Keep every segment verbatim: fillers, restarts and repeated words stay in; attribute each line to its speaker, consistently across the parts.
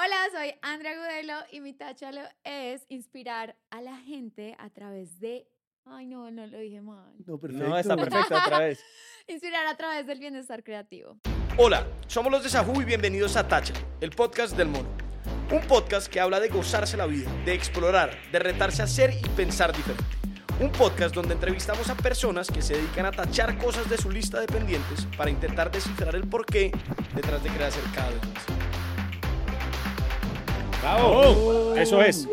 Speaker 1: Hola, soy Andrea Gudelo y mi tachalo es inspirar a la gente a través de... Ay, no, no lo dije mal.
Speaker 2: No, perfecto.
Speaker 3: No, está perfecto, otra vez.
Speaker 1: Inspirar a través del bienestar creativo.
Speaker 4: Hola, somos los de Sajú y bienvenidos a Tacha, el podcast del mono. Un podcast que habla de gozarse la vida, de explorar, de retarse a ser y pensar diferente. Un podcast donde entrevistamos a personas que se dedican a tachar cosas de su lista de pendientes para intentar descifrar el porqué detrás de querer hacer cada vez más.
Speaker 3: ¡Bravo! Eso es.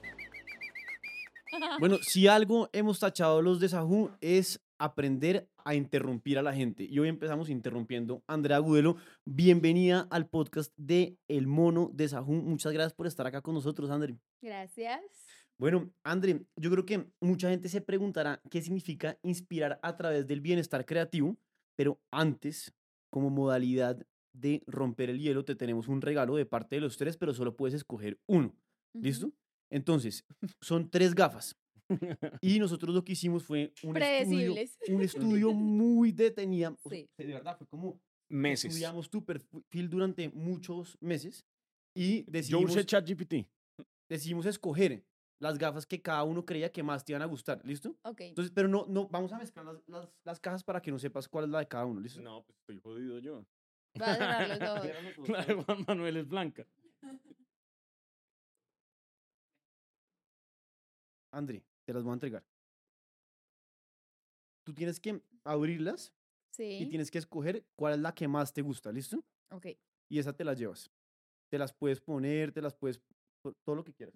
Speaker 2: Bueno, si algo hemos tachado los de Sajú es aprender a interrumpir a la gente. Y hoy empezamos interrumpiendo. Andrea Gudelo, bienvenida al podcast de El Mono de Sajú. Muchas gracias por estar acá con nosotros, André.
Speaker 1: Gracias.
Speaker 2: Bueno, André, yo creo que mucha gente se preguntará qué significa inspirar a través del bienestar creativo, pero antes, como modalidad de romper el hielo, te tenemos un regalo de parte de los tres, pero solo puedes escoger uno. ¿Listo?
Speaker 1: Ujú.
Speaker 2: Entonces, son tres gafas. Y nosotros lo que hicimos fue un estudio,
Speaker 1: Predecibles.
Speaker 2: un estudio muy detenido. O sea,
Speaker 1: Sí.
Speaker 2: de verdad, fue como
Speaker 3: Meses.
Speaker 2: estudiamos tu perfil durante muchos meses y
Speaker 3: Yo
Speaker 2: decidimos,
Speaker 3: usé ChatGPT.
Speaker 2: decidimos escoger las gafas que cada uno creía que más te iban a gustar. ¿Listo?
Speaker 1: Ok.
Speaker 2: Entonces, pero no, no, vamos a mezclar las, las, las cajas para que no sepas cuál es la de cada uno. ¿Listo?
Speaker 3: No, pues estoy jodido yo.
Speaker 1: Voy a cerrar los ojos.
Speaker 2: Cierra los ojos.
Speaker 3: La de Juan Manuel es blanca.
Speaker 2: André, te las voy a entregar. Tú tienes que abrirlas y
Speaker 1: Sí.
Speaker 2: tienes que escoger cuál es la que más te gusta. ¿Listo?
Speaker 1: Ok.
Speaker 2: Y esa te la llevas. Te las puedes poner, te las puedes, to- todo lo que quieras.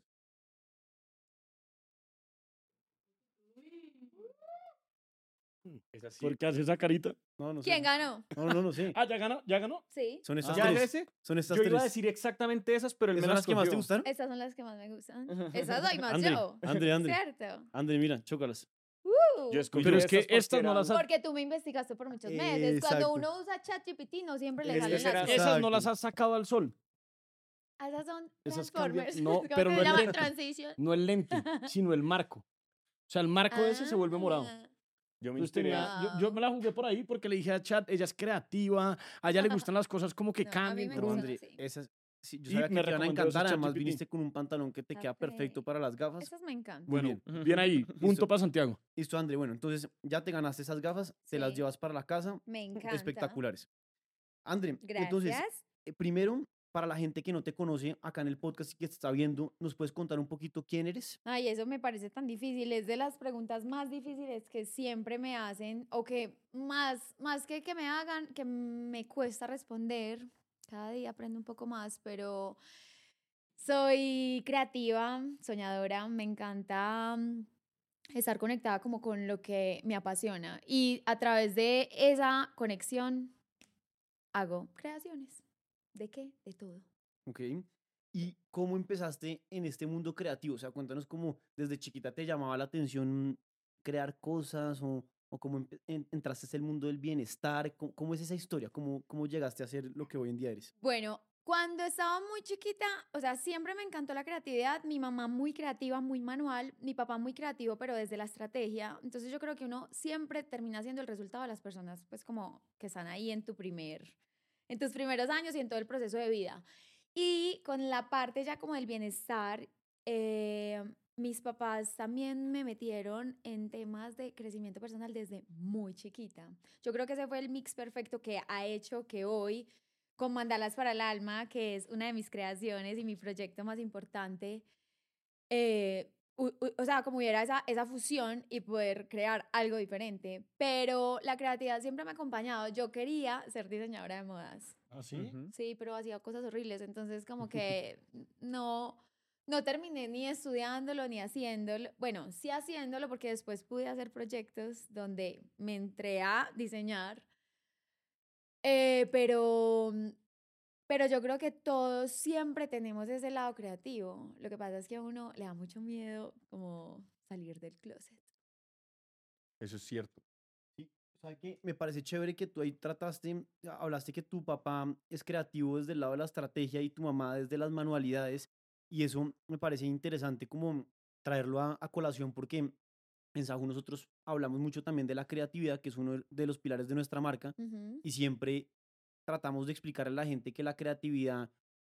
Speaker 3: ¿Es así? ¿Por qué hace esa carita?
Speaker 2: No, no sé.
Speaker 1: ¿Quién ganó?
Speaker 2: No, no, no sé.
Speaker 3: Ah, ¿ya ganó? ¿Ya ganó?
Speaker 1: Sí.
Speaker 2: Son estas
Speaker 3: ¿Ya
Speaker 2: tres.
Speaker 3: ese?
Speaker 2: Son estas
Speaker 3: Yo
Speaker 2: tres.
Speaker 3: iba a decir exactamente esas, pero él
Speaker 2: ¿Esas
Speaker 3: me
Speaker 2: son
Speaker 3: las
Speaker 2: las que más te
Speaker 3: cogió.
Speaker 2: gustaron?
Speaker 1: Estas son las que más me gustan. Esas doy más
Speaker 2: André,
Speaker 1: yo.
Speaker 2: André, André.
Speaker 1: ¿Cierto?
Speaker 2: André, mira, chócalas.
Speaker 1: Uh,
Speaker 3: Yo escogí
Speaker 2: Pero
Speaker 3: pero
Speaker 2: es
Speaker 3: es que
Speaker 2: porque
Speaker 3: estas no las has...
Speaker 1: Porque tú me investigaste por muchos meses. Cuando
Speaker 2: Exacto.
Speaker 1: uno usa ChatGPT no siempre le
Speaker 2: Es
Speaker 1: salen
Speaker 2: que
Speaker 1: las
Speaker 2: será-
Speaker 1: cosas.
Speaker 3: Esas no
Speaker 2: Exacto.
Speaker 3: las has sacado al sol.
Speaker 1: Ah, esas son
Speaker 3: Esas cambian-
Speaker 1: Transformers.
Speaker 3: no,
Speaker 1: ¿Cómo
Speaker 3: pero
Speaker 1: que
Speaker 3: no
Speaker 1: se
Speaker 3: el
Speaker 1: llama?
Speaker 3: lente.
Speaker 1: Transition.
Speaker 3: No el lente, sino el marco. O sea, el marco de ese se vuelve morado.
Speaker 1: Ah,
Speaker 4: Yo me
Speaker 3: Entonces
Speaker 4: inspiré.
Speaker 3: tenía- yo,
Speaker 1: Wow.
Speaker 3: yo me la jugué por ahí porque le dije a Chat, ella es creativa, a ella le gustan las cosas como que
Speaker 1: No, a mí
Speaker 3: cambien.
Speaker 1: me
Speaker 2: No,
Speaker 1: gustan
Speaker 2: André,
Speaker 1: así.
Speaker 2: esas, sí, yo
Speaker 3: Y
Speaker 2: sabía que
Speaker 3: me
Speaker 2: te iban a
Speaker 3: recomendó esas
Speaker 2: encantar. Además,
Speaker 3: ChatGPT.
Speaker 2: viniste con un pantalón que te queda perfecto
Speaker 1: Ok.
Speaker 2: para las gafas.
Speaker 1: Esas me encantan.
Speaker 3: Bueno,
Speaker 2: bien.
Speaker 3: bien ahí, punto
Speaker 2: Listo.
Speaker 3: para Santiago.
Speaker 2: Listo, André. Bueno, entonces ya te ganaste esas gafas, te las
Speaker 1: Sí.
Speaker 2: llevas para la casa.
Speaker 1: Me encanta.
Speaker 2: Espectaculares. André,
Speaker 1: Gracias.
Speaker 2: entonces, eh, primero, para la gente que no te conoce acá en el podcast y que te está viendo, ¿nos puedes contar un poquito quién eres?
Speaker 1: Ay, eso me parece tan difícil. Es de las preguntas más difíciles que siempre me hacen o que más, más que que me hagan, que me cuesta responder. Cada día aprendo un poco más, pero soy creativa, soñadora, me encanta mm, estar conectada como con lo que me apasiona y a través de esa conexión hago creaciones. ¿De qué? De todo.
Speaker 2: ¿Ok? ¿Y cómo empezaste en este mundo creativo? O sea, cuéntanos cómo desde chiquita te llamaba la atención crear cosas o, o cómo empe- en- entraste en el mundo del bienestar. ¿Cómo, cómo es esa historia? ¿Cómo, cómo llegaste a ser lo que hoy en día eres?
Speaker 1: Bueno, cuando estaba muy chiquita, o sea, siempre me encantó la creatividad. Mi mamá muy creativa, muy manual. Mi papá muy creativo, pero desde la estrategia. Entonces yo creo que uno siempre termina siendo el resultado de las personas, pues como que están ahí en tu primer, en tus primeros años y en todo el proceso de vida. Y con la parte ya como del bienestar, eh, mis papás también me metieron en temas de crecimiento personal desde muy chiquita. Yo creo que ese fue el mix perfecto que ha hecho que hoy, con Mandalas para el Alma, que es una de mis creaciones y mi proyecto más importante, eh, u- u- o sea, como hubiera esa, esa fusión y poder crear algo diferente. Pero la creatividad siempre me ha acompañado. Yo quería ser diseñadora de modas.
Speaker 3: ¿Ah, sí?
Speaker 2: Ujú.
Speaker 1: Sí, pero hacía cosas horribles, entonces como que no, no terminé ni estudiándolo ni haciéndolo. Bueno, sí haciéndolo porque después pude hacer proyectos donde me entré a diseñar, eh, pero, pero yo creo que todos siempre tenemos ese lado creativo. Lo que pasa es que a uno le da mucho miedo como salir del closet.
Speaker 3: Eso es cierto.
Speaker 2: Sí, ¿sabe qué? Me parece chévere que tú ahí trataste, a- hablaste que tu papá es creativo desde el lado de la estrategia y tu mamá desde las manualidades, y eso me parece interesante como traerlo a, a colación porque en Sajú nosotros hablamos mucho también de la creatividad, que es uno de los pilares de nuestra marca,
Speaker 1: Ujú.
Speaker 2: y siempre tratamos de explicarle a la gente que la creatividad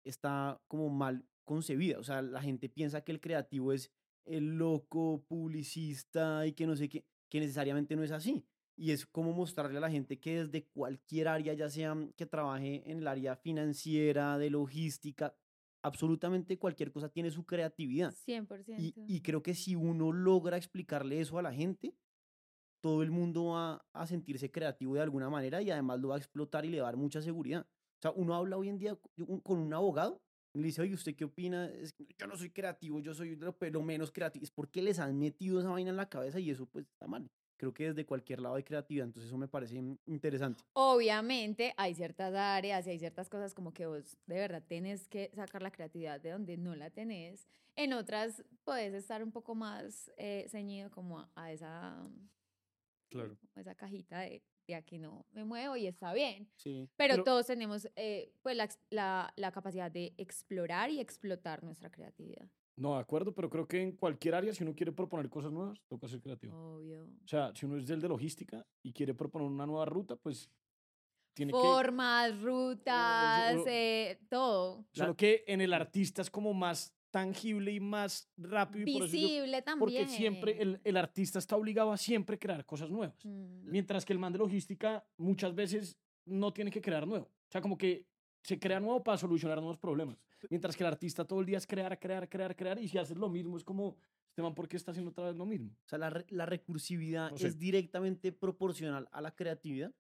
Speaker 2: está como mal concebida. O sea, la gente piensa que el creativo es el loco publicista y que no sé qué, que necesariamente no es así. Y es como mostrarle a la gente que desde cualquier área, ya sea que trabaje en el área financiera, de logística, absolutamente cualquier cosa tiene su creatividad.
Speaker 1: cien por ciento.
Speaker 2: Y, y creo que si uno logra explicarle eso a la gente, todo el mundo va a sentirse creativo de alguna manera y además lo va a explotar y le va a dar mucha seguridad. O sea, uno habla hoy en día con un abogado y le dice, oye, ¿usted qué opina? Es que yo no soy creativo, yo soy lo, lo menos creativo. Es porque les han metido esa vaina en la cabeza y eso pues está mal. Creo que desde cualquier lado hay creatividad, entonces eso me parece interesante.
Speaker 1: Obviamente hay ciertas áreas y hay ciertas cosas como que vos de verdad tenés que sacar la creatividad de donde no la tenés. En otras puedes estar un poco más eh, ceñido como a, a esa,
Speaker 3: Claro.
Speaker 1: como esa cajita de, de aquí no me muevo y está bien.
Speaker 2: Sí.
Speaker 1: Pero,
Speaker 3: Pero-
Speaker 1: todos tenemos eh, pues la, ex- la, la capacidad de explorar y explotar nuestra creatividad.
Speaker 3: No, de acuerdo, pero creo que en cualquier área, si uno quiere proponer cosas nuevas, toca ser creativo.
Speaker 1: Obvio.
Speaker 3: O sea, si uno es del de logística y quiere proponer una nueva ruta, pues tiene que...
Speaker 1: Formas, rutas,
Speaker 3: o-
Speaker 1: eh, todo.
Speaker 3: Solo que en el artista es como más tangible y más rápido. Y por eso yo-
Speaker 1: Visible también.
Speaker 3: porque siempre el, el artista está obligado a siempre crear cosas nuevas.
Speaker 1: Mm.
Speaker 3: Mientras que el man de logística muchas veces no tiene que crear nuevo. O sea, como que se crea nuevo para solucionar nuevos problemas. Mientras que el artista todo el día es crear, crear, crear, crear. Y si haces lo mismo, es como, este man, ¿por qué está haciendo otra vez lo mismo?
Speaker 2: O sea, la, re- la recursividad
Speaker 3: No sé.
Speaker 2: es directamente proporcional a la creatividad.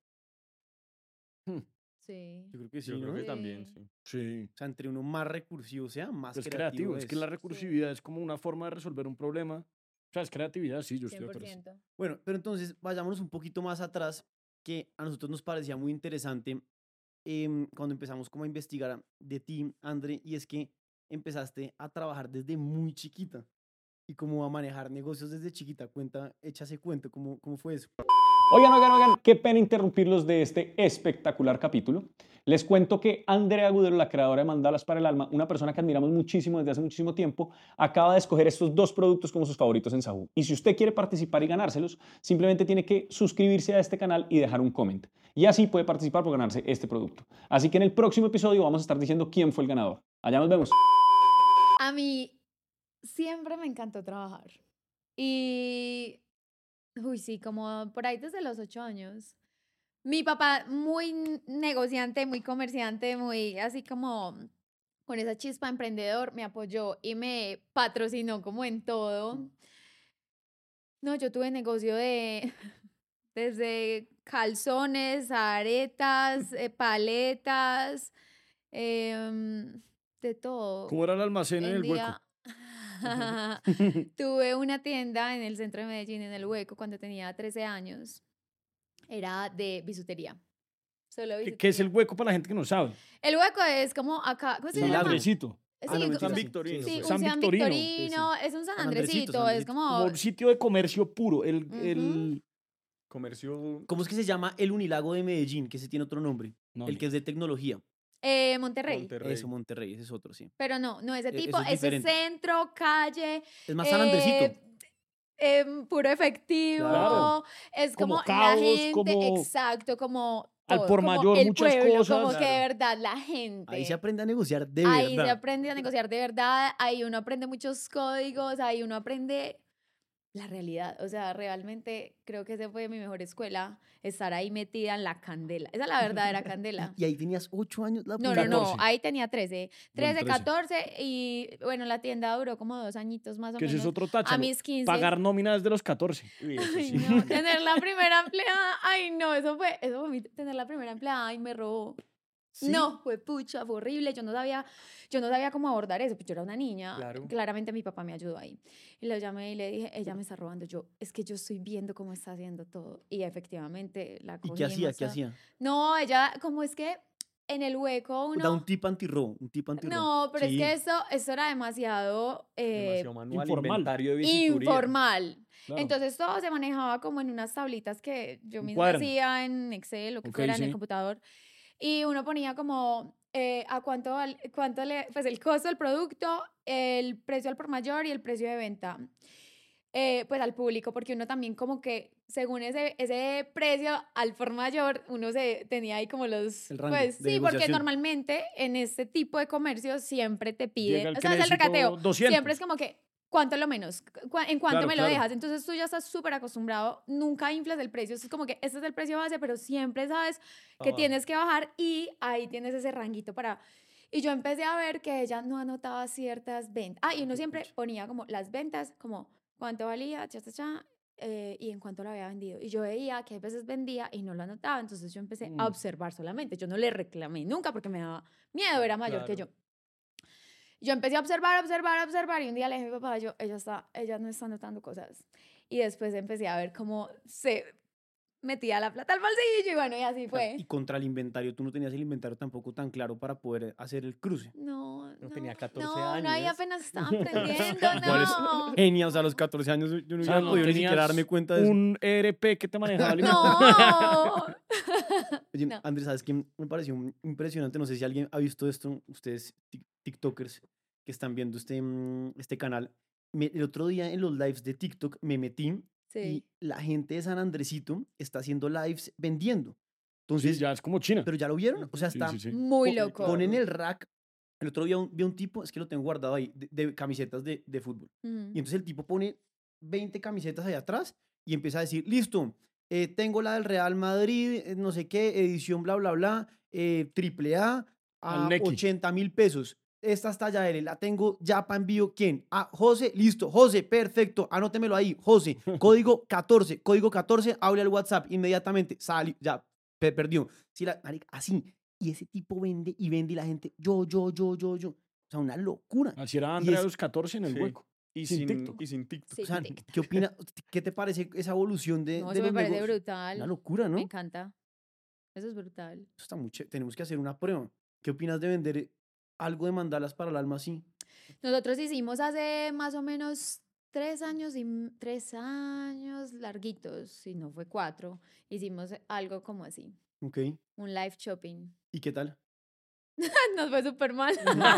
Speaker 1: Sí.
Speaker 2: Yo creo que sí,
Speaker 5: Yo creo
Speaker 2: ¿no?
Speaker 5: que
Speaker 1: Sí.
Speaker 5: también, sí.
Speaker 3: Sí.
Speaker 2: O sea, entre uno más recursivo sea, más
Speaker 3: Es
Speaker 2: creativo,
Speaker 3: creativo. Es que la recursividad es como una forma de resolver un problema. O sea, es creatividad, sí, yo estoy de
Speaker 1: cien por
Speaker 3: acuerdo.
Speaker 1: ciento.
Speaker 2: Bueno, pero entonces vayámonos un poquito más atrás, que a nosotros nos parecía muy interesante em, cuando empezamos como a investigar de ti, André, y es que empezaste a trabajar desde muy chiquita y como a manejar negocios desde chiquita. Cuenta, echa ese cuento, ¿cómo, cómo fue eso?
Speaker 6: Oigan, oigan, oigan, qué pena interrumpirlos de este espectacular capítulo. Les cuento que Andrea Agudelo, la creadora de Mandalas para el Alma, una persona que admiramos muchísimo desde hace muchísimo tiempo, acaba de escoger estos dos productos como sus favoritos en Sahoo. Y si usted quiere participar y ganárselos, simplemente tiene que suscribirse a este canal y dejar un comment. Y así puede participar por ganarse este producto. Así que en el próximo episodio vamos a estar diciendo quién fue el ganador. Allá nos vemos.
Speaker 1: A mí siempre me encantó trabajar. Y, uy, sí, como por ahí desde los ocho años. Mi papá, muy n- negociante, muy comerciante, muy así como con esa chispa emprendedor, me apoyó y me patrocinó como en todo. No, yo tuve negocio de desde calzones, aretas, eh, paletas, em, de todo.
Speaker 3: ¿Cómo era el almacén en el hueco?
Speaker 1: Vendía- Tuve una tienda en el centro de Medellín, en el Hueco, cuando tenía trece años. Era de bisutería. Solo
Speaker 3: ¿Qué, qué es el
Speaker 1: bisutería.
Speaker 3: hueco para la gente que no sabe?
Speaker 1: El Hueco es como acá, ¿cómo se
Speaker 3: San
Speaker 1: llama?
Speaker 3: Andresito.
Speaker 1: Sí,
Speaker 2: Ah, no,
Speaker 1: co-
Speaker 2: mentira,
Speaker 5: San
Speaker 2: sí,
Speaker 5: Victorino,
Speaker 2: sí,
Speaker 1: sí,
Speaker 2: sí.
Speaker 1: un
Speaker 3: San
Speaker 1: San
Speaker 3: Victorino.
Speaker 1: Victorino, es un San
Speaker 2: San Andresito,
Speaker 1: Andresito,
Speaker 2: San
Speaker 1: es
Speaker 2: Andresito.
Speaker 1: como...
Speaker 3: Como un sitio de comercio puro. El, el...
Speaker 5: Comercio.
Speaker 2: ¿Cómo es que se llama el Unilago de Medellín? Que ese tiene otro nombre.
Speaker 3: No,
Speaker 2: el
Speaker 3: ni-
Speaker 2: que es de tecnología.
Speaker 1: eh, Monterrey.
Speaker 5: Monterrey.
Speaker 2: Eso, Monterrey, ese es otro, sí.
Speaker 1: Pero no, no ese
Speaker 2: E-
Speaker 1: tipo,
Speaker 2: eso es
Speaker 1: ese
Speaker 2: diferente.
Speaker 1: centro, calle.
Speaker 2: Es más San Andresito.
Speaker 1: eh, em, puro efectivo.
Speaker 3: Claro.
Speaker 1: Es
Speaker 3: Como
Speaker 1: como, la
Speaker 3: caos,
Speaker 1: gente,
Speaker 3: como-
Speaker 1: exacto, como
Speaker 3: Al
Speaker 1: todo,
Speaker 3: por
Speaker 1: como
Speaker 3: mayor,
Speaker 1: el
Speaker 3: muchas
Speaker 1: pueblo,
Speaker 3: cosas.
Speaker 1: como que de
Speaker 5: Claro.
Speaker 1: verdad la gente.
Speaker 2: Ahí se aprende a negociar de
Speaker 1: Ahí se
Speaker 2: verdad.
Speaker 1: aprende a negociar de verdad, ahí uno aprende muchos códigos, ahí uno aprende la realidad. O sea, realmente creo que esa fue mi mejor escuela, estar ahí metida en la candela. Esa es la verdadera candela.
Speaker 2: Y ahí tenías ocho años la
Speaker 1: No, no,
Speaker 2: primera.
Speaker 1: no,
Speaker 3: catorce.
Speaker 1: ahí tenía trece.
Speaker 3: Bueno,
Speaker 1: trece,
Speaker 3: trece.
Speaker 1: catorce y bueno, la tienda duró como dos añitos más o
Speaker 3: Que ese
Speaker 1: menos.
Speaker 3: es otro tacho.
Speaker 1: A mis quince.
Speaker 3: Pagar nómina desde los catorce.
Speaker 5: Uy, eso
Speaker 1: Ay,
Speaker 5: sí.
Speaker 1: no, tener la primera empleada, ay no, eso fue, eso fue mi- tener la primera empleada y me robó.
Speaker 2: ¿Sí?
Speaker 1: No, fue pucha, fue horrible, yo no sabía, yo no sabía cómo abordar eso, pues yo era una niña,
Speaker 5: Claro.
Speaker 1: claramente mi papá me ayudó ahí. Y lo llamé y le dije, ella me está robando, yo, es que yo estoy viendo cómo está haciendo todo. Y efectivamente la
Speaker 2: ¿Y
Speaker 1: cogí.
Speaker 2: qué hacía? ¿Qué
Speaker 1: a-
Speaker 2: hacía?
Speaker 1: No, ella, como es que en el hueco uno...
Speaker 2: Da un tip antirrobo, un tip antirrobo.
Speaker 1: No, pero
Speaker 2: Sí.
Speaker 1: es que eso, eso era demasiado... eh,
Speaker 5: Demasiado manual,
Speaker 3: informal.
Speaker 5: inventario de visituría.
Speaker 1: informal.
Speaker 3: Claro.
Speaker 1: Entonces todo se manejaba como en unas tablitas que yo
Speaker 3: Un
Speaker 1: misma
Speaker 3: cuaderno.
Speaker 1: hacía en Excel o que
Speaker 3: Ok,
Speaker 1: fuera en el
Speaker 3: sí.
Speaker 1: computador. Y uno ponía como eh, a cuánto, val- cuánto le, pues el costo del producto, el precio al por mayor y el precio de venta. eh, pues al público, porque uno también como que, según ese, ese precio al por mayor, uno se tenía ahí como los...
Speaker 2: El rango
Speaker 1: pues
Speaker 2: de
Speaker 1: sí, porque
Speaker 2: negociación.
Speaker 1: normalmente en este tipo de comercios siempre te
Speaker 3: Llega
Speaker 1: pide,
Speaker 3: el
Speaker 1: o
Speaker 3: que
Speaker 1: sea, es el
Speaker 3: necesito
Speaker 1: recateo,
Speaker 3: doscientos.
Speaker 1: siempre es como que, ¿cuánto lo menos? ¿Cu- ¿En cuánto
Speaker 3: Claro,
Speaker 1: me lo
Speaker 3: claro.
Speaker 1: dejas? Entonces tú ya estás súper acostumbrado, nunca inflas el precio, es como que este es el precio base, pero siempre sabes que
Speaker 5: Abajo.
Speaker 1: tienes que bajar y ahí tienes ese ranguito para... Y yo empecé a ver que ella no anotaba ciertas ventas. Ah, y uno siempre ponía como las ventas, como cuánto valía, cha, cha, cha, eh, y en cuánto lo había vendido. Y yo veía que a veces vendía y no lo anotaba, entonces yo empecé
Speaker 3: Mm.
Speaker 1: a observar solamente. Yo no le reclamé nunca porque me daba miedo, era mayor que yo.
Speaker 5: Claro.
Speaker 1: Yo empecé a observar, observar, observar y un día le dije a mi papá, yo, ella, está, ella no está anotando cosas. Y después empecé a ver cómo se metía la plata al bolsillo y bueno, y así fue.
Speaker 2: Y contra el inventario, tú no tenías el inventario tampoco tan claro para poder hacer el cruce.
Speaker 1: No, no,
Speaker 5: No tenía catorce
Speaker 1: no,
Speaker 5: años.
Speaker 1: no, ahí apenas estaba aprendiendo,
Speaker 2: ¿Cuál es?
Speaker 1: no.
Speaker 2: Genia, o sea, a los catorce años yo no
Speaker 3: O sea,
Speaker 2: hubiera
Speaker 3: no
Speaker 2: podido ni siquiera
Speaker 3: tenías
Speaker 2: darme cuenta de eso.
Speaker 3: un E R P que te manejaba el
Speaker 1: No.
Speaker 2: Oye,
Speaker 1: No.
Speaker 2: Andrés, ¿sabes qué? Me pareció impresionante. No sé si alguien ha visto esto, ustedes tic- TikTokers que están viendo este, mm, este canal. Me- el otro día en los lives de TikTok me metí
Speaker 1: Sí.
Speaker 2: y la gente de San Andresito está haciendo lives vendiendo.
Speaker 3: Sí,
Speaker 2: Entonces,
Speaker 3: ya es como China.
Speaker 2: pero ya lo vieron. O sea,
Speaker 3: Sí,
Speaker 2: está,
Speaker 3: sí, sí.
Speaker 1: Muy
Speaker 2: po-
Speaker 1: loco.
Speaker 2: ponen el rack. El otro día un- vi un tipo, es que lo tengo guardado ahí, de, de camisetas de, de fútbol.
Speaker 1: Ujú.
Speaker 2: Y entonces el tipo pone veinte camisetas allá atrás y empieza a decir, listo, eh, tengo la del Real Madrid, eh, no sé qué, edición bla, bla, bla, eh, triple A,
Speaker 3: Al
Speaker 2: a
Speaker 3: Nequi.
Speaker 2: ochenta mil pesos. Esta es talla L, la tengo ya para envío. ¿Quién? Ah, José, listo. José, perfecto. Anótemelo ahí. José, código catorce. Código catorce, hable al WhatsApp inmediatamente. Salió, ya, pe- perdió. Sí, la, marica, así. Y ese tipo vende y vende y la gente, yo, yo, yo, yo, yo. O sea, una locura.
Speaker 3: Así era
Speaker 2: Y
Speaker 3: Andrea a
Speaker 2: es-
Speaker 3: los catorce en el
Speaker 5: Sí.
Speaker 3: hueco.
Speaker 5: Y
Speaker 3: Sin
Speaker 5: sin,
Speaker 3: TikTok.
Speaker 5: y sin TikTok.
Speaker 1: Sí,
Speaker 2: O sea,
Speaker 1: TikTok.
Speaker 2: ¿qué opina? ¿Qué te parece esa evolución de,
Speaker 1: No,
Speaker 2: de
Speaker 1: eso me
Speaker 2: los
Speaker 1: parece
Speaker 2: negocios?
Speaker 1: brutal.
Speaker 2: Una locura, ¿no?
Speaker 1: Me encanta. Eso es brutal.
Speaker 2: Eso está muy ché- Tenemos que hacer una prueba. ¿Qué opinas de vender algo de mandalas para el alma así?
Speaker 1: Nosotros hicimos hace más o menos tres años y m- tres años larguitos, si no fue cuatro, hicimos algo como así,
Speaker 2: ¿Ok?
Speaker 1: un live shopping.
Speaker 2: ¿Y qué tal?
Speaker 1: Nos fue súper mal.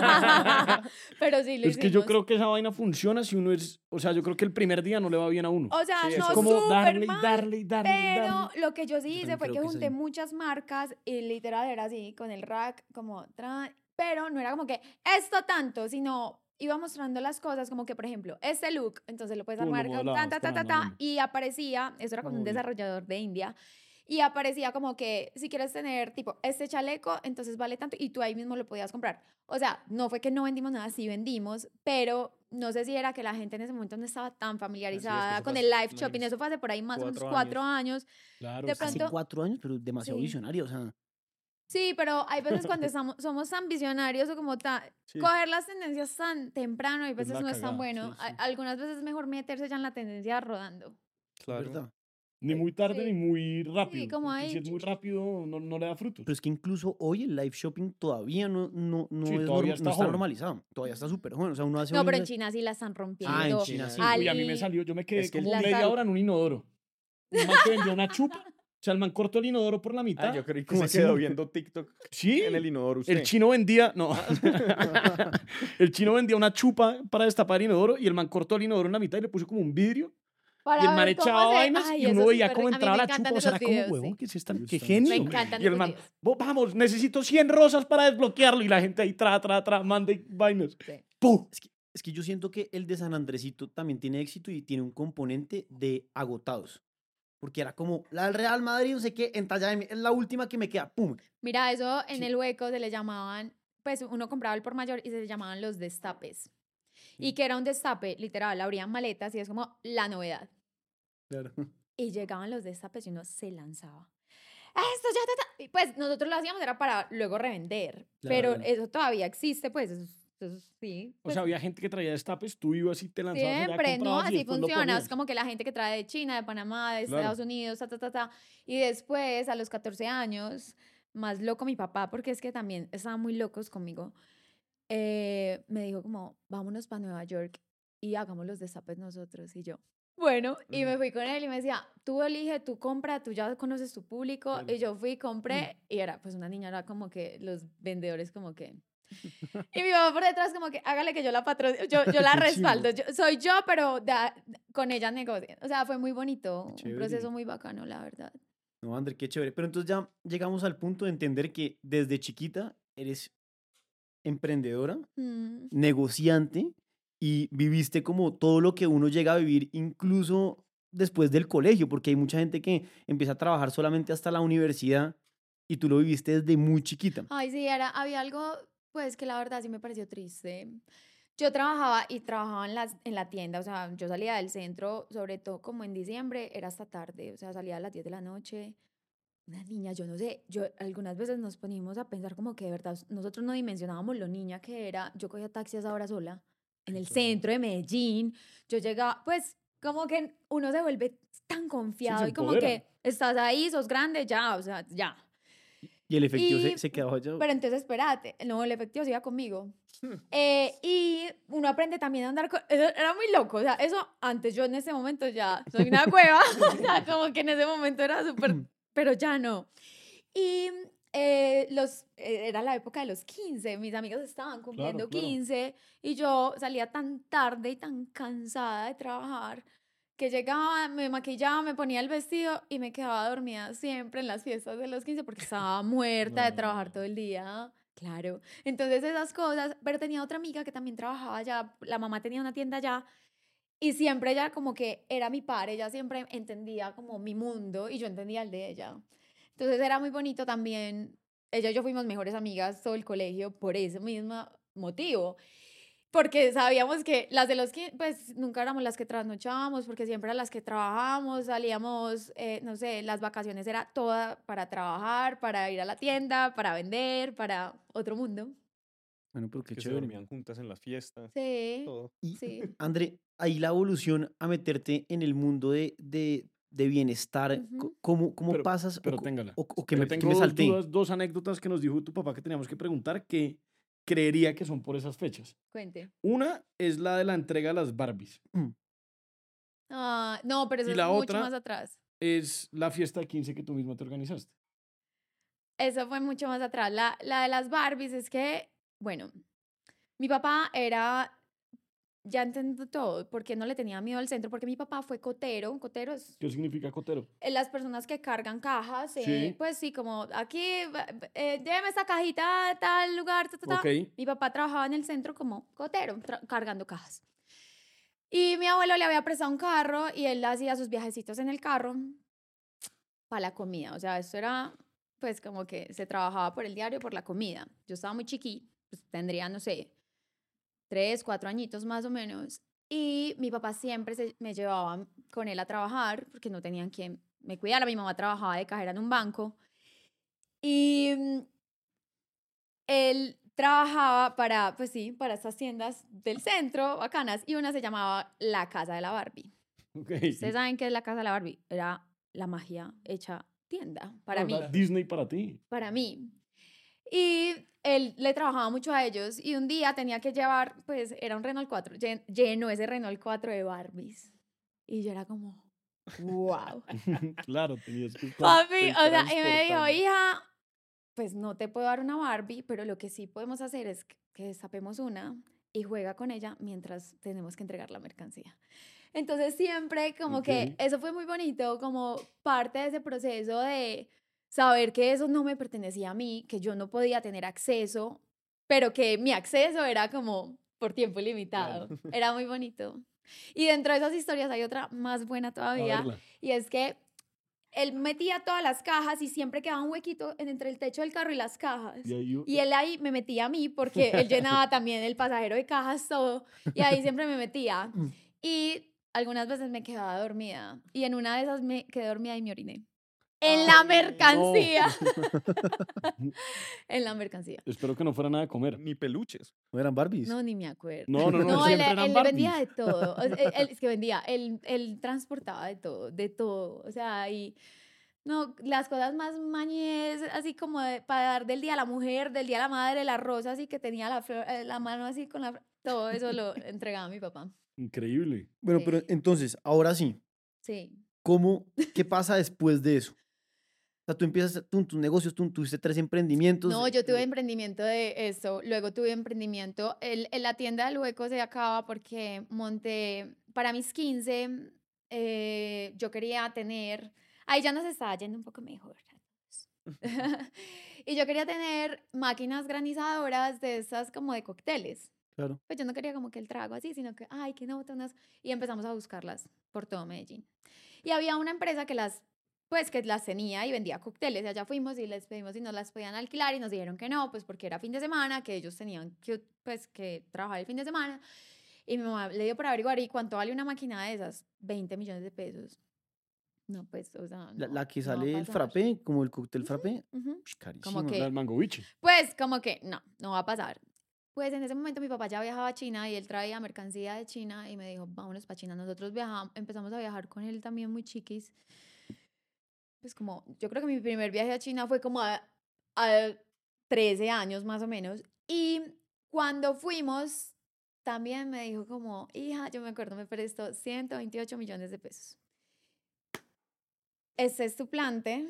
Speaker 1: Pero sí lo
Speaker 3: Es que yo
Speaker 1: hicimos.
Speaker 3: creo que esa vaina funciona si uno es. O sea, yo creo que el primer día no le va bien a uno.
Speaker 1: O sea,
Speaker 5: Sí,
Speaker 1: no
Speaker 3: es como
Speaker 1: súper
Speaker 3: darle y
Speaker 1: mal,
Speaker 3: darle y darle y
Speaker 1: pero
Speaker 3: darle.
Speaker 1: lo que yo sí
Speaker 2: Yo
Speaker 1: hice
Speaker 2: también
Speaker 1: fue
Speaker 2: creo
Speaker 1: que
Speaker 2: que es
Speaker 1: junté
Speaker 2: así.
Speaker 1: muchas marcas y literal era así, con el rack, como, tra- pero no era como que esto tanto, sino iba mostrando las cosas como que, por ejemplo, este look, entonces lo puedes
Speaker 3: Tú lo
Speaker 1: armar con
Speaker 3: modelabas
Speaker 1: tan, ta, ta,
Speaker 3: con la
Speaker 1: ta, ta,
Speaker 3: mano.
Speaker 1: y aparecía, eso era con un
Speaker 2: Obvio.
Speaker 1: desarrollador de India, y aparecía como que si quieres tener tipo este chaleco, entonces vale tanto y tú ahí mismo lo podías comprar. O sea, no fue que no vendimos nada, sí vendimos, pero no sé si era que la gente en ese momento no estaba tan familiarizada
Speaker 5: eso
Speaker 1: con
Speaker 5: fue
Speaker 1: el
Speaker 5: hace,
Speaker 1: live shopping.
Speaker 5: imagínese,
Speaker 1: Eso fue hace por ahí más o menos
Speaker 5: cuatro
Speaker 1: cuatro años.
Speaker 3: Claro.
Speaker 1: de
Speaker 3: sí.
Speaker 2: Hace
Speaker 1: pronto-
Speaker 2: cuatro años, pero demasiado
Speaker 1: Sí.
Speaker 2: visionario. O sea,
Speaker 1: Sí, pero hay veces cuando estamos, somos tan visionarios o como tan...
Speaker 5: Sí.
Speaker 1: Coger las tendencias tan temprano, hay
Speaker 3: Es
Speaker 1: veces
Speaker 3: la
Speaker 1: no es tan
Speaker 3: cagada,
Speaker 1: bueno.
Speaker 3: sí,
Speaker 1: A-
Speaker 3: sí.
Speaker 1: Algunas veces es mejor meterse ya en la tendencia rodando.
Speaker 5: Claro.
Speaker 2: ¿verdad?
Speaker 3: Ni muy tarde
Speaker 1: Sí.
Speaker 3: ni muy rápido.
Speaker 1: como
Speaker 3: porque
Speaker 1: ahí,
Speaker 3: si es muy rápido, no, no le da frutos.
Speaker 2: Pero es que incluso hoy el live shopping todavía no, no, no,
Speaker 3: Sí,
Speaker 2: es
Speaker 3: todavía
Speaker 2: norm-
Speaker 3: está
Speaker 2: no está
Speaker 3: joven.
Speaker 2: normalizado. Todavía está súper joven. O sea, uno hace
Speaker 1: No,
Speaker 2: un
Speaker 1: pero en
Speaker 2: live-
Speaker 1: China sí la están rompiendo.
Speaker 2: Ah, en China sí.
Speaker 1: Ali-
Speaker 3: Uy, a mí me salió, yo me quedé
Speaker 5: Es que
Speaker 3: como
Speaker 1: la
Speaker 3: media
Speaker 1: sal-
Speaker 3: hora en un inodoro. Un man que vendió una chupa. O sea, el man cortó el inodoro por la mitad.
Speaker 5: Ah, yo creí que
Speaker 2: ¿Cómo
Speaker 5: se
Speaker 2: así?
Speaker 5: quedó viendo TikTok
Speaker 3: Sí.
Speaker 5: en el inodoro usted.
Speaker 3: El chino vendía, no. El chino vendía una chupa para destapar el inodoro y el man cortó el inodoro en la mitad y le puso como un vidrio.
Speaker 1: Para
Speaker 3: y el man
Speaker 1: ver cómo
Speaker 3: echaba
Speaker 1: se-
Speaker 3: vainas
Speaker 1: Ay,
Speaker 3: y
Speaker 1: eso
Speaker 3: uno
Speaker 1: es
Speaker 3: veía
Speaker 1: súper
Speaker 3: cómo
Speaker 1: rico. A mí me
Speaker 3: entraba la
Speaker 1: encantan
Speaker 3: chupa. O sea,
Speaker 1: esos
Speaker 3: era como,
Speaker 1: videos,
Speaker 3: huevón,
Speaker 1: sí.
Speaker 3: que es esta-
Speaker 2: Me
Speaker 3: qué
Speaker 2: gustan
Speaker 3: genio.
Speaker 1: Me encantan
Speaker 3: Y el
Speaker 1: esos
Speaker 3: man,
Speaker 1: videos.
Speaker 3: "Vo- vamos, necesito cien rosas para desbloquearlo. Y la gente ahí tra, tra, tra, manda y vainas.
Speaker 1: Sí.
Speaker 3: ¡Pum!
Speaker 2: Es que, es que yo siento que el de San Andresito también tiene éxito y tiene un componente de agotados. Porque era como la del Real Madrid, no sé qué, en talla M, es la última que me queda, ¡pum!
Speaker 1: Mira, eso en
Speaker 2: Sí.
Speaker 1: el hueco se le llamaban, pues uno compraba el por mayor y se le llamaban los destapes. Y que era un destape, literal, abrían maletas y es como la novedad.
Speaker 2: Claro.
Speaker 1: Y llegaban los destapes y uno se lanzaba. Esto ya, ta, ta". Y pues nosotros lo hacíamos era para luego revender. Pero
Speaker 2: Claro.
Speaker 1: eso todavía existe, pues eso, eso sí.
Speaker 3: O
Speaker 1: pues,
Speaker 3: sea, había gente que traía destapes, tú ibas y te lanzabas allá,
Speaker 1: siempre, ¿no?
Speaker 3: comprabas y
Speaker 1: Así
Speaker 3: después lo
Speaker 1: funciona. Es
Speaker 3: ponías.
Speaker 1: como que la gente que trae de China, de Panamá, de
Speaker 3: Claro.
Speaker 1: Estados Unidos, ta, ta, ta, ta. Y después, a los catorce años, más loco mi papá, porque es que también estaban muy locos conmigo, eh, me dijo como, vámonos para Nueva York y hagamos los destapes nosotros. Y yo, bueno, y me fui con él y me decía, tú elige, tú compra, tú ya conoces tu público.
Speaker 2: Claro.
Speaker 1: Y yo fui, compré, y era, pues una niña era como que los vendedores como que, Y mi mamá por detrás como que hágale que yo la patrocino, yo, yo la
Speaker 2: Qué
Speaker 1: respaldo,
Speaker 2: chimbo.
Speaker 1: yo, soy yo, pero da- con ella negocio. O sea, fue muy bonito, un
Speaker 2: Chévere.
Speaker 1: proceso muy bacano, la verdad.
Speaker 2: No, André, qué chévere. Pero entonces ya llegamos al punto de entender que desde chiquita eres emprendedora,
Speaker 1: Mm.
Speaker 2: negociante y viviste como todo lo que uno llega a vivir incluso después del colegio, porque hay mucha gente que empieza a trabajar solamente hasta la universidad y tú lo viviste desde muy chiquita.
Speaker 1: Ay, sí, era, había algo, pues que la verdad sí me pareció triste. Yo trabajaba y trabajaba en, las, en la tienda, o sea, yo salía del centro, sobre todo como en diciembre, era hasta tarde, o sea, salía a las diez de la noche. Una niña, yo no sé, yo algunas veces nos poníamos a pensar como que de verdad nosotros no dimensionábamos lo niña que era. Yo cogía taxi a esa hora sola en el centro de Medellín. Yo llegaba, pues como que uno se vuelve tan confiado y como
Speaker 3: empodera.
Speaker 1: que estás ahí, sos grande, ya, o sea, ya.
Speaker 2: Y el efectivo se,
Speaker 1: Y,
Speaker 2: se quedaba allá.
Speaker 1: pero entonces espérate, no, el efectivo se iba conmigo. Eh, y uno aprende también a andar con... Eso era muy loco, o sea, eso antes yo en ese momento ya soy una cueva, o sea, como que en ese momento era súper, pero ya no. Y eh, los, eh, era la época de los quince, mis amigos estaban cumpliendo
Speaker 3: claro.
Speaker 1: quince y yo salía tan tarde y tan cansada de trabajar que llegaba, me maquillaba, me ponía el vestido y me quedaba dormida siempre en las fiestas de los quince porque estaba muerta de trabajar
Speaker 3: No.
Speaker 1: todo el día. Claro. Entonces esas cosas, pero tenía otra amiga que también trabajaba allá, la mamá tenía una tienda allá y siempre ella como que era mi par, ella siempre entendía como mi mundo y yo entendía el de ella. Entonces era muy bonito también, ella y yo fuimos mejores amigas todo el colegio por ese mismo motivo. Porque sabíamos que las de los que, pues nunca éramos las que trasnochábamos, porque siempre eran las que trabajábamos, salíamos, eh, no sé, las vacaciones era toda para trabajar, para ir a la tienda, para vender, para otro mundo.
Speaker 2: Bueno, pero qué
Speaker 5: Que se
Speaker 2: chévere.
Speaker 5: dormían juntas en las fiestas,
Speaker 1: Sí,
Speaker 5: todo.
Speaker 2: Y,
Speaker 1: sí.
Speaker 2: André, ahí la evolución a meterte en el mundo de, de, de bienestar, co-
Speaker 1: Ujú.
Speaker 2: ¿cómo, cómo
Speaker 3: Pero-
Speaker 2: pasas?
Speaker 3: Pero
Speaker 2: o, co-
Speaker 3: téngala.
Speaker 2: o, o que
Speaker 3: Yo
Speaker 2: me,
Speaker 3: tengo
Speaker 2: que me
Speaker 3: dos
Speaker 2: salté.
Speaker 3: dudas, dos anécdotas que nos dijo tu papá que teníamos que preguntar que creería que son por esas fechas.
Speaker 1: Cuente.
Speaker 3: Una es la de la entrega de las Barbies.
Speaker 1: Ah, no, pero eso
Speaker 3: Y
Speaker 1: es
Speaker 3: la
Speaker 1: mucho
Speaker 3: otra-
Speaker 1: más atrás.
Speaker 3: Es la fiesta de quince que tú misma te organizaste.
Speaker 1: Eso fue mucho más atrás. La, la de las Barbies es que, bueno, mi papá era, ya entiendo todo, porque no le tenía miedo al centro, porque mi papá fue cotero, cotero es
Speaker 3: ¿Qué significa cotero?
Speaker 1: eh, las personas que cargan cajas, eh,
Speaker 3: Sí.
Speaker 1: pues sí, como aquí, va- eh, lléveme esta cajita a tal lugar, ta, ta, ta.
Speaker 3: Ok.
Speaker 1: Mi papá trabajaba en el centro como cotero, tra- cargando cajas. Y mi abuelo le había prestado un carro y él hacía sus viajecitos en el carro para la comida. O sea, eso era, pues como que se trabajaba por el diario, por la comida. Yo estaba muy chiqui, pues tendría, no sé, tres, cuatro añitos más o menos. Y mi papá siempre se, me llevaba con él a trabajar porque no tenían quien me cuidara. Mi mamá trabajaba de cajera en un banco. Y mm, él trabajaba para, pues sí, para estas tiendas del centro, bacanas. Y una se llamaba La Casa de la Barbie.
Speaker 3: Ok.
Speaker 1: Ustedes saben qué es La Casa de la Barbie. Era la magia hecha tienda para
Speaker 3: Ah,
Speaker 1: mí.
Speaker 3: la Disney para ti.
Speaker 1: Para mí. Y él le trabajaba mucho a ellos y un día tenía que llevar, pues era un Renault cuatro, llen- llenó ese Renault cuatro de Barbies. Y yo era como, wow.
Speaker 3: Claro, tenías que estar.
Speaker 1: Papi, o sea, y me dijo,
Speaker 3: transportando.
Speaker 1: hija, pues no te puedo dar una Barbie, pero lo que sí podemos hacer es que, que destapemos una y juega con ella mientras tenemos que entregar la mercancía. Entonces siempre como que
Speaker 3: Ok.
Speaker 1: eso fue muy bonito, como parte de ese proceso de saber que eso no me pertenecía a mí, que yo no podía tener acceso, pero que mi acceso era como por tiempo limitado. Era muy bonito. Y dentro de esas historias hay otra más buena
Speaker 3: A
Speaker 1: todavía,
Speaker 3: verla.
Speaker 1: y es que él metía todas las cajas y siempre quedaba un huequito en- entre el techo del carro y las cajas.
Speaker 3: Y ahí yo-
Speaker 1: Y él ahí me metía a mí porque él llenaba también el pasajero de cajas, todo. Y ahí siempre me metía. Y algunas veces me quedaba dormida. Y en una de esas me quedé dormida y me oriné. En la
Speaker 3: Ay,
Speaker 1: mercancía.
Speaker 3: no.
Speaker 1: En la mercancía.
Speaker 3: Espero que no fuera nada de comer.
Speaker 5: Ni peluches.
Speaker 2: ¿No eran Barbies?
Speaker 1: No, ni me acuerdo.
Speaker 3: No, no, no,
Speaker 1: No, él,
Speaker 3: siempre eran
Speaker 1: él vendía de
Speaker 3: Barbies.
Speaker 1: todo. O sea, él, él- es que vendía, él, él transportaba de todo, de todo. O sea, y no, las cosas más mañez, así como de- para dar del día a la mujer, del día a la madre, la rosa, así que tenía la, flor- eh, la mano así con la... fl- Todo eso lo entregaba a mi papá.
Speaker 3: Increíble.
Speaker 2: Bueno, pero
Speaker 1: Sí.
Speaker 2: entonces, ahora sí,
Speaker 1: Sí.
Speaker 2: ¿cómo, qué pasa después de eso? O sea, tú empiezas tú, tus negocios, tú tuviste tres emprendimientos.
Speaker 1: No, yo tuve emprendimiento de eso, luego tuve emprendimiento, el, el- la tienda del Hueco se acaba porque monté, para mis quince, eh, yo quería tener, ahí ya nos estaba yendo un poco mejor. Y yo quería tener máquinas granizadoras de esas como de cócteles.
Speaker 2: Claro.
Speaker 1: Pues yo no quería como que el trago así, sino que, ay, qué notas. Y empezamos a buscarlas por todo Medellín. Y había una empresa que las, pues que las tenía y vendía cócteles. Y allá fuimos y les pedimos si nos las podían alquilar y nos dijeron que no, pues porque era fin de semana, que ellos tenían que, pues, que trabajar el fin de semana. Y mi mamá le dio por averiguar, ¿y cuánto vale una máquina de esas? veinte millones de pesos. No, pues, o sea,
Speaker 2: La,
Speaker 1: no,
Speaker 2: la que
Speaker 1: no va a
Speaker 2: sale el
Speaker 1: pasar.
Speaker 2: frappé, como el cóctel frappé.
Speaker 1: Ujú.
Speaker 2: Ush, carísimo.
Speaker 1: Como que-
Speaker 3: La del mango biche.
Speaker 1: Pues como que no, no va a pasar. Pues en ese momento mi papá ya viajaba a China y él traía mercancía de China y me dijo, vámonos para China. Nosotros viajamos, empezamos a viajar con él también muy chiquis. Pues como, yo creo que mi primer viaje a China fue como a, a trece años más o menos. Y cuando fuimos, también me dijo como, hija, yo me acuerdo, me prestó ciento veintiocho millones de pesos. Este es tu plante.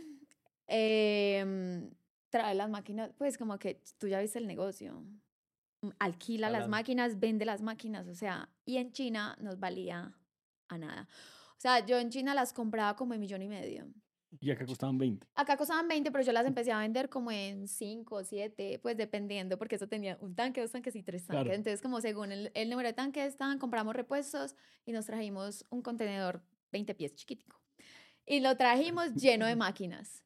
Speaker 1: em, trae las máquinas, pues como que tú ya viste el negocio. Mm, Alquila las
Speaker 5: Jalando.
Speaker 1: máquinas, vende las máquinas, o sea, y en China nos valía a nada. O sea, yo en China las compraba como en millón y medio.
Speaker 3: Y acá costaban veinte.
Speaker 1: Acá costaban veinte, pero yo las empecé a vender como en cinco, siete, pues dependiendo, porque eso tenía un tanque, dos tanques y tres tanques.
Speaker 3: Claro.
Speaker 1: Entonces, como según el, el número de tanques estaban, compramos repuestos y nos trajimos un contenedor veinte pies chiquitico. Y lo trajimos lleno de máquinas.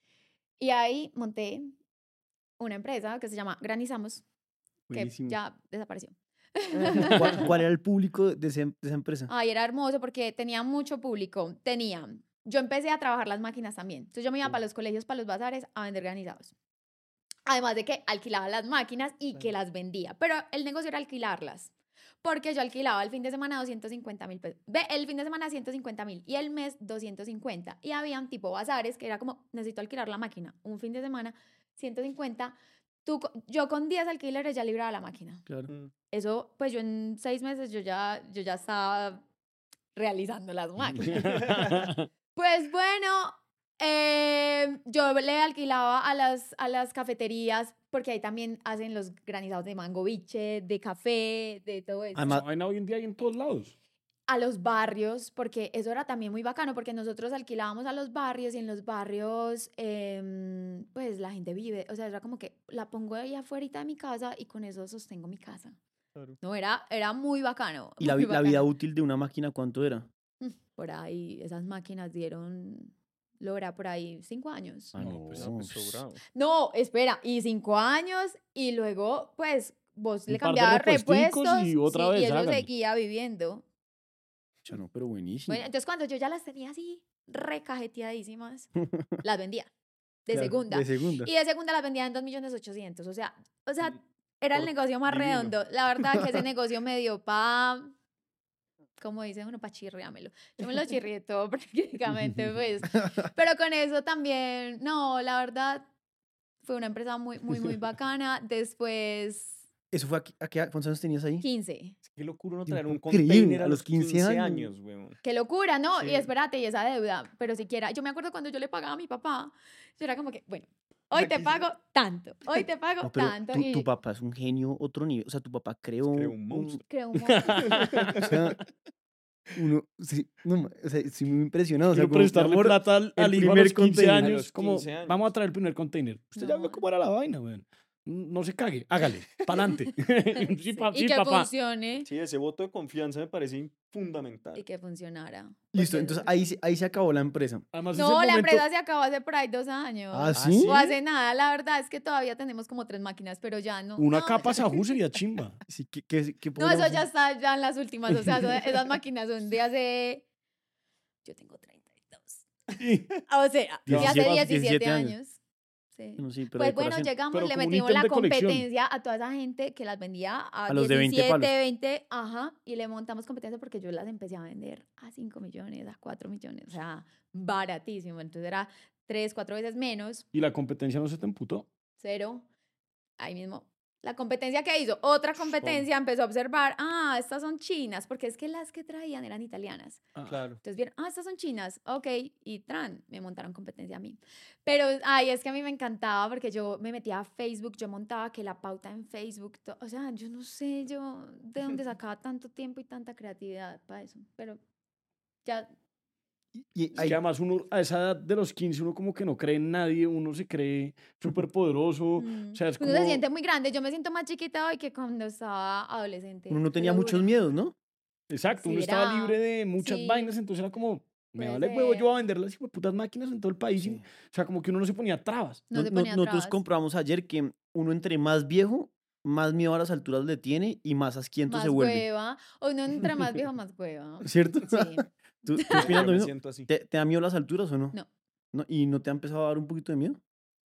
Speaker 1: Y ahí monté una empresa que se llama Granizamos, que
Speaker 2: Buenísimo.
Speaker 1: ya desapareció.
Speaker 2: ¿Cuál, cuál era el público de, ese- de esa empresa?
Speaker 1: Ay, era hermoso porque tenía mucho público. Tenía, yo empecé a trabajar las máquinas también. Entonces yo me iba para los colegios, para los bazares a vender granizados. Además de que alquilaba las máquinas y que las vendía. Pero el negocio era alquilarlas. Porque yo alquilaba el fin de semana doscientos cincuenta mil pesos. Ve, el fin de semana ciento cincuenta mil y el mes doscientos cincuenta. Y habían tipo bazares que era como, necesito alquilar la máquina. Un fin de semana, ciento cincuenta. Tú, co- yo con diez alquileres ya libraba la máquina.
Speaker 2: Claro.
Speaker 5: Mm.
Speaker 1: Eso, pues yo en seis meses yo ya, yo ya estaba realizando las máquinas. Pues bueno, eh, yo le alquilaba a las, a las cafeterías porque ahí también hacen los granizados de mango biche, de café, de todo eso.
Speaker 2: Además-
Speaker 3: Esa vaina hoy en día hay en todos lados.
Speaker 1: A los barrios, porque eso era también muy bacano, porque nosotros alquilábamos a los barrios y en los barrios, em, pues la gente vive, o sea, era como que la pongo ahí afuera de mi casa y con eso sostengo mi casa.
Speaker 5: Claro.
Speaker 1: No, era, era muy bacano.
Speaker 2: ¿Y la,
Speaker 1: muy
Speaker 2: vi- la vida
Speaker 1: bacano.
Speaker 2: útil de una máquina cuánto era?
Speaker 1: Mm, Por ahí, esas máquinas dieron, lo era por ahí, cinco años.
Speaker 2: Ah,
Speaker 3: No, pues,
Speaker 5: No, pues
Speaker 2: pues,
Speaker 5: sobrado.
Speaker 1: No, espera, y cinco años y luego, pues, vos
Speaker 3: Un
Speaker 1: le
Speaker 3: par de
Speaker 1: cambiabas
Speaker 3: repuesticos
Speaker 1: repuestos
Speaker 3: y otra
Speaker 1: sí,
Speaker 3: vez,
Speaker 1: y eso
Speaker 3: hágale.
Speaker 1: seguía viviendo.
Speaker 2: ya no, pero buenísimo.
Speaker 1: Bueno, entonces cuando yo ya las tenía así recajeteadísimas, las vendía de
Speaker 2: Claro,
Speaker 1: segunda.
Speaker 2: De segunda.
Speaker 1: Y de segunda las vendía en dos millones ochocientos. O sea, o sea, era el
Speaker 5: Por
Speaker 1: negocio más
Speaker 5: divino.
Speaker 1: redondo. La verdad que ese negocio me dio pa, como dice uno, pa chirriámelo. Yo me lo chirrié todo prácticamente, pues. Pero con eso también, no, la verdad, fue una empresa muy, muy, muy bacana. Después,
Speaker 2: ¿Eso fue aquí, a qué- ¿Cuántos años tenías ahí?
Speaker 1: quince.
Speaker 5: Qué locura uno
Speaker 2: Tiempo
Speaker 5: traer un
Speaker 2: increíble,
Speaker 5: container
Speaker 2: a
Speaker 5: a
Speaker 2: los
Speaker 5: los
Speaker 2: quince
Speaker 5: quince
Speaker 2: años.
Speaker 5: años, weón.
Speaker 1: Qué locura, ¿no? Y
Speaker 5: Sí.
Speaker 1: espérate, y esa deuda, pero siquiera, yo me acuerdo cuando yo le pagaba a mi papá, yo era como que, bueno, hoy te
Speaker 5: Aquí sí.
Speaker 1: pago tanto, hoy te pago
Speaker 2: No, pero
Speaker 1: tanto.
Speaker 2: tu,
Speaker 1: y
Speaker 2: tu papá es un genio, otro nivel. O sea, tu papá creó,
Speaker 5: Creó
Speaker 2: un,
Speaker 5: un monstruo.
Speaker 1: creo un monstruo.
Speaker 2: o sea, uno, sí, no, ma- o sea, estoy muy impresionado. O sea,
Speaker 3: Quiero
Speaker 2: como, mi
Speaker 3: prestarle
Speaker 2: amor,
Speaker 3: plata al,
Speaker 2: el
Speaker 3: al hijo a
Speaker 2: primer
Speaker 3: los quince
Speaker 2: container.
Speaker 3: años.
Speaker 5: A los
Speaker 3: como,
Speaker 5: quince años.
Speaker 3: vamos a traer el primer container. Usted ya
Speaker 1: No.
Speaker 3: vio cómo era la vaina, weón. No se cague, hágale, pa'lante. sí,
Speaker 1: Sí,
Speaker 3: pa-
Speaker 1: y
Speaker 3: sí,
Speaker 1: que
Speaker 3: papá.
Speaker 1: funcione.
Speaker 5: Sí, ese voto de confianza me parece fundamental.
Speaker 1: Y que funcionara.
Speaker 2: Listo,
Speaker 1: porque-
Speaker 2: entonces ahí, se- ahí se acabó la empresa.
Speaker 3: Además, es
Speaker 1: No,
Speaker 3: el
Speaker 1: la
Speaker 3: momento-
Speaker 1: empresa se acabó hace por ahí dos años.
Speaker 2: ¿Ah, sí?
Speaker 1: O hace nada, la verdad es que todavía tenemos como tres máquinas, pero ya no.
Speaker 3: Una
Speaker 1: no,
Speaker 3: capa sajú sería chimba.
Speaker 2: Sí, ¿qué, qué, qué
Speaker 1: No,
Speaker 2: podríamos
Speaker 1: eso ya
Speaker 2: hacer?
Speaker 1: está ya en las últimas, o sea, eso- esas máquinas son de hace... Yo tengo treinta y dos. O sea, de hace
Speaker 2: diecisiete
Speaker 1: diecisiete
Speaker 2: diecisiete años.
Speaker 1: años. Sí.
Speaker 2: Bueno, sí, pero
Speaker 1: Pues bueno,
Speaker 2: decoración.
Speaker 1: llegamos,
Speaker 3: Pero
Speaker 1: le
Speaker 3: como un
Speaker 1: metimos
Speaker 3: ítem
Speaker 1: la
Speaker 3: de colección.
Speaker 1: competencia a toda esa gente que las vendía a,
Speaker 2: A los de veinte
Speaker 1: diecisiete,
Speaker 2: palos.
Speaker 1: veinte, ajá, y le montamos competencia porque yo las empecé a vender a cinco millones, a cuatro millones, o sea, baratísimo. Entonces era tres, cuatro veces menos,
Speaker 3: Y la competencia no se te emputó.
Speaker 1: cero, ahí mismo, La competencia que hizo, otra competencia, empezó a observar, ah, estas son chinas, porque es que las que traían eran italianas.
Speaker 5: Claro.
Speaker 1: Entonces vieron, ah, estas son chinas, ok, y tran, me montaron competencia a mí. Pero, ay, es que a mí me encantaba porque yo me metía a Facebook, yo montaba que la pauta en Facebook, to- o sea, yo no sé yo de dónde sacaba tanto tiempo y tanta creatividad para eso, pero ya,
Speaker 2: Y
Speaker 3: Es
Speaker 2: ahí-
Speaker 3: que además uno a esa edad de los quince uno como que no cree en nadie, uno se cree súper poderoso.
Speaker 1: mm,
Speaker 3: O sea, es
Speaker 1: uno
Speaker 3: como...
Speaker 1: se siente muy grande. Yo me siento más chiquita hoy que cuando estaba adolescente.
Speaker 2: uno no
Speaker 1: te
Speaker 2: tenía
Speaker 1: lo
Speaker 2: muchos
Speaker 1: juro.
Speaker 2: miedos, ¿no?
Speaker 3: Exacto, uno estaba
Speaker 1: ¿Será?
Speaker 3: libre de muchas
Speaker 1: Sí.
Speaker 3: vainas, entonces era como, me
Speaker 1: Puede
Speaker 3: vale huevo, yo voy a
Speaker 1: ser.
Speaker 3: vender las putas máquinas en todo el país. y-
Speaker 2: Sí.
Speaker 3: o sea, como que uno no se ponía trabas.
Speaker 1: No
Speaker 2: No-
Speaker 1: se
Speaker 2: no-
Speaker 1: ponía
Speaker 2: nosotros
Speaker 1: trabas.
Speaker 2: comprobamos ayer que uno entre más viejo, más miedo a las alturas le tiene y más asquiento
Speaker 1: Más
Speaker 2: se vuelve.
Speaker 1: hueva. O uno entre más viejo, más hueva.
Speaker 2: ¿Cierto?
Speaker 1: Sí.
Speaker 2: ¿Tú, tú
Speaker 5: Yo
Speaker 2: opinas lo
Speaker 5: me
Speaker 2: mismo?
Speaker 5: siento así.
Speaker 2: ¿Te, te da miedo las alturas o no?
Speaker 1: No.
Speaker 2: ¿No? ¿Y no te ha empezado a dar un poquito de miedo?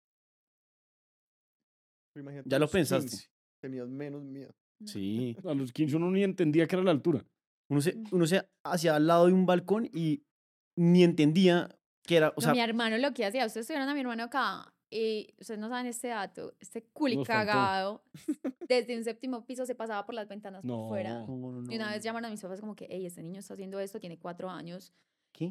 Speaker 5: Imagínate
Speaker 2: Ya lo
Speaker 5: los
Speaker 2: pensaste.
Speaker 5: quince, tenías menos miedo.
Speaker 1: No.
Speaker 2: Sí.
Speaker 3: A los quince uno ni entendía que era la altura.
Speaker 2: Uno se,
Speaker 1: Mm.
Speaker 2: uno se hacia al lado de un balcón y ni entendía que era, o
Speaker 1: No,
Speaker 2: sea,
Speaker 1: mi hermano lo que hacía, ustedes tuvieron a mi hermano acá y ustedes no saben este dato, este culi
Speaker 3: Nos faltó.
Speaker 1: cagado, desde un séptimo piso se pasaba por las ventanas
Speaker 3: No.
Speaker 1: por fuera.
Speaker 2: no, no, no,
Speaker 1: Y una vez
Speaker 2: no.
Speaker 1: llamaron a mis papás como que, hey, este niño está haciendo esto, tiene cuatro años.
Speaker 2: ¿Qué?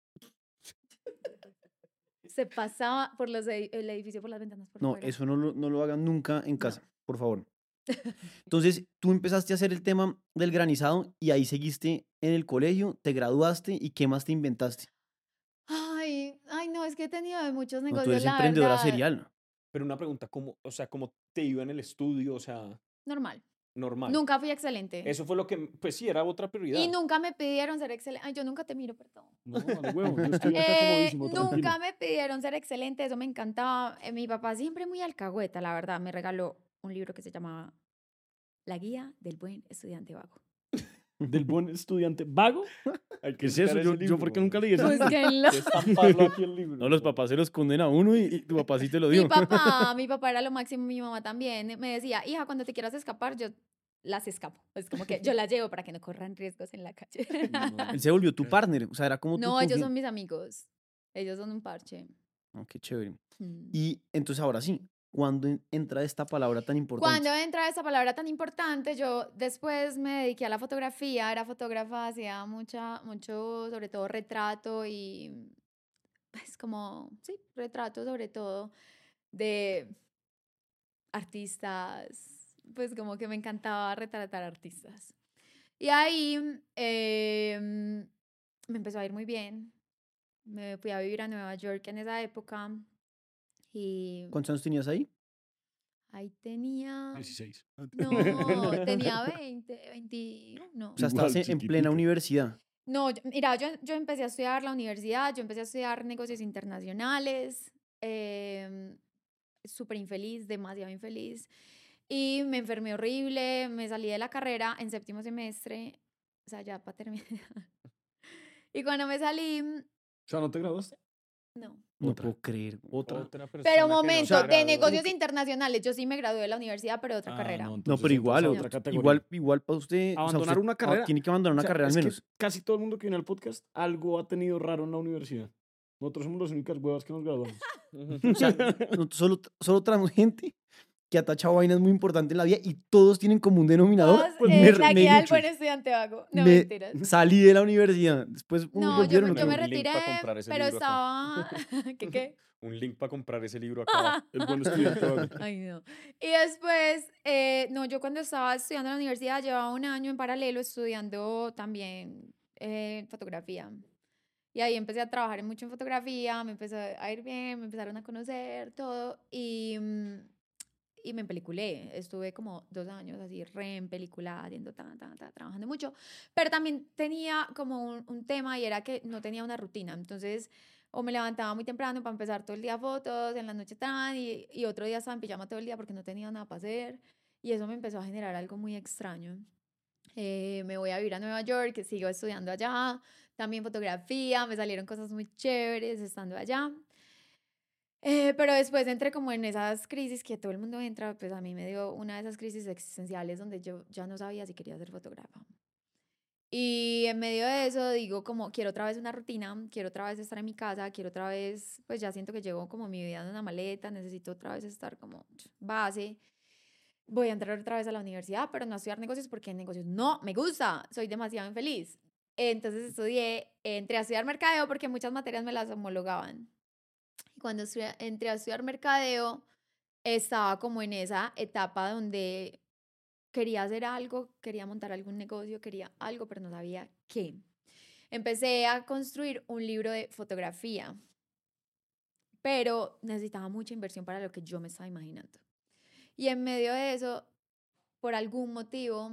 Speaker 1: Se pasaba por los edi- el edificio por las ventanas por
Speaker 2: No,
Speaker 1: fuera.
Speaker 2: eso no lo, no lo hagan nunca en casa, por favor. Entonces, tú empezaste a hacer el tema del granizado y ahí seguiste en el colegio, te graduaste y ¿qué más te inventaste?
Speaker 1: Ay, ay, no, es que he tenido de muchos
Speaker 2: No,
Speaker 1: negocios,
Speaker 2: tú eres
Speaker 1: la
Speaker 2: emprendedora
Speaker 1: verdad,
Speaker 2: serial.
Speaker 5: Pero una pregunta, ¿cómo, o sea, cómo te iba en el estudio? O sea,
Speaker 1: normal.
Speaker 5: normal.
Speaker 1: Nunca fui excelente.
Speaker 5: Eso fue lo que, pues sí, era otra prioridad.
Speaker 1: Y nunca me pidieron ser excelente. Ay, yo nunca te miro, perdón.
Speaker 3: No, vale huevo, yo estoy acá
Speaker 1: Eh,
Speaker 3: comodísimo, tranquilo.
Speaker 1: nunca me pidieron ser excelente, eso me encantaba. Eh, mi papá siempre muy alcahueta, la verdad, me regaló un libro que se llamaba La guía del buen estudiante vago.
Speaker 3: Del buen estudiante vago.
Speaker 5: Hay
Speaker 3: ¿Qué es
Speaker 5: buscar
Speaker 3: eso?
Speaker 5: ese
Speaker 3: Yo,
Speaker 5: libro,
Speaker 3: yo ¿por qué
Speaker 5: güey.
Speaker 3: nunca leí ese libro?
Speaker 1: Búsquenlo.
Speaker 5: Que estamparlo aquí el libro.
Speaker 2: No, los papás se los condenan a uno y, y tu papá sí te lo
Speaker 1: Mi
Speaker 2: dio.
Speaker 1: papá, mi papá era lo máximo, mi mamá también. Me decía, hija, cuando te quieras escapar, yo las escapo. Es como que yo las llevo para que no corran riesgos en la calle.
Speaker 2: Él se volvió tu partner, o sea, era como tu
Speaker 1: No, ellos
Speaker 2: confi-
Speaker 1: son mis amigos. Ellos son un parche.
Speaker 2: Oh, qué chévere.
Speaker 1: Mm.
Speaker 2: Y entonces ahora sí, ¿cuándo en- entra esta palabra tan importante?
Speaker 1: Cuando entra esa palabra tan importante, yo después me dediqué a la fotografía, era fotógrafa, hacía mucha, mucho, sobre todo retrato y es como, sí, retrato sobre todo de artistas, pues como que me encantaba retratar artistas. Y ahí em, me empezó a ir muy bien. Me fui a vivir a Nueva York en esa época y
Speaker 2: ¿Cuántos años tenías ahí?
Speaker 1: ahí tenía...
Speaker 3: dieciséis.
Speaker 1: No, tenía veinte, veintiuno.
Speaker 2: O sea,
Speaker 3: Igual,
Speaker 2: estabas en, en plena
Speaker 3: chiquitito.
Speaker 2: universidad.
Speaker 1: No, yo- mira, yo, yo empecé a estudiar la universidad, yo empecé a estudiar negocios internacionales, em, súper infeliz, demasiado infeliz, y me enfermé horrible, me salí de la carrera en séptimo semestre, o sea, ya para terminar. Y cuando me salí,
Speaker 3: O sea, ¿no te graduaste?
Speaker 1: no.
Speaker 2: No
Speaker 3: Otra.
Speaker 2: puedo creer.
Speaker 3: Otra.
Speaker 5: Otra persona
Speaker 1: Pero
Speaker 5: que no
Speaker 1: momento,
Speaker 5: se
Speaker 1: de
Speaker 5: graduó.
Speaker 1: negocios internacionales, yo sí me gradué de la universidad, pero de otra
Speaker 3: Ah,
Speaker 1: carrera.
Speaker 3: no,
Speaker 2: No,
Speaker 3: entonces
Speaker 2: pero
Speaker 3: entras
Speaker 2: igual,
Speaker 3: a
Speaker 2: o-
Speaker 3: otra categoría.
Speaker 2: igual, igual para usted. o sea,
Speaker 3: Abandonar
Speaker 2: usted
Speaker 3: una
Speaker 2: ah,
Speaker 3: carrera.
Speaker 2: Tiene que abandonar una
Speaker 3: O sea,
Speaker 2: carrera al
Speaker 3: es que
Speaker 2: menos.
Speaker 3: casi todo el mundo que viene al podcast algo ha tenido raro en la universidad. Nosotros somos las únicas huevas que nos graduamos.
Speaker 2: O sea, nosotros solo, solo traemos gente que ha tachado vainas muy importantes en la vida y todos tienen como un denominador.
Speaker 1: Todas,
Speaker 2: pues,
Speaker 1: eh,
Speaker 2: me-
Speaker 1: la
Speaker 2: me
Speaker 1: guía del
Speaker 2: muchos.
Speaker 1: buen estudiante vago. No,
Speaker 2: Me
Speaker 1: mentiras.
Speaker 2: salí de la universidad. Después uh,
Speaker 1: No, yo,
Speaker 2: volvieron.
Speaker 1: me-
Speaker 2: ¿o
Speaker 1: yo me
Speaker 2: qué?
Speaker 5: un link
Speaker 1: retiré,
Speaker 5: pa' comprar ese
Speaker 1: pero
Speaker 5: libro acá.
Speaker 1: estaba... ¿Qué qué?
Speaker 5: Un link para comprar ese libro acá.
Speaker 3: El buen estudiante vago.
Speaker 1: Ay, no. Y después, eh, no, yo cuando estaba estudiando en la universidad llevaba un año en paralelo estudiando también eh, fotografía. Y ahí empecé a trabajar mucho en fotografía, me empezó a ir bien, me empezaron a conocer todo y, mm, y me empeliculé. Estuve como dos años así re en película, haciendo ta, ta, ta, trabajando mucho. Pero también tenía como un, un tema y era que no tenía una rutina. Entonces, o me levantaba muy temprano para empezar todo el día fotos, en la noche tan, y, y otro día estaba en pijama todo el día porque no tenía nada para hacer. Y eso me empezó a generar algo muy extraño. Eh, me voy a vivir a Nueva York, sigo estudiando allá, también fotografía, me salieron cosas muy chéveres estando allá. Eh, pero después entré como en esas crisis que todo el mundo entra, pues a mí me dio una de esas crisis existenciales donde yo ya no sabía si quería ser fotógrafa. Y en medio de eso digo como quiero otra vez una rutina, quiero otra vez estar en mi casa, quiero otra vez, pues ya siento que llevo como mi vida en una maleta, necesito otra vez estar como base. voy a entrar otra vez a la universidad, pero no a estudiar negocios porque en negocios no me gusta, soy demasiado infeliz. Entonces estudié, entré a estudiar mercadeo porque muchas materias me las homologaban. Y cuando estudié- entré a estudiar mercadeo, estaba como en esa etapa donde quería hacer algo, quería montar algún negocio, quería algo, pero no sabía qué. Empecé a construir un libro de fotografía, pero necesitaba mucha inversión para lo que yo me estaba imaginando. Y en medio de eso, por algún motivo,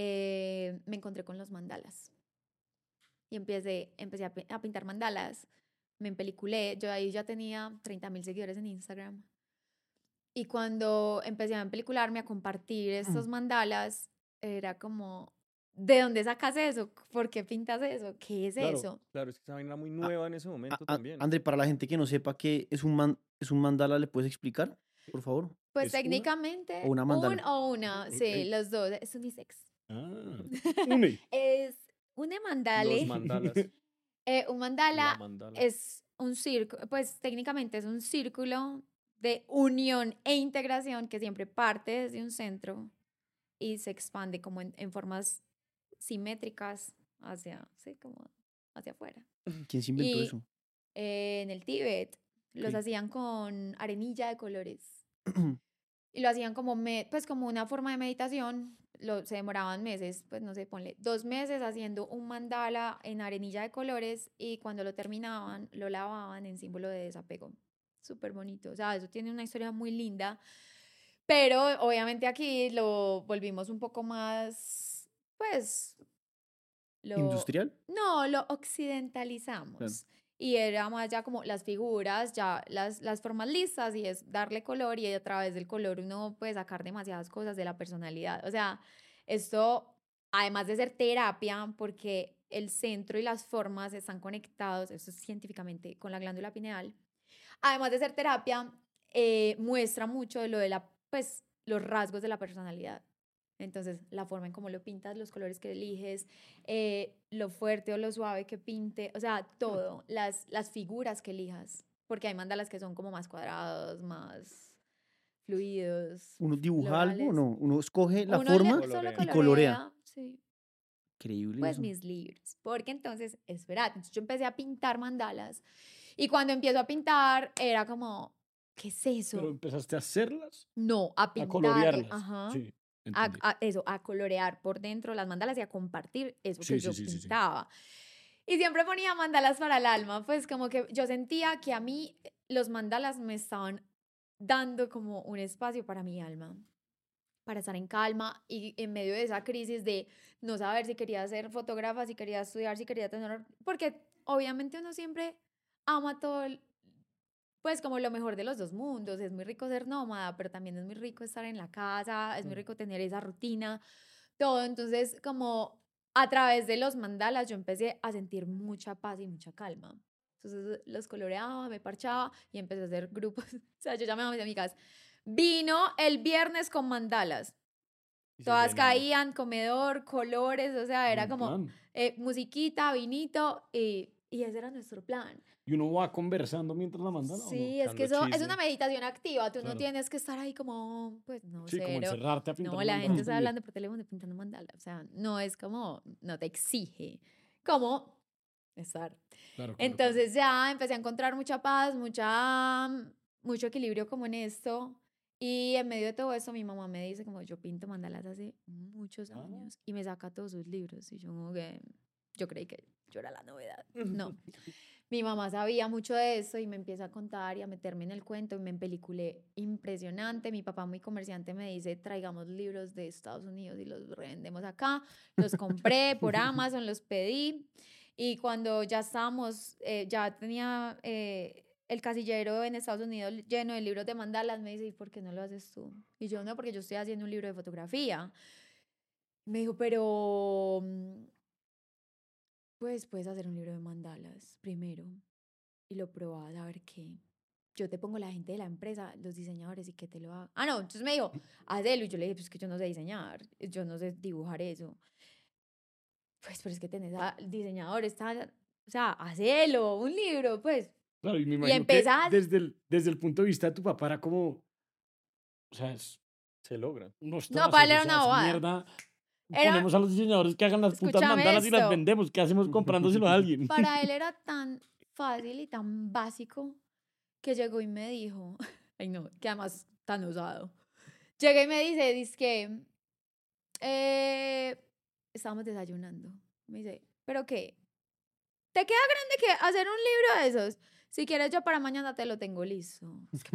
Speaker 1: eh, me encontré con los mandalas. Y empecé, empecé a, pi- a pintar mandalas. Me empeliculé. Yo ahí ya tenía treinta mil seguidores en Instagram. Y cuando empecé a empelicularme, a compartir estos mandalas, era como, ¿de dónde sacas eso? ¿Por qué pintas eso? ¿Qué es
Speaker 5: Claro,
Speaker 1: eso?
Speaker 5: claro, es que esa vaina era muy
Speaker 2: A-
Speaker 5: nueva en ese
Speaker 2: a-
Speaker 5: momento
Speaker 2: a-
Speaker 5: también.
Speaker 2: André, para la gente que no sepa qué es un, man, es un mandala, ¿le puedes explicar, por favor?
Speaker 1: Pues
Speaker 5: ¿Es una?
Speaker 1: técnicamente,
Speaker 2: O una
Speaker 1: un
Speaker 2: mandala.
Speaker 1: o una, sí,
Speaker 5: Ok.
Speaker 1: los dos, es unisex.
Speaker 5: Ah, une.
Speaker 1: Es un
Speaker 5: Los
Speaker 1: mandale.
Speaker 5: mandalas.
Speaker 1: Eh, un
Speaker 5: La
Speaker 1: mandala
Speaker 5: mandala.
Speaker 1: es un círculo, pues técnicamente es un círculo de unión e integración que siempre parte desde un centro y se expande como en, en formas simétricas hacia, sí, como hacia afuera.
Speaker 2: ¿Quién se inventó
Speaker 1: Y
Speaker 2: eso?
Speaker 1: eh, en el Tíbet los
Speaker 2: Ok.
Speaker 1: hacían con arenilla de colores. Y lo hacían como, me, pues como una forma de meditación, lo, se demoraban meses, pues no sé, ponle dos meses haciendo un mandala en arenilla de colores y cuando lo terminaban, lo lavaban en símbolo de desapego. Súper bonito, o sea, eso tiene una historia muy linda, pero obviamente aquí lo volvimos un poco más, pues, lo,
Speaker 2: ¿Industrial?
Speaker 1: no, lo
Speaker 2: Claro.
Speaker 1: occidentalizamos. Y era más ya como las figuras, ya las, las formas listas y es darle color y a través del color uno puede sacar demasiadas cosas de la personalidad. O sea, esto, además de ser terapia, porque el centro y las formas están conectados, eso es científicamente, con la glándula pineal, además de ser terapia, eh, muestra mucho de lo de la, pues, los rasgos de la personalidad. Entonces, la forma en cómo lo pintas, los colores que eliges, eh, lo fuerte o lo suave que pinte, o sea, todo, las, las figuras que elijas, porque hay mandalas que son como más cuadrados, más fluidos,
Speaker 2: ¿Uno dibuja algo o
Speaker 1: florales.
Speaker 2: no? Uno escoge la
Speaker 1: Uno le-
Speaker 2: forma
Speaker 1: solo
Speaker 5: Colorea.
Speaker 2: y colorea.
Speaker 1: colorea, sí,
Speaker 2: Increíble
Speaker 1: pues
Speaker 2: eso.
Speaker 1: mis libros, porque entonces, espera, entonces yo empecé a pintar mandalas y cuando empiezo a pintar era como, ¿qué es eso?
Speaker 3: Pero empezaste a hacerlas,
Speaker 1: No, a
Speaker 3: a
Speaker 1: pintarle,
Speaker 3: colorearlas.
Speaker 1: ajá.
Speaker 3: Sí,
Speaker 1: A,
Speaker 3: entendí.
Speaker 1: a eso, a colorear por dentro las mandalas y a compartir eso que
Speaker 3: Sí,
Speaker 1: yo
Speaker 3: sí, sí, sí, sí.
Speaker 1: pintaba. Y siempre ponía mandalas para el alma, pues como que yo sentía que a mí eh, los mandalas me estaban dando como un espacio para mi alma, para estar en calma y en medio de esa crisis de no saber si quería ser fotógrafa, si quería estudiar, si quería tener, porque obviamente uno siempre ama todo, el- pues como lo mejor de los dos mundos. Es muy rico ser nómada, pero también es muy rico estar en la casa, es muy
Speaker 3: Mm.
Speaker 1: rico tener esa rutina, todo. Entonces, como a través de los mandalas yo empecé a sentir mucha paz y mucha calma. Entonces los coloreaba, me parchaba y empecé a hacer grupos. O sea, yo llamaba a mis amigas, vino el viernes con mandalas.
Speaker 5: Y se
Speaker 1: Todas
Speaker 5: llenaba.
Speaker 1: caían, comedor, colores, o sea, era
Speaker 3: Buen
Speaker 1: como
Speaker 3: plan.
Speaker 1: eh, musiquita, vinito y, y ese era nuestro plan.
Speaker 3: ¿Y uno va conversando mientras la mandan o no?
Speaker 1: Sí, es que
Speaker 5: Echando
Speaker 1: eso es
Speaker 5: chisme.
Speaker 1: una meditación activa. Tú no
Speaker 3: Claro.
Speaker 1: tienes que estar ahí como, pues no,
Speaker 3: Sí, como
Speaker 1: cero.
Speaker 3: encerrarte a pintar
Speaker 1: No,
Speaker 3: un
Speaker 1: la
Speaker 3: mandala
Speaker 1: gente
Speaker 3: todo
Speaker 1: está
Speaker 3: el día.
Speaker 1: hablando por teléfono pintando mandala. O sea, no es como, no te exige. Como estar.
Speaker 3: Claro, claro, claro.
Speaker 1: Entonces ya empecé a encontrar mucha paz, mucha, mucho equilibrio como en esto. Y en medio de todo eso, mi mamá me dice como yo pinto mandalas hace muchos
Speaker 3: Ah.
Speaker 1: años y me saca todos sus libros. Y yo como que, yo creí que yo era la novedad. No. Mi mamá sabía mucho de eso y me empieza a contar y a meterme en el cuento y me empeliculé impresionante. Mi papá, muy comerciante, me dice, traigamos libros de Estados Unidos y los revendemos acá. Los compré por Amazon, los pedí y cuando ya estábamos, eh, ya tenía eh, el casillero en Estados Unidos lleno de libros de mandalas, me dice, ¿y por qué no lo haces tú? Y yo, no, porque yo estoy haciendo un libro de fotografía. Me dijo, pero... mm, pues puedes hacer un libro de mandalas primero y lo probas a ver qué. Yo te pongo la gente de la empresa, los diseñadores y que te lo hagan. Ah, no, entonces me dijo, hazlo. Y yo le dije, pues que yo no sé diseñar, yo no sé dibujar eso. Pues, pero es que tenés a diseñadores, tal, o sea, hazlo, un libro, pues.
Speaker 3: Claro, y me
Speaker 1: Y
Speaker 3: imagino que
Speaker 1: empezás.
Speaker 3: desde el, desde el punto de vista de tu papá era como, o sea, es-
Speaker 5: Se logra.
Speaker 3: No,
Speaker 1: No, para él era una bobada.
Speaker 3: Mierda.
Speaker 1: Era-
Speaker 3: Ponemos a los diseñadores que hagan las putas
Speaker 1: Escúchame
Speaker 3: mandalas y las
Speaker 1: esto.
Speaker 3: vendemos. ¿Qué hacemos comprándoselo a alguien?
Speaker 1: Para él era tan fácil y tan básico que llegó y me dijo, ay no, que además tan usado. Llegué y me dice, dice que eh, estábamos desayunando. Me dice, ¿pero qué? ¿Te queda grande que hacer un libro de esos? Si quieres yo para mañana te lo tengo listo.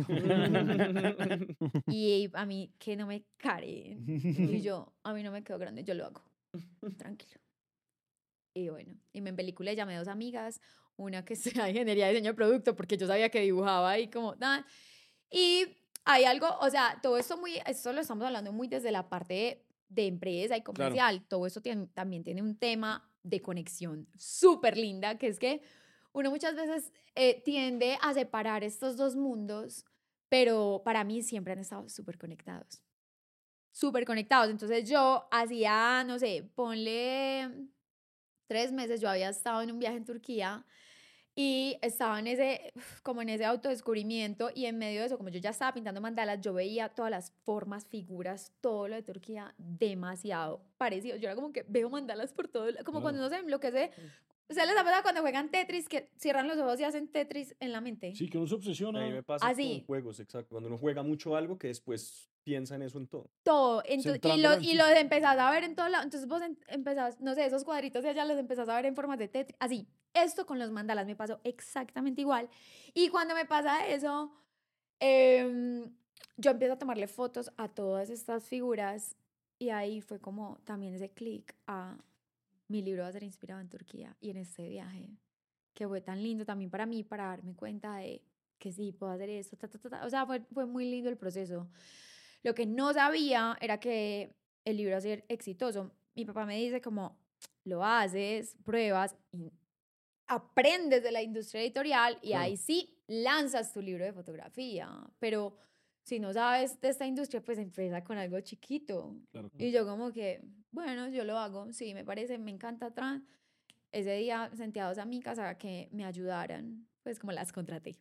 Speaker 1: Y a mí que no me care. Y yo, a mí no me quedó grande, yo lo hago. Tranquilo. Y bueno, y me empeliculé, llamé a dos amigas, una que estudiaba ingeniería de diseño de producto, porque yo sabía que dibujaba y como nada. Y hay algo, o sea, todo esto muy, esto lo estamos hablando muy desde la parte de, de empresa y comercial. Todo esto tiene, también tiene un tema de conexión súper linda, que es que uno muchas veces eh, tiende a separar estos dos mundos, pero para mí siempre han estado súper conectados. Súper conectados. Entonces yo hacía, no sé, ponle tres meses, yo había estado en un viaje en Turquía y estaba en ese, como en ese autodescubrimiento, y en medio de eso, como yo ya estaba pintando mandalas, yo veía todas las formas, figuras, todo lo de Turquía demasiado parecido. Yo era como que veo mandalas por todo, como
Speaker 3: Claro.
Speaker 1: cuando uno se enloquece. ¿Ustedes les ha pasado cuando juegan Tetris que cierran los ojos y hacen Tetris en la mente?
Speaker 3: Sí, que uno se
Speaker 5: A mí
Speaker 3: obsesiona.
Speaker 5: me pasa
Speaker 1: Así.
Speaker 5: con juegos, exacto. Cuando uno juega mucho algo que después piensa en eso en todo.
Speaker 1: Todo. Entonces, y,
Speaker 3: Centrándolo
Speaker 1: lo,
Speaker 3: en
Speaker 1: y lo empezás a ver en todo lado. Entonces vos em- empezás, no sé, esos cuadritos de allá los empezás a ver en formas de Tetris. Así. Esto con los mandalas me pasó exactamente igual. Y cuando me pasa eso, em, yo empiezo a tomarle fotos a todas estas figuras. Y ahí fue como también ese clic a mi libro va a ser inspirado en Turquía y en este viaje, que fue tan lindo también para mí, para darme cuenta de que sí, puedo hacer esto, ta, ta, ta, ta. O sea, fue, fue muy lindo el proceso. Lo que no sabía era que el libro iba a ser exitoso. Mi papá me dice como, lo haces, pruebas, y aprendes de la industria editorial y
Speaker 3: Claro.
Speaker 1: ahí sí lanzas tu libro de fotografía. Pero si no sabes de esta industria, pues empieza con algo chiquito.
Speaker 3: Claro.
Speaker 1: Y yo como que, bueno, yo lo hago, sí, me parece, me encanta atrás. Ese día sentí a dos amigas a que me ayudaran, pues como las contraté.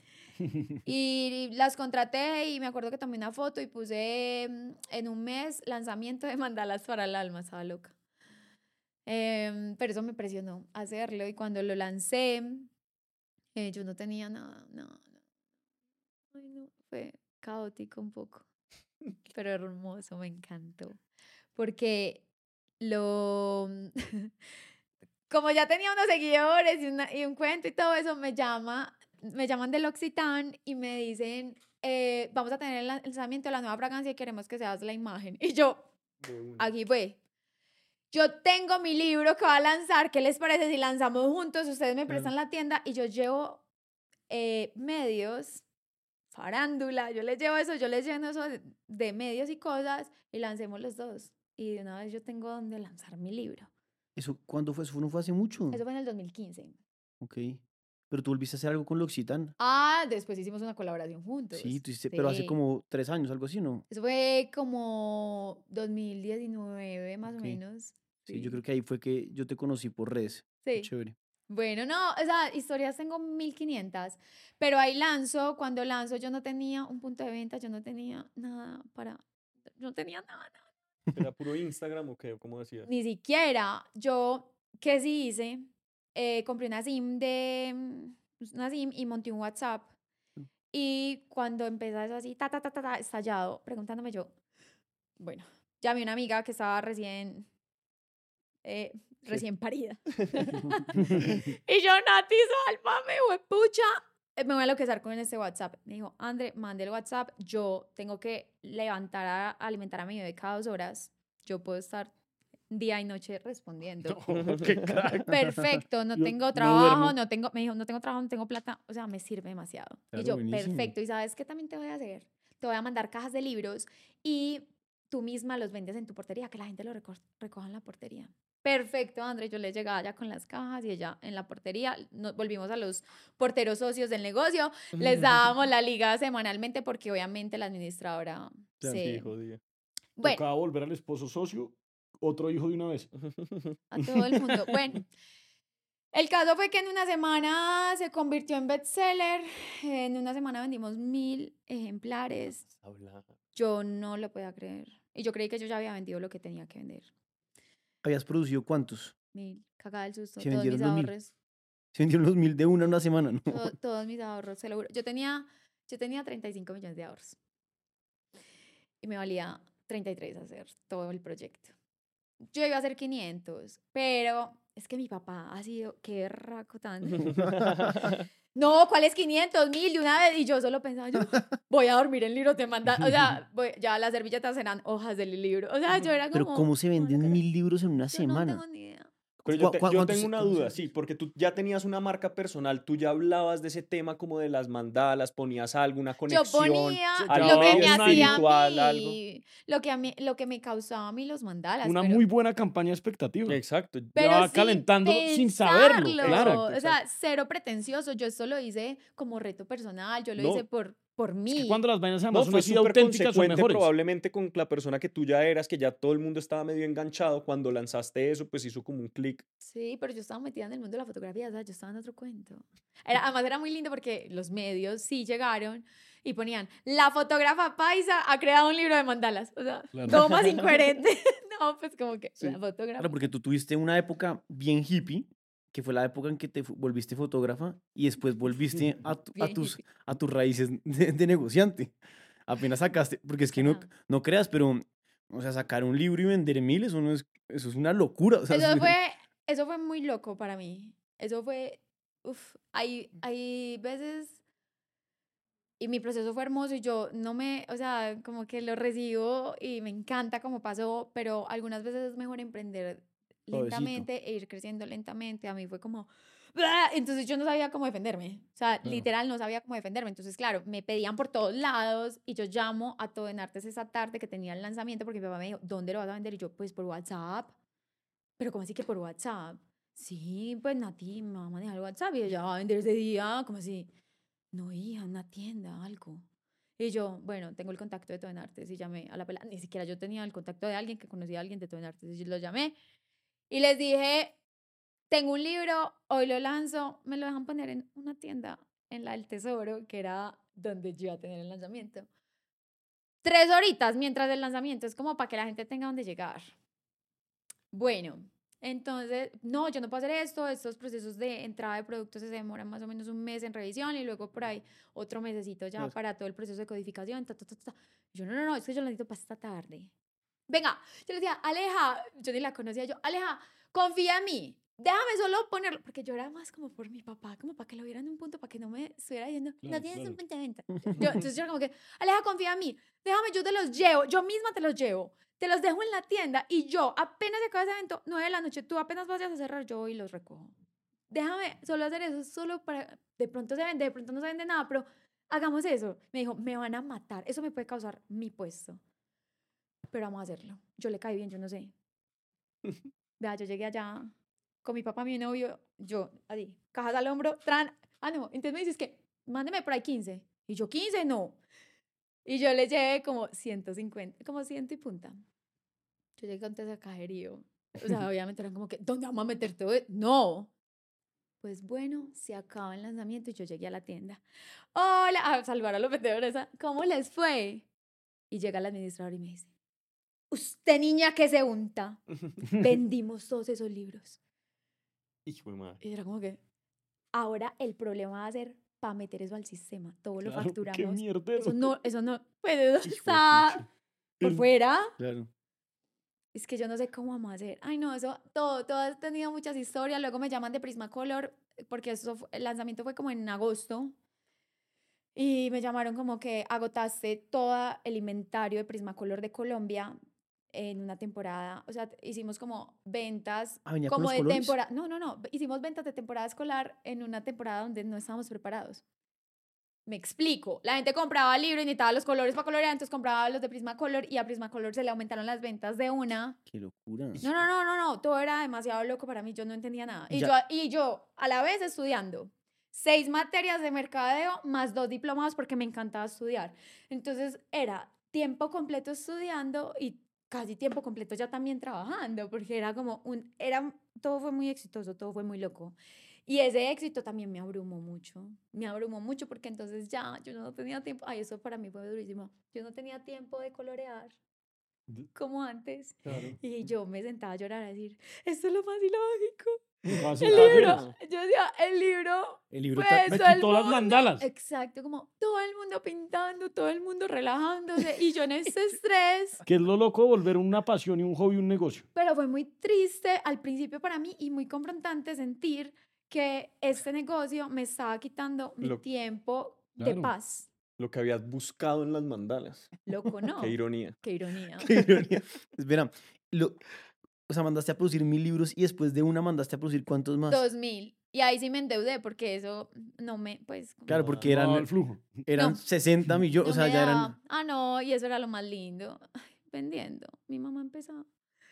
Speaker 1: Y las contraté y me acuerdo que tomé una foto y puse mm, en un mes lanzamiento de mandalas para el alma, estaba loca. Em, pero eso me presionó hacerlo y cuando lo lancé, eh, yo no tenía nada, no, no. Ay, no, fue caótico un poco, pero hermoso, me encantó. Porque lo... como ya tenía unos seguidores y, una- y un cuento y todo eso, me llama, me llaman del L'Occitane y me dicen, eh, vamos a tener el lan- el lanzamiento de la nueva fragancia y queremos que seas la imagen. Y yo,
Speaker 5: De una.
Speaker 1: aquí fue. Yo tengo mi libro que va a lanzar, ¿qué les parece si lanzamos juntos? Ustedes me prestan la tienda y yo llevo eh, medios, farándula, yo les llevo eso, yo les lleno eso de, de medios y cosas y lancemos los dos. Y de una vez yo tengo donde lanzar mi libro.
Speaker 2: ¿Eso cuándo fue? Eso no fue hace mucho.
Speaker 1: Eso fue en el dos mil quince.
Speaker 2: Ok. Pero tú volviste a hacer algo con L'Occitane.
Speaker 1: Ah, después hicimos una colaboración juntos.
Speaker 2: Sí, tú hiciste, pero hace
Speaker 1: Sí.
Speaker 2: como tres años, algo así, ¿no?
Speaker 1: Eso fue como dos mil diecinueve, más
Speaker 2: Ok.
Speaker 1: o menos.
Speaker 2: Sí, yo creo que ahí fue que yo te conocí por redes. Qué
Speaker 1: Sí.
Speaker 2: chévere.
Speaker 1: Bueno, no, o sea, historias tengo mil quinientas, pero ahí lanzo, cuando lanzo yo no tenía un punto de venta, yo no tenía nada para, yo no tenía nada, nada.
Speaker 5: ¿Era puro Instagram o qué? ¿Cómo decías?
Speaker 1: Ni siquiera. Yo, ¿qué sí hice? Eh, compré una SIM de, mm, una SIM y monté un WhatsApp. Y cuando empezó eso así, ta, ta, ta, ta, ta, estallado, preguntándome yo, bueno, llamé a una amiga que estaba recién, eh, recién parida. Y yo, Nati, sálvame, huepucha. Eh, Me voy a enloquecer con este WhatsApp. Me dijo, André, mande el WhatsApp. Yo tengo que levantar a alimentar a mi bebé cada dos horas. Yo puedo estar día y noche respondiendo.
Speaker 3: Oh, qué crack.
Speaker 1: Perfecto, no
Speaker 3: Yo
Speaker 1: tengo
Speaker 3: no
Speaker 1: trabajo,
Speaker 3: duermo.
Speaker 1: no tengo, me dijo, no tengo trabajo, no tengo plata, o sea, me sirve demasiado.
Speaker 2: Claro,
Speaker 1: y yo,
Speaker 2: buenísimo.
Speaker 1: perfecto, ¿y sabes qué también te voy a hacer? Te voy a mandar cajas de libros y tú misma los vendes en tu portería, que la gente lo reco- recoja en la portería. Perfecto, André, yo le llegaba ya con las cajas y ella en la portería, nos volvimos a los porteros socios del negocio, les dábamos la liga semanalmente porque obviamente la administradora
Speaker 5: Claro,
Speaker 1: se...
Speaker 5: sí, jodía.
Speaker 1: Bueno,
Speaker 3: Tocaba volver al esposo socio, otro hijo de una vez.
Speaker 1: a todo el mundo. Bueno, el caso fue que en una semana se convirtió en bestseller. En una semana vendimos mil ejemplares.
Speaker 5: Habla.
Speaker 1: Yo no lo podía creer. Y yo creí que yo ya había vendido lo que tenía que vender.
Speaker 2: ¿Habías producido cuántos?
Speaker 1: Mil, cagada del susto,
Speaker 2: Se
Speaker 1: todos mis
Speaker 2: vendieron los mil.
Speaker 1: ahorros.
Speaker 2: Se vendieron los mil de una en una semana, ¿no?
Speaker 1: todo- todos mis ahorros, se lo juro. Yo tenía, yo tenía treinta y cinco millones de ahorros. Y me valía treinta y tres hacer todo el proyecto. Yo iba a hacer quinientos, pero es que mi papá ha sido, qué berraco tan... No, ¿cuáles quinientos? Mil de una vez. Y yo solo pensaba, yo voy a dormir en libros de mandar. O sea, voy- ya las servilletas eran hojas del libro. O sea, yo era como...
Speaker 2: Pero ¿cómo se
Speaker 1: "No van a
Speaker 2: venden
Speaker 1: creer".
Speaker 2: mil libros en una
Speaker 1: Yo
Speaker 2: semana?
Speaker 1: no tengo ni idea.
Speaker 5: Pero yo,
Speaker 2: ¿Cu-
Speaker 5: te-
Speaker 2: cu-
Speaker 5: yo
Speaker 2: cuántos-
Speaker 5: tengo una
Speaker 2: cuántos
Speaker 5: duda,
Speaker 2: años?
Speaker 5: sí, porque tú ya tenías una marca personal, tú ya hablabas de ese tema como de las mandalas, ponías alguna
Speaker 1: Yo
Speaker 5: conexión,
Speaker 1: ponía
Speaker 5: algo
Speaker 1: lo que
Speaker 3: llevaba
Speaker 1: me
Speaker 3: un año.
Speaker 1: hacía a
Speaker 5: espiritual, algo.
Speaker 1: mí, lo que, a mí, lo que me causaba a mí los mandalas.
Speaker 3: Una
Speaker 1: pero,
Speaker 3: muy buena campaña de expectativa.
Speaker 5: Exacto.
Speaker 1: pero
Speaker 3: Llevaba
Speaker 1: sin
Speaker 3: calentándolo sin saberlo,
Speaker 1: pensarlo.
Speaker 3: claro.
Speaker 1: O sea, cero pretencioso. Yo esto lo hice como reto personal. Yo lo
Speaker 5: No.
Speaker 1: hice por, por mí.
Speaker 3: Es que cuando las vainas
Speaker 5: No,
Speaker 3: además son
Speaker 5: fue
Speaker 3: así de
Speaker 5: súper
Speaker 3: auténticas son
Speaker 5: consecuente
Speaker 3: mejores.
Speaker 5: probablemente con la persona que tú ya eras, que ya todo el mundo estaba medio enganchado. Cuando lanzaste eso, pues hizo como un clic.
Speaker 1: Sí, pero yo estaba metida en el mundo de la fotografía, o sea, yo estaba en otro cuento. Era, además era muy lindo porque los medios sí llegaron y ponían, la fotógrafa paisa ha creado un libro de mandalas. O sea,
Speaker 3: Claro.
Speaker 1: todo más incoherente. No, pues como que
Speaker 5: Sí.
Speaker 1: la fotógrafa.
Speaker 2: Claro, porque tú tuviste una época bien hippie, que fue la época en que te fu- volviste fotógrafa y después volviste a, tu- a
Speaker 1: Bien
Speaker 2: tus,
Speaker 1: hippie.
Speaker 2: a tus raíces de, de negociante. Apenas sacaste, porque es que no,
Speaker 1: Ajá.
Speaker 2: no creas, pero, o sea, sacar un libro y vender mil, eso, no es, eso es una locura. O sea,
Speaker 1: Eso
Speaker 2: es-
Speaker 1: fue, eso fue muy loco para mí. Eso fue, uff, hay, hay veces, y mi proceso fue hermoso y yo no me, o sea, como que lo recibo y me encanta cómo pasó, pero algunas veces es mejor emprender
Speaker 2: Suavecito.
Speaker 1: lentamente e ir creciendo lentamente. A mí fue como, ¡ah! Entonces yo no sabía cómo defenderme. O sea,
Speaker 3: Claro.
Speaker 1: literal no sabía cómo defenderme. Entonces, claro, me pedían por todos lados y yo llamo a Todo en Artes esa tarde que tenía el lanzamiento porque mi papá me dijo, ¿dónde lo vas a vender? Y yo, pues por WhatsApp. Pero ¿cómo así que por WhatsApp? Sí, pues Nati, me va a manejar el WhatsApp y ella va a vender ese día. ¿Cómo así? No, hija, una tienda, algo. Y yo, bueno, tengo el contacto de Todo en Artes y llamé a la pelada. Ni siquiera yo tenía el contacto de alguien que conocía a alguien de Todo en Artes. Y yo lo llamé y les dije, tengo un libro, hoy lo lanzo, me lo dejan poner en una tienda, en la del Tesoro, que era donde yo iba a tener el lanzamiento. Tres horitas mientras del lanzamiento, es como para que la gente tenga donde llegar. Bueno, entonces, no, yo no puedo hacer esto, estos procesos de entrada de productos se demoran más o menos un mes en revisión y luego por ahí otro mesecito ya
Speaker 2: Claro.
Speaker 1: para todo el proceso de codificación. Ta, ta, ta, ta. Yo, no, no, no, es que yo lo necesito para esta tarde. Venga, yo le decía, Aleja, yo ni la conocía, yo, Aleja, confía en mí, déjame solo ponerlo, porque yo era más como por mi papá, como para que lo viera en un punto, para que no me estuviera diciendo, no
Speaker 3: Claro,
Speaker 1: tienes
Speaker 3: claro.
Speaker 1: un punto de venta. Yo, entonces yo era como que, Aleja, confía en mí, déjame, yo te los llevo, yo misma te los llevo, te los dejo en la tienda y yo, apenas se acaba ese evento, nueve de la noche, tú apenas vayas a cerrar, yo voy y los recojo. Déjame solo hacer eso, solo para, de pronto se vende, de pronto no se vende nada, pero hagamos eso. Me dijo, me van a matar, eso me puede causar mi puesto. Pero vamos a hacerlo. Yo le caí bien, yo no sé. Vea, yo llegué allá con mi papá, mi novio, yo, así, cajas al hombro, tran. Ah, no, entonces me dices que, mándeme por ahí quince. Y yo, quince, no. Y yo le llevé como ciento cincuenta, como ciento y punta. Yo llegué antes al cajerío. O sea, obviamente eran como que, ¿dónde vamos a meter todo? e-?" No. Pues bueno, se acaba el lanzamiento y yo llegué a la tienda. Hola, a saludar a los vendedores. ¿ah? ¿Cómo les fue? Y llega el administrador y me dice, usted niña que se unta, vendimos todos esos libros.
Speaker 5: Hijo de madre.
Speaker 1: Y era como que, ahora el problema va a ser para meter eso al sistema. Todo lo
Speaker 3: Claro, qué
Speaker 1: facturamos.
Speaker 3: mierdero.
Speaker 1: Eso no, eso no, pues eso
Speaker 5: Hijo de
Speaker 1: está
Speaker 5: pucha.
Speaker 1: por fuera.
Speaker 2: Claro.
Speaker 1: Es que yo no sé cómo vamos a hacer. Ay, no, eso, todo, todo ha tenido muchas historias. Luego me llaman de Prismacolor, porque eso fue- el lanzamiento fue como en agosto. Y me llamaron como que agotaste todo el inventario de Prismacolor de Colombia en una temporada. O sea, hicimos como ventas
Speaker 2: Ah, venía con
Speaker 1: como
Speaker 2: los
Speaker 1: de
Speaker 2: colores.
Speaker 1: temporada. No, no, no. Hicimos ventas de temporada escolar en una temporada donde no estábamos preparados. Me explico. La gente compraba libros y necesitaba los colores para colorear, entonces compraba los de Prismacolor y a Prismacolor se le aumentaron las ventas de una.
Speaker 2: Qué locura.
Speaker 1: No, no, no, no, no. Todo era demasiado loco para mí. Yo no entendía nada. Y, yo,
Speaker 2: Ya.
Speaker 1: y yo, a la vez, estudiando. Seis materias de mercadeo más dos diplomados porque me encantaba estudiar. Entonces, era tiempo completo estudiando y casi tiempo completo ya también trabajando, porque era como un... Era, todo fue muy exitoso, todo fue muy loco. Y ese éxito también me abrumó mucho, me abrumó mucho porque entonces ya yo no tenía tiempo, ay, eso para mí fue durísimo, yo no tenía tiempo de colorear como antes.
Speaker 3: Claro.
Speaker 1: Y yo me sentaba a llorar a decir, esto es lo más ilógico.
Speaker 3: Vas
Speaker 1: El
Speaker 3: a-
Speaker 1: libro, yo decía, el libro
Speaker 3: El libro
Speaker 1: fue
Speaker 3: ta- me
Speaker 1: eso, el
Speaker 3: quitó las
Speaker 1: mundo.
Speaker 3: mandalas.
Speaker 1: Exacto, como todo el mundo pintando, todo el mundo relajándose y yo en este estrés.
Speaker 3: Que es lo loco de volver una pasión y un hobby un negocio.
Speaker 1: Pero fue muy triste al principio para mí y muy confrontante sentir que este negocio me estaba quitando mi
Speaker 5: Lo-
Speaker 1: tiempo
Speaker 3: Claro.
Speaker 1: de paz.
Speaker 5: Lo que habías buscado en las mandalas.
Speaker 1: Loco, ¿no?
Speaker 5: Qué ironía.
Speaker 1: Qué ironía.
Speaker 2: Qué ironía. Espera, lo, o sea, mandaste a producir mil libros y después de una mandaste a producir ¿cuántos más?
Speaker 1: Dos mil. Y ahí sí me endeudé porque eso no me, pues... como
Speaker 2: Claro,
Speaker 1: no-
Speaker 2: porque eran,
Speaker 3: No, el flujo.
Speaker 2: eran
Speaker 1: No.
Speaker 2: sesenta millones,
Speaker 1: no
Speaker 2: o sea,
Speaker 1: me
Speaker 2: ya
Speaker 1: daba.
Speaker 2: eran...
Speaker 1: Ah, no, y eso era lo más lindo. Ay, vendiendo. Mi mamá empezaba.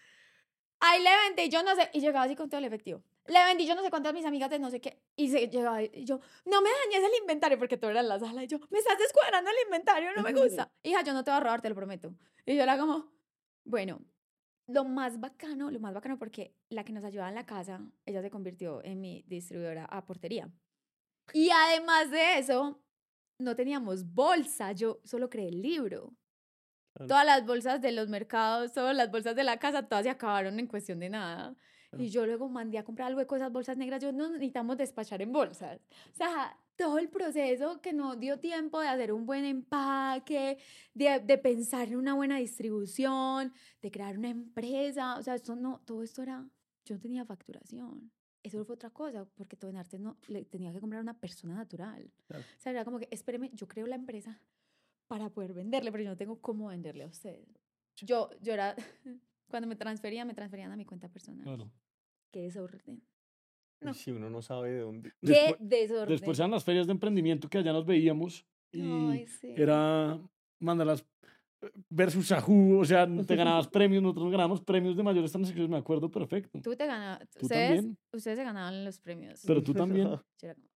Speaker 1: Ahí le vendí, yo no sé, y llegaba así con todo el efectivo. Le vendí yo no sé cuántas a mis amigas de no sé qué. Y se llegaba y yo, no me dañes el inventario porque todo era en la sala. Y yo, me estás descuadrando el inventario, no me gusta. Hija, yo no te voy a robar, te lo prometo. Y yo era como, bueno, lo más bacano, lo más bacano porque la que nos ayudaba en la casa, ella se convirtió en mi distribuidora a portería. Y además de eso, no teníamos bolsa, yo solo creé el libro.
Speaker 5: Claro.
Speaker 1: Todas las bolsas de los mercados, todas las bolsas de la casa, todas se acabaron en cuestión de nada. Y yo luego mandé a comprar algo de cosas, bolsas negras, yo no necesitamos despachar en bolsas. O sea, todo el proceso que no dio tiempo de hacer un buen empaque, de, de pensar en una buena distribución, de crear una empresa, o sea, esto no, todo esto era, yo no tenía facturación. Eso fue otra cosa, porque todo en arte no, le tenía que comprar a una persona natural.
Speaker 2: Claro.
Speaker 1: O sea, era como que, espéreme, yo creo la empresa para poder venderle, pero yo no tengo cómo venderle a usted. Yo, yo era, cuando me transferían, me transferían a mi cuenta personal.
Speaker 3: Claro.
Speaker 1: Qué desorden.
Speaker 5: Y
Speaker 1: No.
Speaker 5: si uno no sabe de dónde.
Speaker 1: Qué
Speaker 3: Después-
Speaker 1: desorden.
Speaker 3: Después eran las ferias de emprendimiento que allá nos veíamos y
Speaker 1: Ay, sí.
Speaker 3: era mandalas versus Yahoo, o sea, te ganabas premios, nosotros ganamos premios de mayores transacciones, me acuerdo perfecto.
Speaker 1: Tú te ganabas,
Speaker 3: Tú
Speaker 1: ustedes,
Speaker 3: también.
Speaker 1: ustedes se ganaban los premios.
Speaker 3: Pero tú también.
Speaker 1: Yo era como,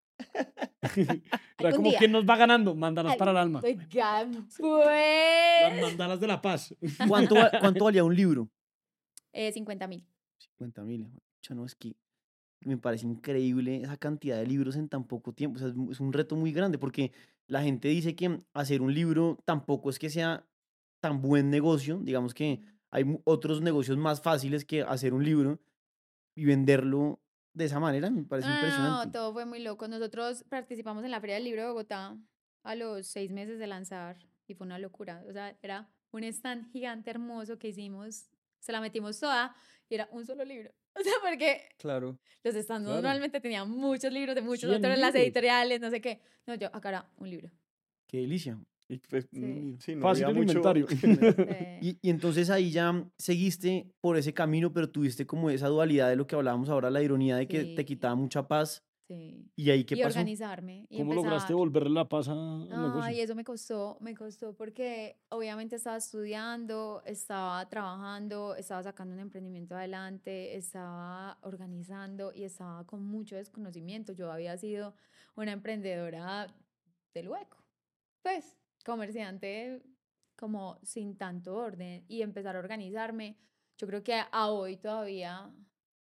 Speaker 3: Era
Speaker 1: Algún
Speaker 3: como,
Speaker 1: día.
Speaker 3: ¿quién nos va ganando? Mándalas para el alma.
Speaker 1: Oigan,
Speaker 3: Las
Speaker 1: pues.
Speaker 3: mandalas de la paz.
Speaker 2: ¿Cuánto, va- ¿Cuánto valía un libro?
Speaker 1: Eh, cincuenta mil.
Speaker 2: cincuenta mil. No, es que me parece increíble esa cantidad de libros en tan poco tiempo. O sea, es, mu- es un reto muy grande porque la gente dice que hacer un libro tampoco es que sea tan buen negocio. Digamos que hay mu- otros negocios más fáciles que hacer un libro y venderlo de esa manera. Me parece
Speaker 1: No, no, no,
Speaker 2: impresionante.
Speaker 1: todo fue muy loco. Nosotros participamos en la Feria del Libro de Bogotá a los seis meses de lanzar y fue una locura. O sea, era un stand gigante hermoso que hicimos, se la metimos toda y era un solo libro. O sea, porque
Speaker 5: Claro.
Speaker 1: los stands
Speaker 3: Claro.
Speaker 1: normalmente tenían muchos libros de muchos
Speaker 3: cien
Speaker 1: autores, las
Speaker 3: libros.
Speaker 1: editoriales, no sé qué. No, yo acá era un libro.
Speaker 2: Qué delicia.
Speaker 5: Y pues,
Speaker 1: Sí.
Speaker 5: mm, sí, no
Speaker 3: Fácil
Speaker 5: había
Speaker 3: el
Speaker 5: mucho-
Speaker 3: inventario.
Speaker 1: Sí.
Speaker 2: Y, y entonces ahí ya seguiste por ese camino, pero tuviste como esa dualidad de lo que hablábamos ahora, la ironía de que te
Speaker 1: Sí.
Speaker 2: quitaba mucha paz.
Speaker 1: Sí.
Speaker 2: ¿Y ahí qué
Speaker 1: Y
Speaker 2: pasó?
Speaker 1: organizarme. Y
Speaker 3: ¿Cómo lograste
Speaker 1: empezar.
Speaker 3: volverle la paz al negocio?
Speaker 1: Ay, eso me costó, me costó porque obviamente estaba estudiando, estaba trabajando, estaba sacando un emprendimiento adelante, estaba organizando y estaba con mucho desconocimiento. Yo había sido una emprendedora del hueco, pues, comerciante como sin tanto orden y empezar a organizarme. Yo creo que a hoy todavía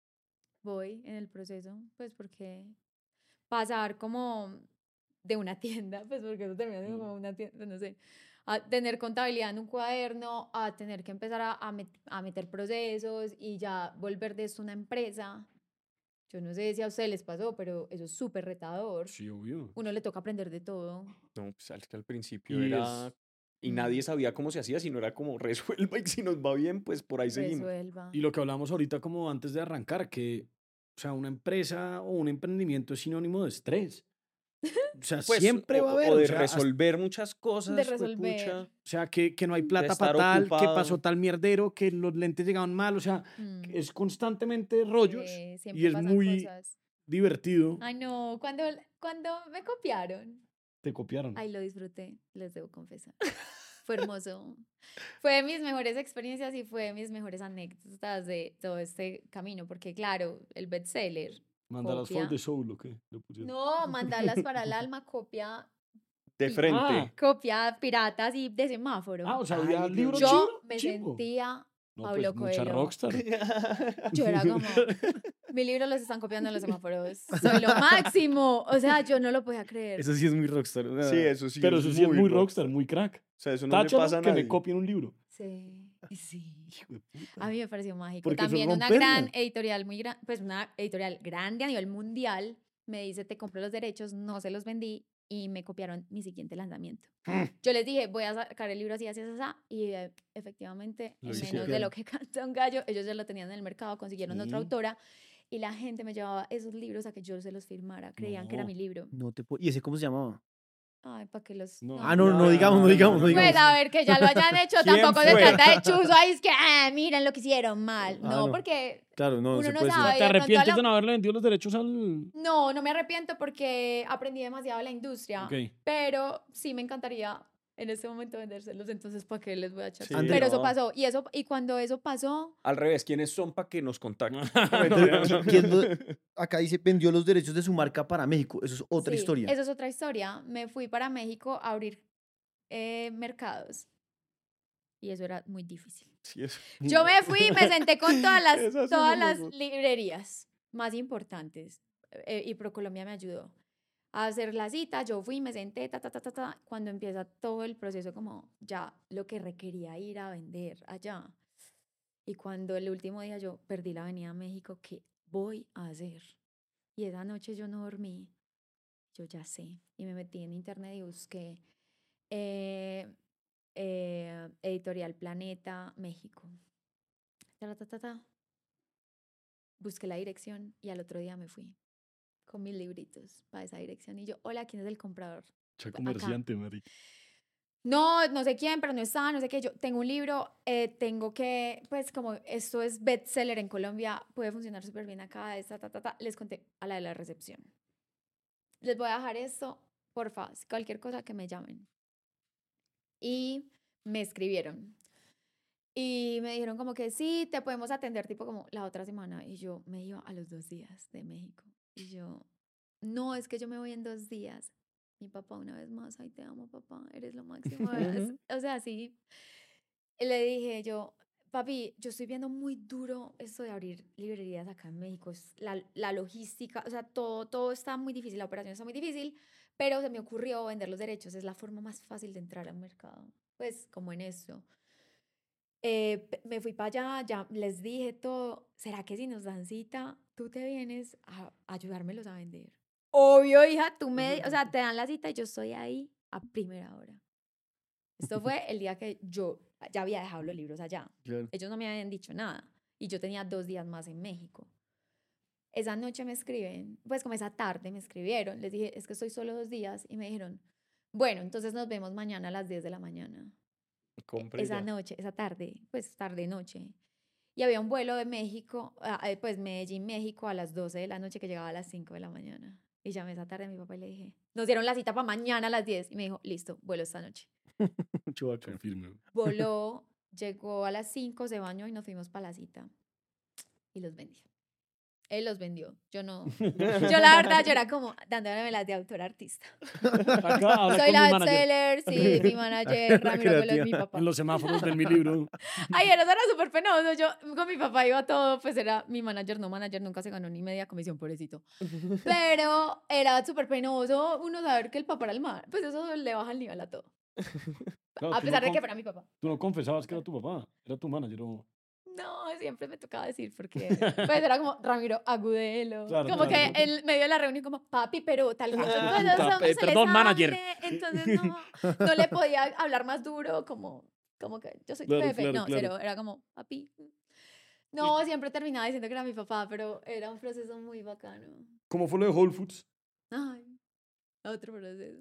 Speaker 1: voy en el proceso, pues porque pasar como de una tienda, pues porque eso termina siendo como una tienda, no sé, a tener contabilidad en un cuaderno, a tener que empezar a, a, met- a meter procesos y ya volver de esto una empresa. Yo no sé si a ustedes les pasó, pero eso es súper retador.
Speaker 3: Sí, obvio.
Speaker 1: Uno le toca aprender de todo.
Speaker 5: No, pues es que al principio
Speaker 3: Y
Speaker 5: era.
Speaker 3: es-
Speaker 5: Y
Speaker 1: Mm.
Speaker 5: nadie sabía cómo se hacía, sino era como resuelva y si nos va bien, pues por ahí seguimos.
Speaker 1: Resuelva.
Speaker 3: Y lo que hablamos ahorita como antes de arrancar, que, o sea, una empresa o un emprendimiento es sinónimo de estrés. O sea,
Speaker 5: Pues,
Speaker 3: siempre
Speaker 5: o,
Speaker 3: va a haber.
Speaker 5: o
Speaker 3: o
Speaker 5: de
Speaker 3: sea, hasta-
Speaker 5: resolver muchas cosas.
Speaker 1: De
Speaker 5: juepucha.
Speaker 1: resolver.
Speaker 3: o sea, que, que no hay plata
Speaker 5: estar
Speaker 3: para tal, que
Speaker 5: ocupado.
Speaker 3: pasó tal mierdero, que los lentes llegaban mal. O sea,
Speaker 1: Mm,
Speaker 3: es constantemente rollos
Speaker 1: eh,
Speaker 3: y
Speaker 1: siempre
Speaker 3: es
Speaker 1: pasan
Speaker 3: muy
Speaker 1: cosas.
Speaker 3: divertido.
Speaker 1: Ay, no, cuando, cuando me copiaron.
Speaker 3: Te copiaron.
Speaker 1: Ay, lo disfruté, les debo confesar. Fue hermoso. Fue de mis mejores experiencias y fue de mis mejores anécdotas de todo este camino, porque claro, el bestseller.
Speaker 3: Mandalas for
Speaker 1: copia.
Speaker 3: the soul, ¿o qué? Le pusieron.
Speaker 1: No, mandalas para el alma, copia,
Speaker 5: De
Speaker 1: Sí.
Speaker 5: frente.
Speaker 3: Ah,
Speaker 1: copia piratas y de semáforo.
Speaker 3: ah, o sea,
Speaker 5: Ay,
Speaker 3: había
Speaker 5: Dios.
Speaker 3: libros
Speaker 1: Yo
Speaker 3: chimbo,
Speaker 1: me
Speaker 3: chimbo.
Speaker 1: sentía
Speaker 3: No,
Speaker 1: Pablo
Speaker 3: pues, mucha
Speaker 1: Coelho.
Speaker 3: rockstar.
Speaker 1: Yo era como, Mi libro los están copiando en los semáforos. Soy lo máximo. O sea, yo no lo podía creer.
Speaker 3: Eso sí es muy rockstar. o sea,
Speaker 5: Sí, eso sí.
Speaker 3: Pero eso sí es muy rockstar, muy crack.
Speaker 5: O sea, eso no le
Speaker 3: Táchalo
Speaker 5: pasa a
Speaker 3: que
Speaker 5: nadie.
Speaker 3: me copien un libro.
Speaker 1: Sí, sí.
Speaker 3: Hijo de puta.
Speaker 1: A mí me pareció mágico.
Speaker 3: Porque eso es
Speaker 1: También una
Speaker 3: romperla.
Speaker 1: gran editorial, muy gran, pues una editorial grande a nivel mundial, me dice, te compro los derechos, no se los vendí y me copiaron mi siguiente lanzamiento. Yo les dije, voy a sacar el libro así, así, así, así, y eh, efectivamente,
Speaker 3: Lo
Speaker 1: en
Speaker 3: hicieron.
Speaker 1: menos de lo que canta un gallo, ellos ya lo tenían en el mercado, consiguieron otra
Speaker 2: Sí.
Speaker 1: autora y la gente me llevaba esos libros a que yo se los firmara, creían que era
Speaker 3: No.
Speaker 1: mi libro.
Speaker 2: No te puedo... ¿Y ese cómo se llamaba?
Speaker 1: Ay, para que los...
Speaker 3: No.
Speaker 2: Ah, no, no digamos, no digamos, no digamos.
Speaker 1: Pues a ver, que ya lo hayan hecho,
Speaker 5: ¿Quién
Speaker 1: tampoco se
Speaker 5: fue?
Speaker 1: trata de chuzo, ahí es que, ah, miren lo que hicieron mal.
Speaker 2: Ah,
Speaker 1: No,
Speaker 2: no.
Speaker 1: porque
Speaker 2: Claro, no,
Speaker 1: uno
Speaker 2: se
Speaker 1: no
Speaker 2: puede
Speaker 1: sabe.
Speaker 2: decir.
Speaker 3: ¿Te
Speaker 1: de pronto a
Speaker 3: arrepientes
Speaker 1: la-
Speaker 3: de no haberle vendido los derechos al...?
Speaker 1: No, no me arrepiento porque aprendí demasiado de la industria,
Speaker 3: Ok.
Speaker 1: pero sí me encantaría en este momento vendérselos, entonces ¿para qué les voy a echar?
Speaker 5: Sí,
Speaker 1: tanto? Pero eso
Speaker 5: no.
Speaker 1: pasó, y eso y cuando eso pasó,
Speaker 5: Al revés, ¿quiénes son para que nos contacten?
Speaker 2: ¿Quién lo- Acá dice, vendió los derechos de su marca para México. Eso es otra
Speaker 1: sí,
Speaker 2: historia.
Speaker 1: eso es otra historia. Me fui para México a abrir eh, mercados y eso era muy difícil.
Speaker 5: Sí, eso.
Speaker 1: Yo me fui y me senté con todas las,
Speaker 5: Esa sí
Speaker 1: todas
Speaker 5: me
Speaker 1: las
Speaker 5: logró.
Speaker 1: librerías más importantes eh, y ProColombia me ayudó a hacer la cita. Yo fui, me senté, ta, ta, ta, ta, ta, cuando empieza todo el proceso como ya lo que requería ir a vender allá. Y cuando el último día yo perdí la Avenida México, ¿qué voy a hacer? Y esa noche yo no dormí, yo ya sé, y me metí en internet y busqué eh, eh, Editorial Planeta México. Ta, ta, ta, ta. Busqué la dirección y al otro día me fui con mis libritos para esa dirección. Y yo, hola, ¿quién es el comprador?
Speaker 3: Che
Speaker 1: Acá.
Speaker 3: comerciante, marica.
Speaker 1: No, no sé quién, pero no está, no sé qué. Yo tengo un libro, eh, tengo que, pues como esto es bestseller en Colombia, puede funcionar súper bien acá, esta, ta, ta, ta. Les conté a la de la recepción. Les voy a dejar esto, porfa, si cualquier cosa que me llamen. Y me escribieron. Y me dijeron como que sí, te podemos atender tipo como la otra semana. Y yo me iba a los dos días de México. Y yo, no, es que yo me voy en dos días. Mi papá una vez más, ay, te amo, papá, eres lo máximo. es- O sea, sí. Y le dije yo, papi, yo estoy viendo muy duro esto de abrir librerías acá en México. Es la, la logística, o sea, todo, todo está muy difícil, la operación está muy difícil, pero se me ocurrió vender los derechos. Es la forma más fácil de entrar al mercado. Pues como en esto. Eh, pe- me fui para allá, ya les dije todo. ¿Será que si nos dan cita, tú te vienes a ayudármelos a vender? Obvio, hija, tú me, o sea, te dan la cita y yo estoy ahí a primera hora. Esto fue el día que yo ya había dejado los libros allá.
Speaker 3: Claro.
Speaker 1: Ellos no me habían dicho nada y yo tenía dos días más en México. Esa noche me escriben, pues como esa tarde me escribieron, les dije, es que estoy solo dos días y me dijeron, bueno, entonces nos vemos mañana a las diez de la mañana.
Speaker 5: Compre
Speaker 1: Esa
Speaker 5: ya.
Speaker 1: noche, esa tarde, pues tarde noche. Y había un vuelo de México, ah, eh, pues Medellín, México, a las doce de la noche que llegaba a las cinco de la mañana. Y llamé esa tarde a mi papá y le dije, nos dieron la cita para mañana a las diez. Y me dijo, listo, vuelo esta noche.
Speaker 2: Chubaca.
Speaker 3: Confirme.
Speaker 1: Voló, llegó a las cinco, se bañó y nos fuimos para la cita. Y los vendió. Él los vendió. Yo no. Yo la verdad, yo era como dándome las de autor artista.
Speaker 3: Acá habla
Speaker 1: Soy
Speaker 3: con
Speaker 1: la
Speaker 3: mi manager.
Speaker 1: bestseller, sí, mi manager, Ramiro Velo es mi
Speaker 2: Creativa.
Speaker 1: papá.
Speaker 3: En los semáforos de mi libro.
Speaker 1: Ay, eso era súper penoso. Yo con mi papá iba todo, pues era mi manager, no manager, nunca se ganó ni media comisión, pobrecito. Pero era súper penoso uno saber que el papá era el mal. Pues eso le baja el nivel a todo.
Speaker 3: Claro,
Speaker 1: A
Speaker 3: tú no
Speaker 1: pesar de que
Speaker 3: conf-
Speaker 1: fuera mi papá.
Speaker 3: Tú no confesabas que era tu papá, era tu manager. O...
Speaker 1: No, siempre me tocaba decir porque pues era como Ramiro Agudelo.
Speaker 3: Claro,
Speaker 1: como
Speaker 3: claro.
Speaker 1: que en medio de la reunión como papi, pero tal cosa.
Speaker 3: Ah,
Speaker 1: pues, o sea,
Speaker 3: pa-
Speaker 1: uno
Speaker 3: eh,
Speaker 1: se le
Speaker 3: perdón, manager.
Speaker 1: sale, entonces no, no le podía hablar más duro como, como que yo soy tu
Speaker 3: Claro,
Speaker 1: jefe.
Speaker 3: claro,
Speaker 1: no,
Speaker 3: claro.
Speaker 1: cero, era como papi. No, siempre terminaba diciendo que era mi papá, pero era un proceso muy bacano.
Speaker 3: ¿Cómo fue lo de Whole Foods?
Speaker 1: Ay, otro proceso.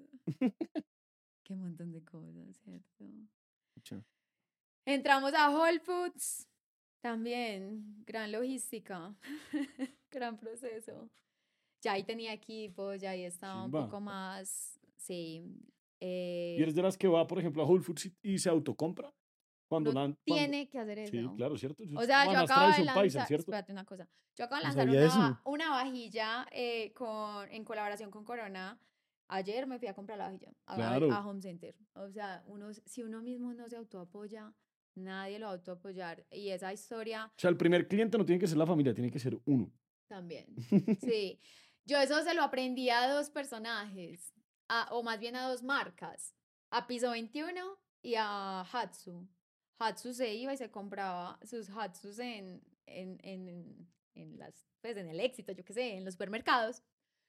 Speaker 1: Qué montón de cosas, ¿cierto?
Speaker 2: Mucho.
Speaker 1: Entramos a Whole Foods, también, gran logística, gran proceso. Ya ahí tenía equipo, ya ahí estaba un
Speaker 3: Chimba.
Speaker 1: poco más, sí.
Speaker 3: ¿Y
Speaker 1: eh,
Speaker 3: eres de las que va, por ejemplo, a Whole Foods y, y se autocompra? Cuando
Speaker 1: uno
Speaker 3: lan- cuando-
Speaker 1: tiene que hacer eso.
Speaker 3: Sí, claro, ¿cierto? Eso
Speaker 1: O
Speaker 3: es
Speaker 1: sea,
Speaker 3: como
Speaker 1: yo
Speaker 3: las
Speaker 1: acabo de
Speaker 3: tradición paisa,
Speaker 1: lanzar,
Speaker 3: ¿cierto?
Speaker 1: espérate una cosa, yo acabo de
Speaker 2: No
Speaker 1: lanzar
Speaker 2: sabía
Speaker 1: una,
Speaker 2: eso.
Speaker 1: una vajilla eh, con, en colaboración con Corona. Ayer me fui a comprar la vajilla a, a-
Speaker 3: Claro.
Speaker 1: a Home Center. O sea, uno, si uno mismo no se autoapoya, nadie lo va a autoapoyar. Y esa historia,
Speaker 3: O sea, el primer cliente no tiene que ser la familia, tiene que ser uno.
Speaker 1: También, sí. Yo eso se lo aprendí a dos personajes, a- o más bien a dos marcas, a Piso veintiuno y a Hatsu. Hatsu se iba y se compraba sus Hatsus en, en, en, en las, pues en el Éxito, yo qué sé, en los supermercados,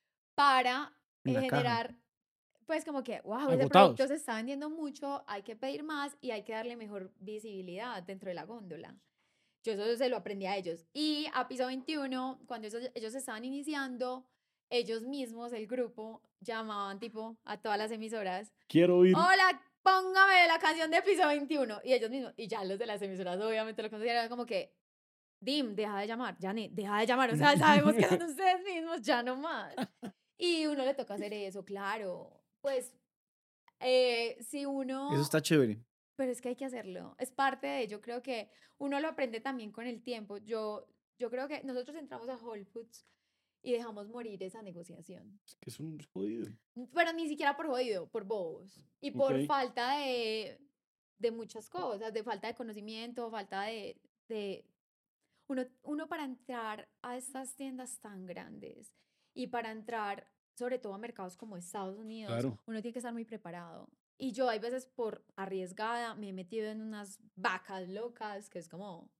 Speaker 1: para
Speaker 2: En
Speaker 1: eh,
Speaker 2: la caja.
Speaker 1: generar, pues como que, wow, ese
Speaker 3: Agotados.
Speaker 1: producto se está vendiendo mucho, hay que pedir más y hay que darle mejor visibilidad dentro de la góndola. Yo eso se lo aprendí a ellos. Y a Piso veintiuno, cuando esos- ellos estaban iniciando, ellos mismos, el grupo, llamaban tipo a todas las emisoras,
Speaker 3: Quiero oír.
Speaker 1: hola, póngame la canción de Piso veintiuno. Y ellos mismos, y ya los de las emisoras obviamente lo conocían, era como que, Dim, deja de llamar, Janet, deja de llamar, o sea, sabemos que son ustedes mismos, ya no más. Y uno le toca hacer eso, claro. Pues, eh, si uno...
Speaker 2: Eso está chévere.
Speaker 1: Pero es que hay que hacerlo. Es parte de ello. Creo que uno lo aprende también con el tiempo. Yo, yo creo que nosotros entramos a Whole Foods y dejamos morir esa negociación.
Speaker 3: Es que es un jodido.
Speaker 1: Pero ni siquiera por jodido, por bobos. Y por
Speaker 3: Ok.
Speaker 1: falta de, de muchas cosas, de falta de conocimiento, falta de... de uno, uno para entrar a estas tiendas tan grandes y para entrar sobre todo a mercados como Estados Unidos,
Speaker 3: Claro.
Speaker 1: uno tiene que estar muy preparado. Y yo hay veces por arriesgada me he metido en unas vacas locas que es como,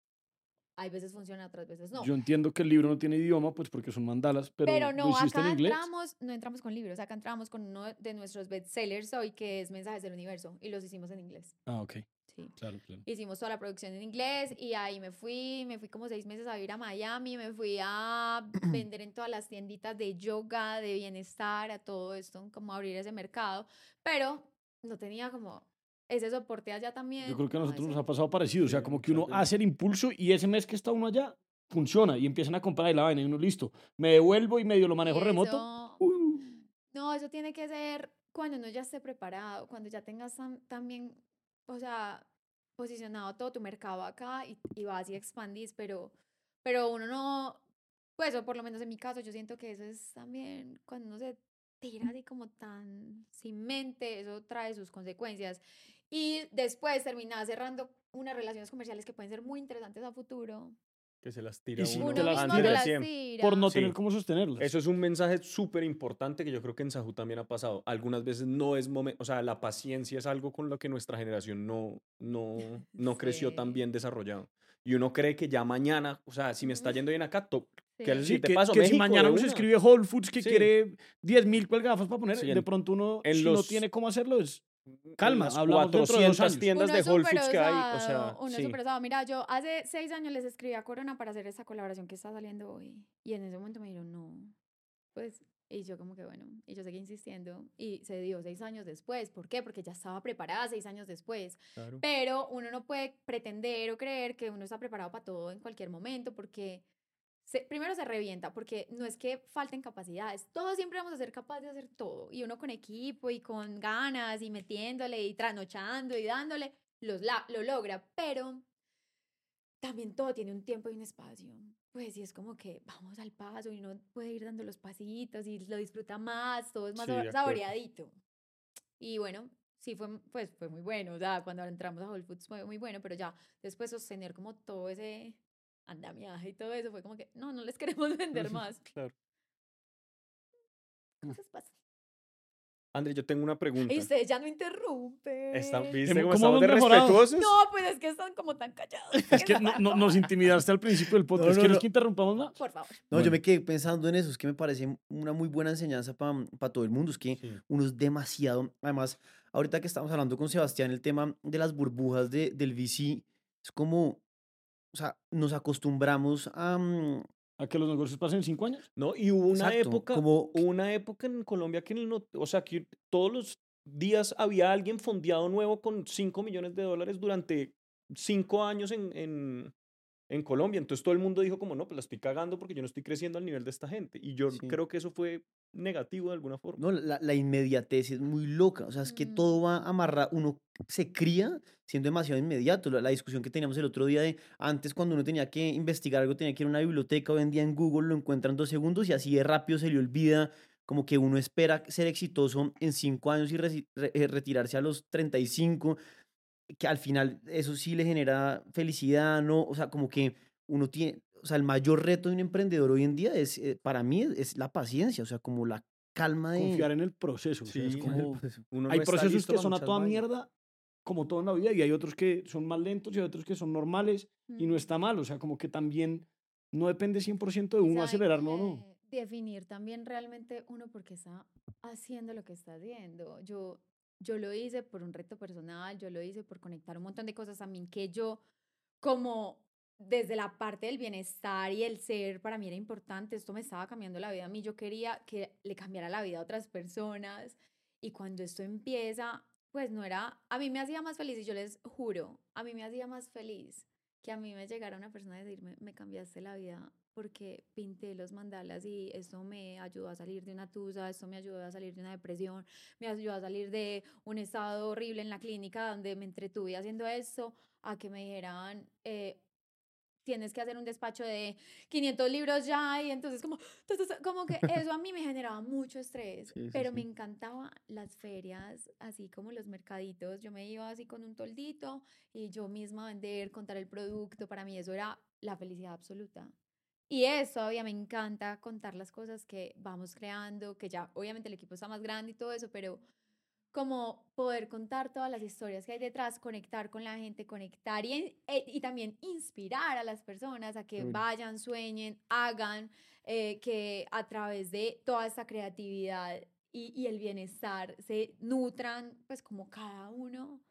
Speaker 1: hay veces funciona, otras veces no.
Speaker 3: Yo entiendo que el libro no tiene idioma, pues porque son mandalas, pero,
Speaker 1: Pero
Speaker 3: ¿lo
Speaker 1: no,
Speaker 3: hiciste en
Speaker 1: acá
Speaker 3: inglés?
Speaker 1: entramos, no entramos con libros, acá entramos con uno de nuestros bestsellers hoy, que es Mensajes del Universo, y los hicimos en inglés.
Speaker 3: Ah, ok.
Speaker 1: Sí.
Speaker 3: Claro, claro.
Speaker 1: Hicimos toda la producción en inglés y ahí me fui, me fui como seis meses a vivir a Miami, me fui a vender en todas las tienditas de yoga, de bienestar, a todo esto, como abrir ese mercado, pero no tenía como ese soporte allá también.
Speaker 3: Yo creo que a
Speaker 1: no,
Speaker 3: nosotros nos
Speaker 1: eso-
Speaker 3: ha pasado parecido. O sea,
Speaker 5: Sí,
Speaker 3: como que uno
Speaker 5: muchas veces.
Speaker 3: hace el impulso y ese mes que está uno allá, funciona y empiezan a comprar y la vaina y uno listo. Me devuelvo y medio lo manejo
Speaker 1: y
Speaker 3: remoto.
Speaker 1: eso-
Speaker 3: Uh,
Speaker 1: No, eso tiene que ser cuando uno ya esté preparado, cuando ya tengas tam- también, o sea, posicionado todo tu mercado acá y, y vas y expandís, pero, pero uno no, pues, o por lo menos en mi caso, yo siento que eso es también cuando uno se tira así como tan sin mente, eso trae sus consecuencias. Y después terminas cerrando unas relaciones comerciales que pueden ser muy interesantes a futuro.
Speaker 5: Que se las tira
Speaker 3: Y si
Speaker 5: uno
Speaker 3: te
Speaker 1: Uno
Speaker 3: las
Speaker 1: mismo
Speaker 5: antes
Speaker 1: se
Speaker 5: de
Speaker 1: las
Speaker 5: tiempo.
Speaker 1: tira.
Speaker 3: por no
Speaker 5: Sí.
Speaker 3: tener cómo sostenerlas.
Speaker 5: Eso es un mensaje súper importante que yo creo que en Sajú también ha pasado. Algunas veces no es momento, o sea, la paciencia es algo con lo que nuestra generación no, no, no creció tan
Speaker 1: Sí.
Speaker 5: bien desarrollado. Y uno cree que ya mañana, o sea, si me está
Speaker 1: Ujú.
Speaker 5: yendo bien acá, to-
Speaker 1: Sí.
Speaker 5: que el
Speaker 3: Sí,
Speaker 5: siguiente
Speaker 3: que,
Speaker 5: paso,
Speaker 3: que si
Speaker 5: México,
Speaker 3: mañana
Speaker 5: de
Speaker 3: uno se
Speaker 5: una.
Speaker 3: escribe Whole Foods que
Speaker 5: Sí.
Speaker 3: quiere diez mil gafas para poner,
Speaker 5: Sí,
Speaker 3: de
Speaker 5: en-
Speaker 3: pronto uno,
Speaker 5: en
Speaker 3: si no
Speaker 5: los-
Speaker 3: tiene cómo hacerlo, es
Speaker 5: En
Speaker 3: calma,
Speaker 5: las
Speaker 3: hablamos dentro de dos
Speaker 5: cuatrocientas
Speaker 3: años.
Speaker 5: tiendas
Speaker 1: Uno
Speaker 5: de
Speaker 1: es
Speaker 5: Whole
Speaker 1: súper
Speaker 5: Foods que hay, o
Speaker 1: osado,
Speaker 5: sea,
Speaker 1: uno es
Speaker 5: sí.
Speaker 1: súper osado. Mira, yo hace seis años les escribí a Corona para hacer esa colaboración que está saliendo hoy. Y en ese momento me dijeron, no, pues, y yo como que bueno, y yo seguí insistiendo. Y se dio seis años después. ¿Por qué? Porque ya estaba preparada seis años después.
Speaker 5: Claro.
Speaker 1: Pero uno no puede pretender o creer que uno está preparado para todo en cualquier momento, porque se- primero se revienta, porque no es que falten capacidades, todos siempre vamos a ser capaces de hacer todo, y uno con equipo y con ganas y metiéndole y trasnochando y dándole, los la- lo logra, pero también todo tiene un tiempo y un espacio. Pues y es como que vamos al paso y uno puede ir dando los pasitos y lo disfruta más, todo es más
Speaker 5: Sí, de
Speaker 1: sabor-
Speaker 5: acuerdo.
Speaker 1: saboreadito. Y bueno, sí fue, pues fue muy bueno, o sea, cuando entramos a Whole Foods fue muy bueno, pero ya después sostener como todo ese andamiaje y todo eso fue como que, no, no les queremos vender más.
Speaker 5: Claro.
Speaker 1: Cosas pasan.
Speaker 5: André, yo tengo una pregunta.
Speaker 1: Y ustedes ya no interrumpen.
Speaker 5: Está- ¿Viste
Speaker 3: Hemos-
Speaker 5: cómo
Speaker 3: ¿cómo
Speaker 5: estamos
Speaker 3: hemos
Speaker 5: de
Speaker 3: mejorado?
Speaker 5: respetuosos?
Speaker 1: No, pues es que están como tan callados.
Speaker 3: Es que no, no- nos intimidaste al principio del podcast.
Speaker 2: no,
Speaker 3: ¿Quieres
Speaker 2: no.
Speaker 3: que interrumpamos más?
Speaker 1: Por favor.
Speaker 2: No,
Speaker 3: Bueno.
Speaker 2: yo me quedé pensando en eso, es que me parece una muy buena enseñanza para todo el mundo, es que
Speaker 5: Sí.
Speaker 2: uno es demasiado, además, ahorita que estamos hablando con Sebastián, el tema de las burbujas de, del V C, es como, o sea, nos acostumbramos a, mm,
Speaker 3: ¿A que los negocios pasen en cinco años?
Speaker 5: No, y hubo una
Speaker 2: Exacto,
Speaker 5: época,
Speaker 2: como-
Speaker 5: hubo una época en Colombia que, en el no- o sea, que todos los días había alguien fondeado nuevo con cinco millones de dólares durante cinco años en, en, en Colombia. Entonces todo el mundo dijo como, no, pues la estoy cagando porque yo no estoy creciendo al nivel de esta gente. Y yo
Speaker 2: Sí.
Speaker 5: creo que eso fue negativo de alguna forma.
Speaker 2: no, la, la inmediatez es muy loca, o sea, es que
Speaker 1: Mm.
Speaker 2: todo va amarrado, uno se cría siendo demasiado inmediato, la, la discusión que teníamos el otro día de antes cuando uno tenía que investigar algo, tenía que ir a una biblioteca, hoy en día en Google lo encuentran en dos segundos y así de rápido se le olvida, como que uno espera ser exitoso en cinco años y resi- re- eh, retirarse a los treinta y cinco, que al final eso sí le genera felicidad, ¿no? O sea, como que uno tiene, o sea, el mayor reto de un emprendedor hoy en día es, eh, para mí, es, es la paciencia, o sea, como la calma de...
Speaker 3: Confiar en el proceso. O sea, es
Speaker 5: Sí,
Speaker 3: como...
Speaker 5: Uno no
Speaker 3: Hay
Speaker 5: está
Speaker 3: procesos
Speaker 5: listo
Speaker 3: que
Speaker 5: para
Speaker 3: son a
Speaker 5: muchas
Speaker 3: toda
Speaker 5: vainas.
Speaker 3: mierda, como todo en la vida, y hay otros que son más lentos y hay otros que son normales, y no
Speaker 1: Mm.
Speaker 3: está mal. O sea, como que también no depende cien por ciento de
Speaker 1: Y
Speaker 3: uno
Speaker 1: saben
Speaker 3: acelerarlo o no.
Speaker 1: que definir también realmente uno por qué está haciendo lo que está haciendo. Yo, yo lo hice por un reto personal, yo lo hice por conectar un montón de cosas también que yo, como desde la parte del bienestar y el ser, para mí era importante, esto me estaba cambiando la vida a mí, yo quería que le cambiara la vida a otras personas, y cuando esto empieza, pues no era, a mí me hacía más feliz, y yo les juro, a mí me hacía más feliz que a mí me llegara una persona a decirme, me cambiaste la vida porque pinté los mandalas y esto me ayudó a salir de una tusa, esto me ayudó a salir de una depresión, me ayudó a salir de un estado horrible en la clínica donde me entretuve haciendo esto, a que me dijeran, eh, tienes que hacer un despacho de quinientos libros ya, y entonces como, tu, tu, tu, como que eso a mí me generaba mucho estrés,
Speaker 2: Sí, sí,
Speaker 1: pero me
Speaker 2: sí.
Speaker 1: encantaban las ferias, así como los mercaditos, yo me iba así con un toldito y yo misma vender, contar el producto, para mí eso era la felicidad absoluta. Y eso todavía me encanta, contar las cosas que vamos creando, que ya obviamente el equipo está más grande y todo eso, pero como poder contar todas las historias que hay detrás, conectar con la gente, conectar y, e- y también inspirar a las personas a que
Speaker 5: Uy.
Speaker 1: vayan, sueñen, hagan, eh, que a través de toda esta creatividad y, y el bienestar se nutran, pues como cada uno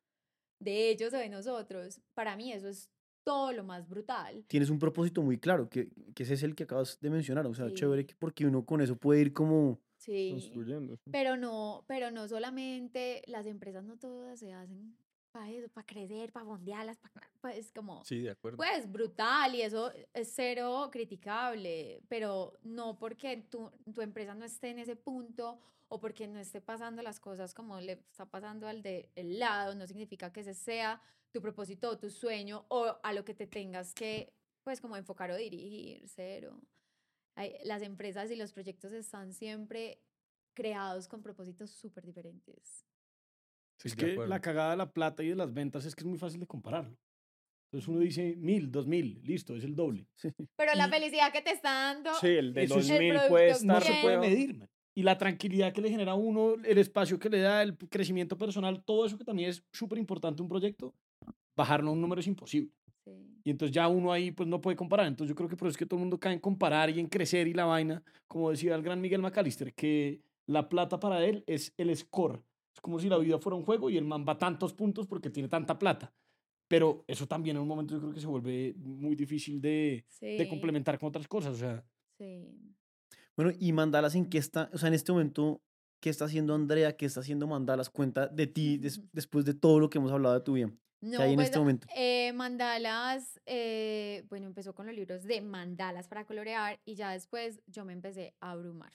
Speaker 1: de ellos o de nosotros. Para mí eso es todo lo más brutal.
Speaker 2: Tienes un propósito muy claro, que, que ese es el que acabas de mencionar, o sea, chévere,
Speaker 1: Sí.
Speaker 2: que- porque uno con eso puede ir como...
Speaker 1: Sí.
Speaker 5: Construyendo. sí.
Speaker 1: Pero no, pero no solamente, las empresas no todas se hacen para eso, para crecer, para fondearlas, para, pues como,
Speaker 5: Sí, de acuerdo.
Speaker 1: pues brutal, y eso es cero criticable, pero no porque tu, tu empresa no esté en ese punto o porque no esté pasando las cosas como le está pasando al de el lado, no significa que ese sea tu propósito o tu sueño o a lo que te tengas que, pues como enfocar o dirigir, cero. Hay- las empresas y los proyectos están siempre creados con propósitos súper diferentes.
Speaker 5: Sí,
Speaker 3: Es
Speaker 5: de
Speaker 3: que
Speaker 5: acuerdo.
Speaker 3: la cagada de la plata y de las ventas es que es muy fácil de compararlo. Entonces uno dice mil, dos mil, listo, es el doble.
Speaker 1: Pero la
Speaker 3: Y-
Speaker 1: felicidad que te está dando
Speaker 5: Sí, el de
Speaker 3: Eso
Speaker 5: dos
Speaker 3: es-
Speaker 1: el
Speaker 5: mil
Speaker 1: producto,
Speaker 5: puede
Speaker 3: no
Speaker 5: estar
Speaker 3: se
Speaker 1: ¿quién?
Speaker 3: puede
Speaker 5: peor.
Speaker 3: medir, man. Y la tranquilidad que le genera a uno, el espacio que le da, el crecimiento personal, todo eso que también es súper importante en un proyecto, bajarlo a un número es imposible.
Speaker 1: Sí.
Speaker 3: Y entonces ya uno ahí pues no puede comparar. Entonces yo creo que por eso es que todo el mundo cae en comparar y en crecer y la vaina, como decía el gran Miguel McAllister, que la plata para él es el score. Es como si la vida fuera un juego y el man va tantos puntos porque tiene tanta plata. Pero eso también en un momento yo creo que se vuelve muy difícil de, de
Speaker 1: Sí,
Speaker 3: complementar con otras cosas. O sea,
Speaker 1: sí.
Speaker 2: Bueno, y Mandalas, ¿en qué está? O sea, en este momento, ¿qué está haciendo Andrea? ¿Qué está haciendo Mandalas? Cuenta de ti des- después de todo lo que hemos hablado de tu vida. ¿Qué hay
Speaker 1: No,
Speaker 2: en
Speaker 1: pues
Speaker 2: este momento?
Speaker 1: eh, mandalas, eh, bueno, empezó con los libros de mandalas para colorear y ya después yo me empecé a abrumar.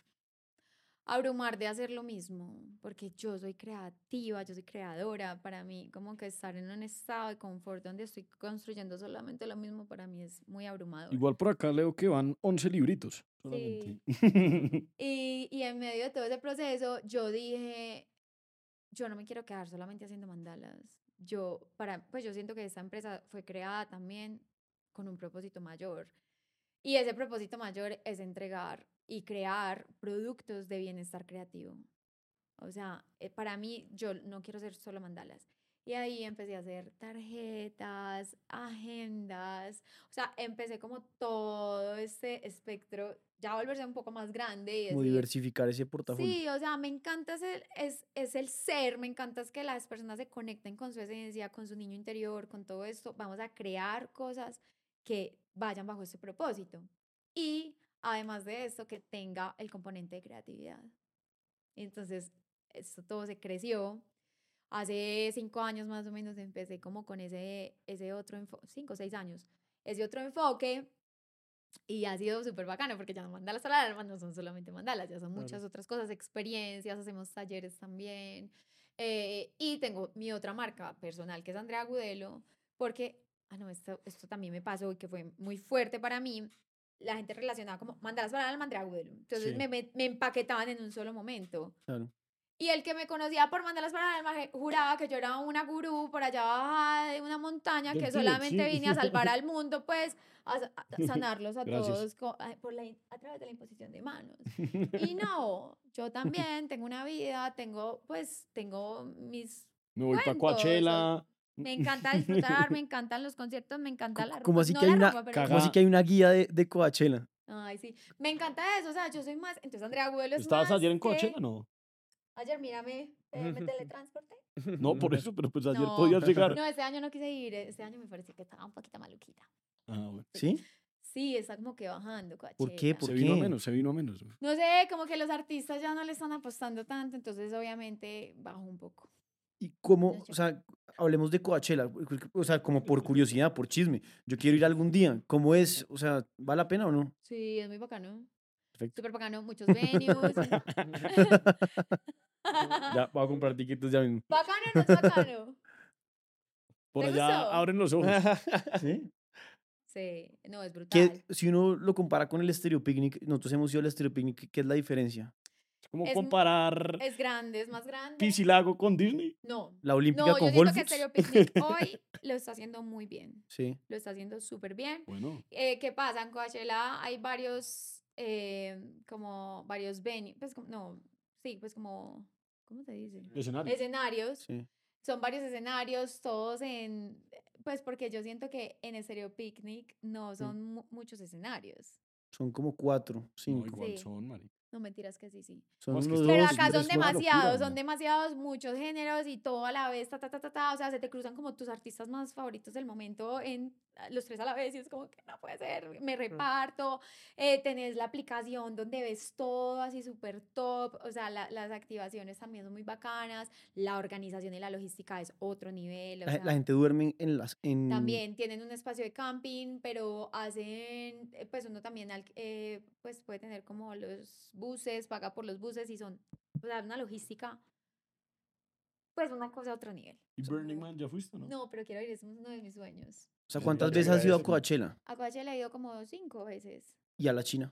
Speaker 1: Abrumar de hacer lo mismo, porque yo soy creativa, yo soy creadora. Para mí, como que estar en un estado de confort donde estoy construyendo solamente lo mismo, para mí es muy abrumador.
Speaker 3: igual por acá leo que van once libritos solamente.
Speaker 1: Y, y en medio de todo ese proceso, yo dije, yo no me quiero quedar solamente haciendo mandalas. Yo, para, pues yo siento que esta empresa fue creada también con un propósito mayor. Y ese propósito mayor es entregar y crear productos de bienestar creativo. O sea, eh, para mí, yo no quiero ser solo mandalas. Y ahí empecé a hacer tarjetas, agendas. O sea, empecé como todo este espectro, ya volverse un poco más grande y
Speaker 2: Como
Speaker 1: decir,
Speaker 2: diversificar ese portafolio.
Speaker 1: sí, o sea, me encanta ser, es, es el ser, me encanta es que las personas se conecten con su esencia, con su niño interior, con todo esto. Vamos a crear cosas que vayan bajo ese propósito. Y además de esto, que tenga el componente de creatividad. Entonces, esto todo se creció. Hace cinco años más o menos empecé como con ese, ese otro enfoque, cinco o seis años, ese otro enfoque, y ha sido súper bacano porque ya no mandalas para el alma, no son solamente mandalas, ya son
Speaker 5: Claro.
Speaker 1: muchas otras cosas, experiencias, hacemos talleres también. eh, y tengo mi otra marca personal que es Andrea Agudelo, porque, ah no, esto, esto también me pasó y que fue muy fuerte para mí. La gente relacionaba como mandalas para el alma, Andrea Agudelo. Entonces
Speaker 3: Sí.
Speaker 1: me, me, me empaquetaban en un solo momento.
Speaker 2: Claro.
Speaker 1: Y el que me conocía por mandarlas para el alma juraba que yo era una gurú por allá bajada de una montaña
Speaker 3: Del
Speaker 1: que
Speaker 3: Tíbet,
Speaker 1: solamente
Speaker 3: sí.
Speaker 1: vine a salvar al mundo, pues, a, sa- a sanarlos a
Speaker 3: Gracias.
Speaker 1: todos co- a, por la, in- a través de la imposición de manos. Y no, yo también tengo una vida, tengo, pues, tengo mis
Speaker 3: Me voy para
Speaker 1: cuentos,
Speaker 3: Coachella.
Speaker 1: me encanta disfrutar, me encantan los conciertos, me encanta la
Speaker 2: ¿Cómo
Speaker 1: pues,
Speaker 2: así
Speaker 1: no
Speaker 2: que hay
Speaker 1: la
Speaker 2: una,
Speaker 1: ropa, pero
Speaker 3: caga-
Speaker 2: cómo así que hay una guía de, de Coachella?
Speaker 1: ay, sí, me encanta eso, o sea, yo soy más, entonces Andrea Gudelo es
Speaker 3: ¿Estabas
Speaker 1: más
Speaker 3: ayer en
Speaker 1: que-
Speaker 3: Coachella? No.
Speaker 1: Ayer, mírame, eh, me teletransporté.
Speaker 3: No, por eso, pero pues ayer
Speaker 1: No,
Speaker 3: podías llegar.
Speaker 1: No, este año no quise ir, este año me pareció que estaba un poquito maluquita.
Speaker 3: Ah, bueno.
Speaker 2: ¿Sí?
Speaker 1: Sí, está como que bajando,
Speaker 2: ¿Por qué?
Speaker 1: Coachella.
Speaker 2: ¿Por
Speaker 3: Se vino a
Speaker 2: qué?
Speaker 3: menos, se vino a menos.
Speaker 1: No sé, como que los artistas ya no le están apostando tanto, entonces obviamente bajó un poco.
Speaker 2: ¿Y cómo,
Speaker 1: No sé.
Speaker 2: o sea, hablemos de Coachella, o sea, como por curiosidad, por chisme. Yo quiero ir algún día. ¿Cómo es? O sea, ¿vale la pena o no?
Speaker 1: Sí, es muy bacano.
Speaker 3: Perfecto.
Speaker 1: Súper bacano, muchos venues.
Speaker 3: Ya, voy a comprar tiquetes ya mismo.
Speaker 1: Bacano, no es bacano.
Speaker 3: Por
Speaker 1: ¿Te
Speaker 3: allá
Speaker 1: gustó?
Speaker 3: abren los ojos.
Speaker 2: ¿Sí?
Speaker 1: Sí, no, es brutal.
Speaker 2: ¿Qué, si uno lo compara con el Stereo Picnic, nosotros hemos ido al Stereo Picnic, ¿qué es la diferencia?
Speaker 3: Es como
Speaker 1: Es-
Speaker 3: comparar
Speaker 1: Es grande, es más grande.
Speaker 3: Piscilago con Disney.
Speaker 1: No.
Speaker 2: La Olímpica
Speaker 1: No, yo
Speaker 2: con
Speaker 1: siento
Speaker 2: Whole
Speaker 1: que
Speaker 2: Foods.
Speaker 1: Stereo Picnic hoy lo está haciendo muy bien.
Speaker 2: Sí.
Speaker 1: Lo está haciendo súper bien.
Speaker 3: Bueno,
Speaker 1: Eh, ¿Qué pasa? En Coachella hay varios, eh, como varios venues, pues como- no, sí, pues como, ¿cómo se dice?
Speaker 3: escenario.
Speaker 1: Escenarios.
Speaker 2: Sí.
Speaker 1: Son varios escenarios, todos en, pues porque yo siento que en Stereo Picnic no son mu- muchos escenarios.
Speaker 2: Son como cuatro,
Speaker 3: No,
Speaker 2: cinco.
Speaker 3: igual
Speaker 1: Sí.
Speaker 3: son, marica.
Speaker 1: No mentiras que sí, sí.
Speaker 2: Son
Speaker 3: No, es que
Speaker 2: unos
Speaker 3: esto-
Speaker 1: Pero
Speaker 2: dos,
Speaker 1: acá
Speaker 3: pero
Speaker 1: son
Speaker 3: es una locura,
Speaker 1: demasiados, son
Speaker 3: güey.
Speaker 1: demasiados, muchos géneros y todo a la vez, ta, ta, ta, ta, ta. O sea, se te cruzan como tus artistas más favoritos del momento en ah, los tres a la vez y es como que no puede ser, me reparto. Eh, tenés la aplicación donde ves todo así súper top. O sea, la- las activaciones también son muy bacanas. La organización y la logística es otro nivel. O
Speaker 2: La,
Speaker 1: sea,
Speaker 2: la gente duerme en las... En...
Speaker 1: también tienen un espacio de camping, pero hacen, eh, pues uno también al- eh, pues puede tener como los buses, paga por los buses y son, o sea, una logística, pues una cosa a otro nivel.
Speaker 3: ¿Y Burning Man ya fuiste, no?
Speaker 1: No, pero quiero ir, es uno de mis sueños.
Speaker 2: O sea,
Speaker 3: Sí,
Speaker 2: ¿cuántas
Speaker 3: ya
Speaker 2: veces
Speaker 3: llega
Speaker 2: has ido a
Speaker 3: eso.
Speaker 2: Coachella?
Speaker 1: A Coachella he ido como cinco veces,
Speaker 2: Y a la China.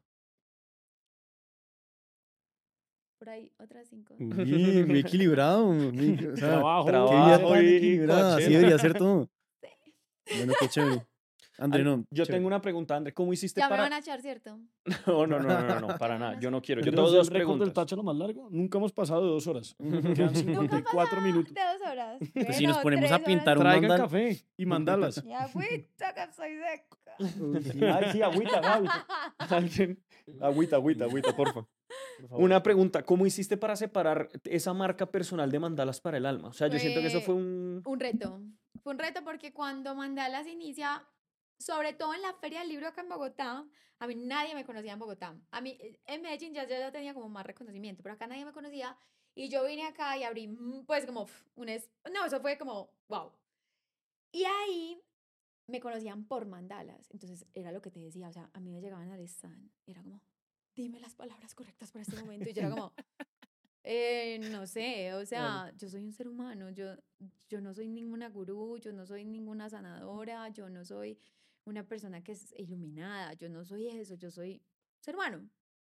Speaker 1: por ahí otras cinco.
Speaker 2: Uy, muy equilibrado. muy- o sea,
Speaker 3: Trabajo,
Speaker 2: qué vida
Speaker 5: trabajo
Speaker 2: tan
Speaker 5: y
Speaker 2: equilibrada. Así
Speaker 5: Coachella.
Speaker 2: debería ser todo. Bueno, qué chévere. André,
Speaker 5: An-
Speaker 2: no.
Speaker 5: Yo
Speaker 2: chévere.
Speaker 5: tengo una pregunta, André. ¿Cómo hiciste
Speaker 1: Ya me
Speaker 5: para...?
Speaker 1: van a echar, ¿cierto?
Speaker 5: No, no, no, no, no, no, para
Speaker 1: Ya me
Speaker 5: nada.
Speaker 1: van a
Speaker 5: Yo no
Speaker 1: echar.
Speaker 5: quiero. Yo
Speaker 3: ¿Tenemos
Speaker 5: tengo dos
Speaker 3: el récord del
Speaker 5: preguntas.
Speaker 3: Táchalo más largo? Nunca hemos pasado de dos horas. Quedan
Speaker 1: ¿Nunca has
Speaker 3: cincuenta y cuatro
Speaker 1: pasado
Speaker 3: minutos.
Speaker 1: de dos horas?
Speaker 2: Pues si nos
Speaker 1: Bueno,
Speaker 2: ponemos a
Speaker 1: tres
Speaker 2: pintar
Speaker 1: horas.
Speaker 2: un
Speaker 3: Traigan
Speaker 2: mandal.
Speaker 3: café y mandalas.
Speaker 1: Ya, agüita, que soy seca.
Speaker 5: Ay, sí, agüita, agüita. Alguien- Agüita, agüita, agüita, porfa. Una pregunta, ¿cómo hiciste para separar esa marca personal de mandalas para el alma? O sea, yo siento que eso fue
Speaker 1: Fue
Speaker 5: un...
Speaker 1: Un reto. Fue un reto porque cuando Mandalas inicia, sobre todo en la Feria del Libro acá en Bogotá, a mí nadie me conocía en Bogotá. A mí eh, en Medellín ya, ya ya tenía como más reconocimiento, pero acá nadie me conocía. Y yo vine acá y abrí, mm, pues como pf, un... es- No, eso fue como, wow. Y ahí me conocían por mandalas. Entonces era lo que te decía, o sea, a mí me llegaban al stand y era como, dime las palabras correctas para este momento. Y yo era como, eh, no sé, o sea, yo soy un ser humano, yo, yo no soy ninguna gurú, yo no soy ninguna sanadora, yo no soy una persona que es iluminada, yo no soy eso, yo soy ser humano.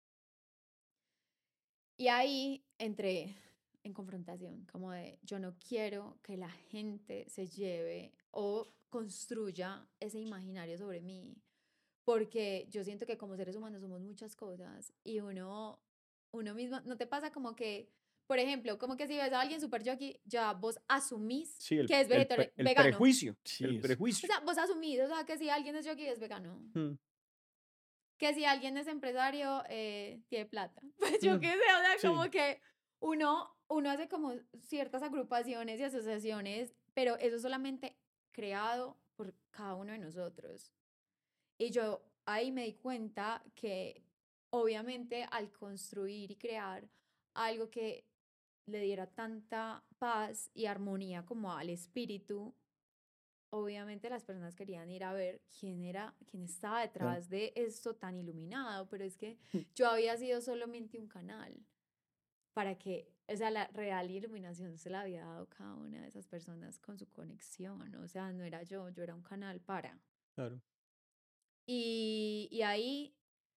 Speaker 1: Y ahí entré en confrontación, como de, yo no quiero que la gente se lleve o construya ese imaginario sobre mí, porque yo siento que como seres humanos somos muchas cosas y uno, uno mismo, ¿no te pasa como que, por ejemplo, como que si ves a alguien súper jockey, ya vos asumís
Speaker 5: Sí, el,
Speaker 1: que es
Speaker 5: el pre-
Speaker 1: vegetari-
Speaker 5: el
Speaker 1: vegano?
Speaker 5: prejuicio.
Speaker 3: Sí,
Speaker 5: el
Speaker 3: es.
Speaker 1: O
Speaker 5: prejuicio.
Speaker 1: sea, vos asumís, o sea, que si alguien es jockey es vegano.
Speaker 5: Mm.
Speaker 1: Que si alguien es empresario, eh, tiene plata. Pues yo
Speaker 5: Mm,
Speaker 1: qué sé, o sea,
Speaker 5: sí.
Speaker 1: como que uno, uno hace como ciertas agrupaciones y asociaciones, pero eso es solamente creado por cada uno de nosotros. Y yo ahí me di cuenta que obviamente al construir y crear algo que le diera tanta paz y armonía como al espíritu, obviamente las personas querían ir a ver quién era, quién estaba detrás de esto tan iluminado, pero es que yo había sido solamente un canal para que, o sea, la real iluminación se la había dado cada una de esas personas con su conexión, o sea, no era yo, yo era un canal para.
Speaker 5: Claro.
Speaker 1: Y, y ahí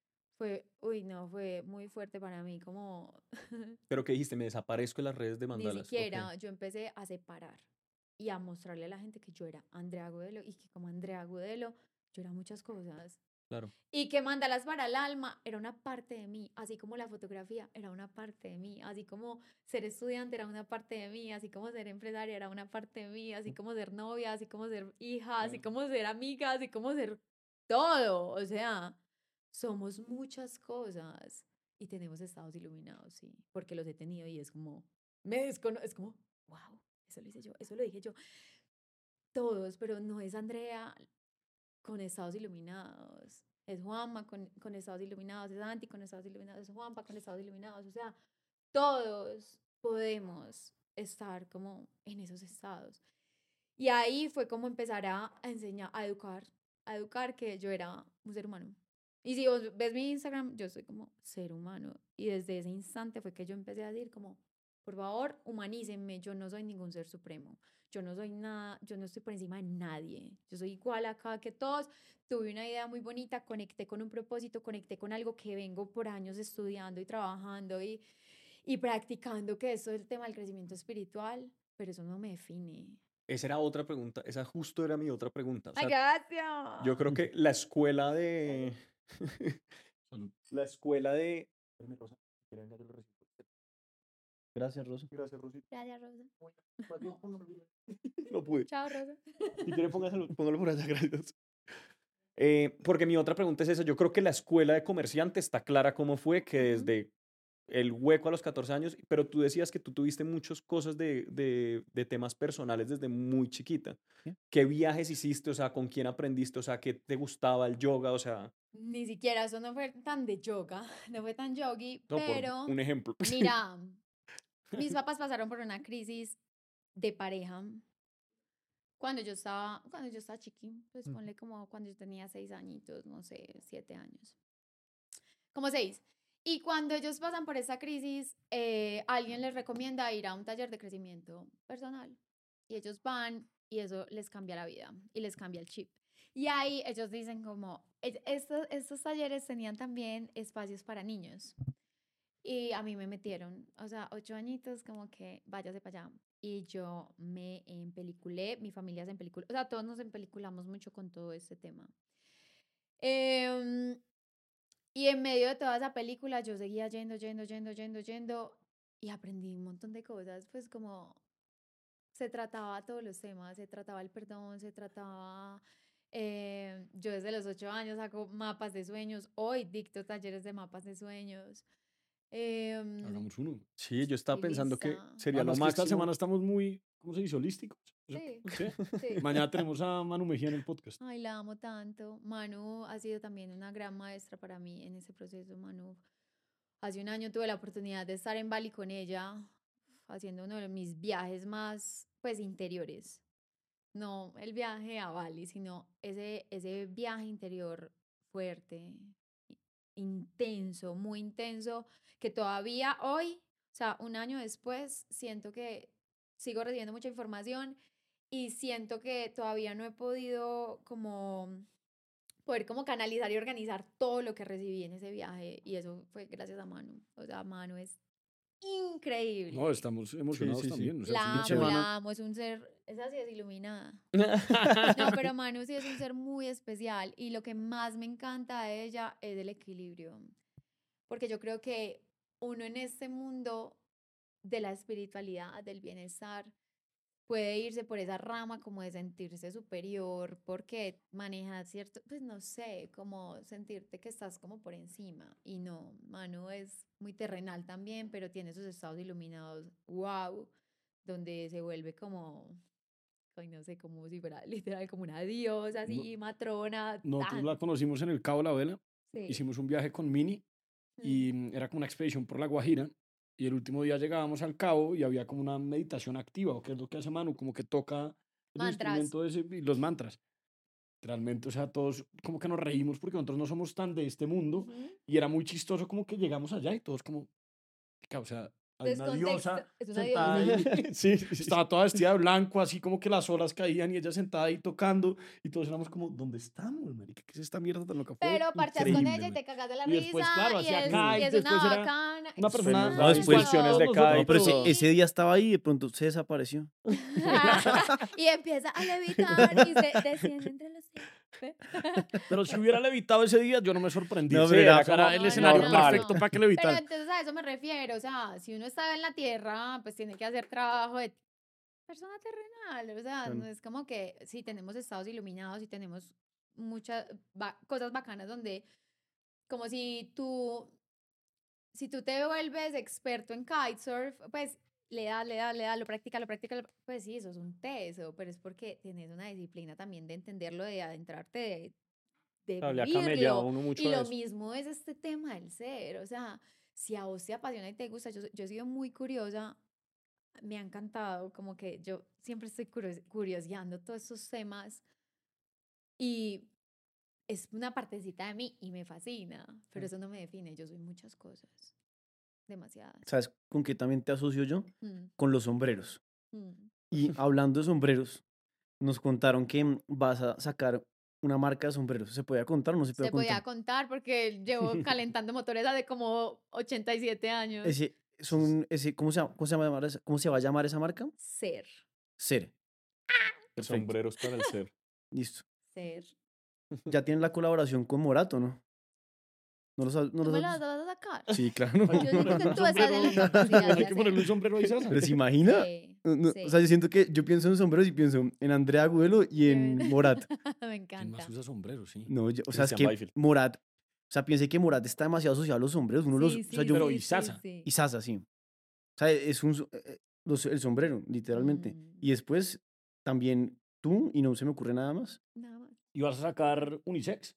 Speaker 1: fue, uy, no, fue muy fuerte para mí, como
Speaker 5: Pero ¿qué dijiste? Me desaparezco en las redes de
Speaker 1: ni
Speaker 5: mandalas. Ok.
Speaker 1: siquiera yo empecé a separar y a mostrarle a la gente que yo era Andrea Agudelo y que como Andrea Agudelo yo era muchas cosas.
Speaker 5: Claro.
Speaker 1: Y que Mandalas para el alma era una parte de mí, así como la fotografía era una parte de mí, así como ser estudiante era una parte de mí, así como ser empresaria era una parte de mí, así como ser novia, así como ser hija, así
Speaker 5: Claro.
Speaker 1: como ser amiga, así como ser todo. O sea, somos muchas cosas y tenemos estados iluminados, sí, porque los he tenido y es como, me descono es como, wow, eso lo hice yo, eso lo dije yo. Todos, pero no es Andrea con estados iluminados. Es Juanma con, con estados iluminados, es Anti con estados iluminados, es Juanpa con estados iluminados. O sea, todos podemos estar como en esos estados. Y ahí fue como empezar a, a enseñar, a educar, a educar que yo era un ser humano. Y si vos ves mi Instagram, yo soy como ser humano. Y desde ese instante fue que yo empecé a decir como, por favor, humanícenme, yo no soy ningún ser supremo. Yo no soy nada, yo no estoy por encima de nadie. Yo soy igual acá que todos. Tuve una idea muy bonita, conecté con un propósito, conecté con algo que vengo por años estudiando y trabajando y, y practicando, que eso es el tema del crecimiento espiritual, pero eso no me define.
Speaker 5: Esa era otra pregunta. Esa justo era mi otra pregunta. O
Speaker 1: ¡Ay,
Speaker 5: sea,
Speaker 1: gracias!
Speaker 5: yo creo que la escuela de...
Speaker 3: Salud.
Speaker 5: La escuela de... Espérame, Rosa, que venga, yo lo recibo.
Speaker 2: Gracias, Rosa.
Speaker 5: Gracias, Rosita.
Speaker 1: Gracias, Rosa.
Speaker 5: No pude.
Speaker 1: Chao, Rosa.
Speaker 5: Si quiere, póngaselo, póngalo por allá, gracias. Eh, porque mi otra pregunta es esa. Yo creo que la escuela de comerciante está clara cómo fue, que
Speaker 1: Ujú.
Speaker 5: desde el hueco a los catorce años, pero tú decías que tú tuviste muchas cosas de, de, de temas personales desde muy chiquita.
Speaker 2: Sí.
Speaker 5: ¿Qué viajes hiciste? O sea, ¿con quién aprendiste? O sea, ¿qué te gustaba el yoga? O sea,
Speaker 1: Ni siquiera eso no fue tan de yoga, no fue tan yogi,
Speaker 5: no, por
Speaker 1: pero
Speaker 5: un ejemplo.
Speaker 1: mira, mis papás pasaron por una crisis de pareja cuando yo estaba, cuando yo estaba chiqui, pues
Speaker 5: Ujú.
Speaker 1: ponle como cuando yo tenía seis añitos, no sé, siete años, como seis. Y cuando ellos pasan por esa crisis, eh, alguien les recomienda ir a un taller de crecimiento personal. Y ellos van y eso les cambia la vida y les cambia el chip. Y ahí ellos dicen como, "Es- estos, estos talleres tenían también espacios para niños. Y a mí me metieron, o sea, ocho añitos, como que váyase para allá. Y yo me empeliculé, mi familia se empeliculó, o sea, todos nos empeliculamos mucho con todo este tema. Em, y en medio de toda esa película yo seguía yendo, yendo, yendo, yendo, yendo y aprendí un montón de cosas, pues como se trataba todos los temas, se trataba el perdón, se trataba, eh, yo desde los ocho años hago mapas de sueños, hoy dicto talleres de mapas de sueños. em,
Speaker 3: Hagamos uno.
Speaker 5: Sí, yo estaba
Speaker 1: estoy
Speaker 5: pensando que
Speaker 1: lista.
Speaker 5: sería lo
Speaker 3: Además que esta
Speaker 5: máximo.
Speaker 3: semana estamos muy, ¿cómo se dice? Holísticos. O sea,
Speaker 1: Sí,
Speaker 3: ¿sí?
Speaker 1: sí.
Speaker 3: Mañana tenemos a Manu Mejía en el podcast.
Speaker 1: Ay, la amo tanto. Manu ha sido también una gran maestra para mí en ese proceso. Manu, hace un año tuve la oportunidad de estar en Bali con ella, haciendo uno de mis viajes más, pues, interiores. No el viaje a Bali, sino ese, ese viaje interior fuerte, i- intenso, muy intenso, que todavía hoy, o sea, un año después, siento que sigo recibiendo mucha información y siento que todavía no he podido como poder como canalizar y organizar todo lo que recibí en ese viaje y eso fue gracias a Manu. O sea, Manu es increíble.
Speaker 3: No, estamos emocionados
Speaker 5: sí, sí.
Speaker 3: también. O sea,
Speaker 1: La
Speaker 3: el fin de
Speaker 1: amo,
Speaker 3: semana-
Speaker 1: la amo, es un ser, esa sí es iluminada. No, pero Manu sí es un ser muy especial y lo que más me encanta de ella es el equilibrio, porque yo creo que uno en este mundo de la espiritualidad, del bienestar, puede irse por esa rama como de sentirse superior, porque maneja cierto, pues no sé, como sentirte que estás como por encima. Y no, Manu es muy terrenal también, pero tiene esos estados iluminados, wow, donde se vuelve como, ay, no sé, como si fuera literal como una diosa, así, matrona,
Speaker 3: Nosotros
Speaker 1: tan.
Speaker 3: la conocimos en el Cabo de la Vela.
Speaker 1: Sí.
Speaker 3: Hicimos un viaje con Mini
Speaker 1: Mm.
Speaker 3: y mm, era como una expedición por la Guajira. Y el último día llegábamos al Cabo y había como una meditación activa, o que es lo que hace Manu, como que toca el
Speaker 1: Mantras.
Speaker 3: instrumento ese y los mantras. Realmente, o sea, todos como que nos reímos porque nosotros no somos tan de este mundo
Speaker 1: Ujú.
Speaker 3: y era muy chistoso como que llegamos allá y todos como, "Marica, o sea, Hay una
Speaker 1: Descontexto,
Speaker 3: diosa
Speaker 1: es una
Speaker 3: sentada
Speaker 1: diosa.
Speaker 3: ahí.
Speaker 5: Sí, sí, sí.
Speaker 3: Estaba toda vestida de blanco, así como que las olas caían y ella sentada ahí tocando. Y todos éramos como, ¿dónde estamos, marica? ¿Qué es esta mierda tan loca? Fue
Speaker 1: Pero parchas con
Speaker 3: increíble,
Speaker 1: ella y
Speaker 3: marica.
Speaker 1: te cagas de la
Speaker 3: Y
Speaker 1: risa.
Speaker 3: después, claro,
Speaker 1: y
Speaker 3: hacía
Speaker 1: es,
Speaker 3: kite,
Speaker 1: y es
Speaker 3: después
Speaker 1: una
Speaker 3: era
Speaker 1: bacana.
Speaker 3: una persona
Speaker 2: No, después-
Speaker 5: Versiones de
Speaker 3: todos
Speaker 5: kite,
Speaker 2: No, pero ese,
Speaker 5: todo.
Speaker 2: ese día estaba ahí y de pronto se desapareció.
Speaker 1: Y empieza a levitar y se desciende entre los cielos.
Speaker 3: Pero si hubiera levitado ese día, yo no me sorprendí.
Speaker 2: No,
Speaker 3: Sí,
Speaker 2: pero era
Speaker 3: era, era
Speaker 5: como
Speaker 3: el escenario
Speaker 5: normal.
Speaker 3: perfecto para que
Speaker 1: Pero
Speaker 3: levitara.
Speaker 1: entonces a eso me refiero, o sea, si uno está en la tierra, pues tiene que hacer trabajo de persona terrenal, o sea,
Speaker 2: Claro.
Speaker 1: no es como que sí tenemos estados iluminados y tenemos muchas ba- cosas bacanas donde, como si tú, si tú te vuelves experto en kitesurf, pues le das, le das, le das, lo practicas, lo practicas, lo- pues sí, eso es un teso, pero es porque tienes una disciplina también de entenderlo, de adentrarte, de, de
Speaker 5: Claro, le ha camellado
Speaker 1: vivirlo.
Speaker 5: uno mucho
Speaker 1: Y
Speaker 5: de
Speaker 1: lo
Speaker 5: eso.
Speaker 1: mismo es este tema del ser, o sea, si a vos te apasiona y te gusta, yo, yo he sido muy curiosa, me ha encantado, como que yo siempre estoy curios- curioseando todos estos temas y es una partecita de mí y me fascina, pero eso no me define, yo soy muchas cosas, demasiadas.
Speaker 2: ¿Sabes con qué también te asocio yo?
Speaker 1: Mm,
Speaker 2: Con los sombreros.
Speaker 1: mm.
Speaker 2: Y hablando de sombreros, nos contaron que mm, vas a sacar una marca de sombreros. ¿Se podía contar o no se podía
Speaker 1: Se podía
Speaker 2: contar?
Speaker 1: contar porque llevo calentando motores hace como ochenta y siete años.
Speaker 2: Ese, son, ese, ¿cómo, se, llama- cómo, se llama esa- ¿Cómo se va a llamar esa marca?
Speaker 1: Ser,
Speaker 2: Ser. Perfecto.
Speaker 5: Sombreros para el ser.
Speaker 2: Listo.
Speaker 1: ser.
Speaker 2: Ya tienen la colaboración con Morato, ¿no? ¿No lo sabes? ¿No
Speaker 1: ¿Tú
Speaker 2: lo
Speaker 1: me las
Speaker 2: sabes?
Speaker 1: vas a sacar?
Speaker 2: Sí, claro.
Speaker 3: Hay que
Speaker 1: Yo digo
Speaker 3: ponerle
Speaker 1: que
Speaker 3: un
Speaker 1: tú estás en la
Speaker 3: sombrero-
Speaker 1: capacidad de
Speaker 3: Hay que ponerle un
Speaker 1: hacerlo.
Speaker 3: sombrero a Isaza.
Speaker 2: ¿Pero se imagina?
Speaker 1: Sí,
Speaker 2: No, no,
Speaker 1: sí.
Speaker 2: O sea, yo siento que yo pienso en sombreros y pienso en Andrea Agudelo y en
Speaker 1: Bien.
Speaker 2: Morat.
Speaker 1: Me
Speaker 3: ¿Quién
Speaker 1: encanta.
Speaker 3: más usa sombrero? Sí.
Speaker 2: No, yo- o sea, es
Speaker 5: Christian
Speaker 2: que
Speaker 5: Byfield.
Speaker 2: Morat, o sea, piense que Morat está demasiado asociado a los sombreros. Uno los,
Speaker 1: Sí,
Speaker 2: o sea,
Speaker 1: sí,
Speaker 2: yo,
Speaker 3: Pero
Speaker 1: sí,
Speaker 3: y
Speaker 1: sí,
Speaker 3: Sasa.
Speaker 1: sí.
Speaker 2: y Sasa, sí. O sea, es un, so- eh, eh, los- el sombrero, literalmente.
Speaker 1: Mm.
Speaker 2: Y después también tú, y no se me ocurre nada más.
Speaker 1: Nada más.
Speaker 3: ¿Y vas a sacar unisex?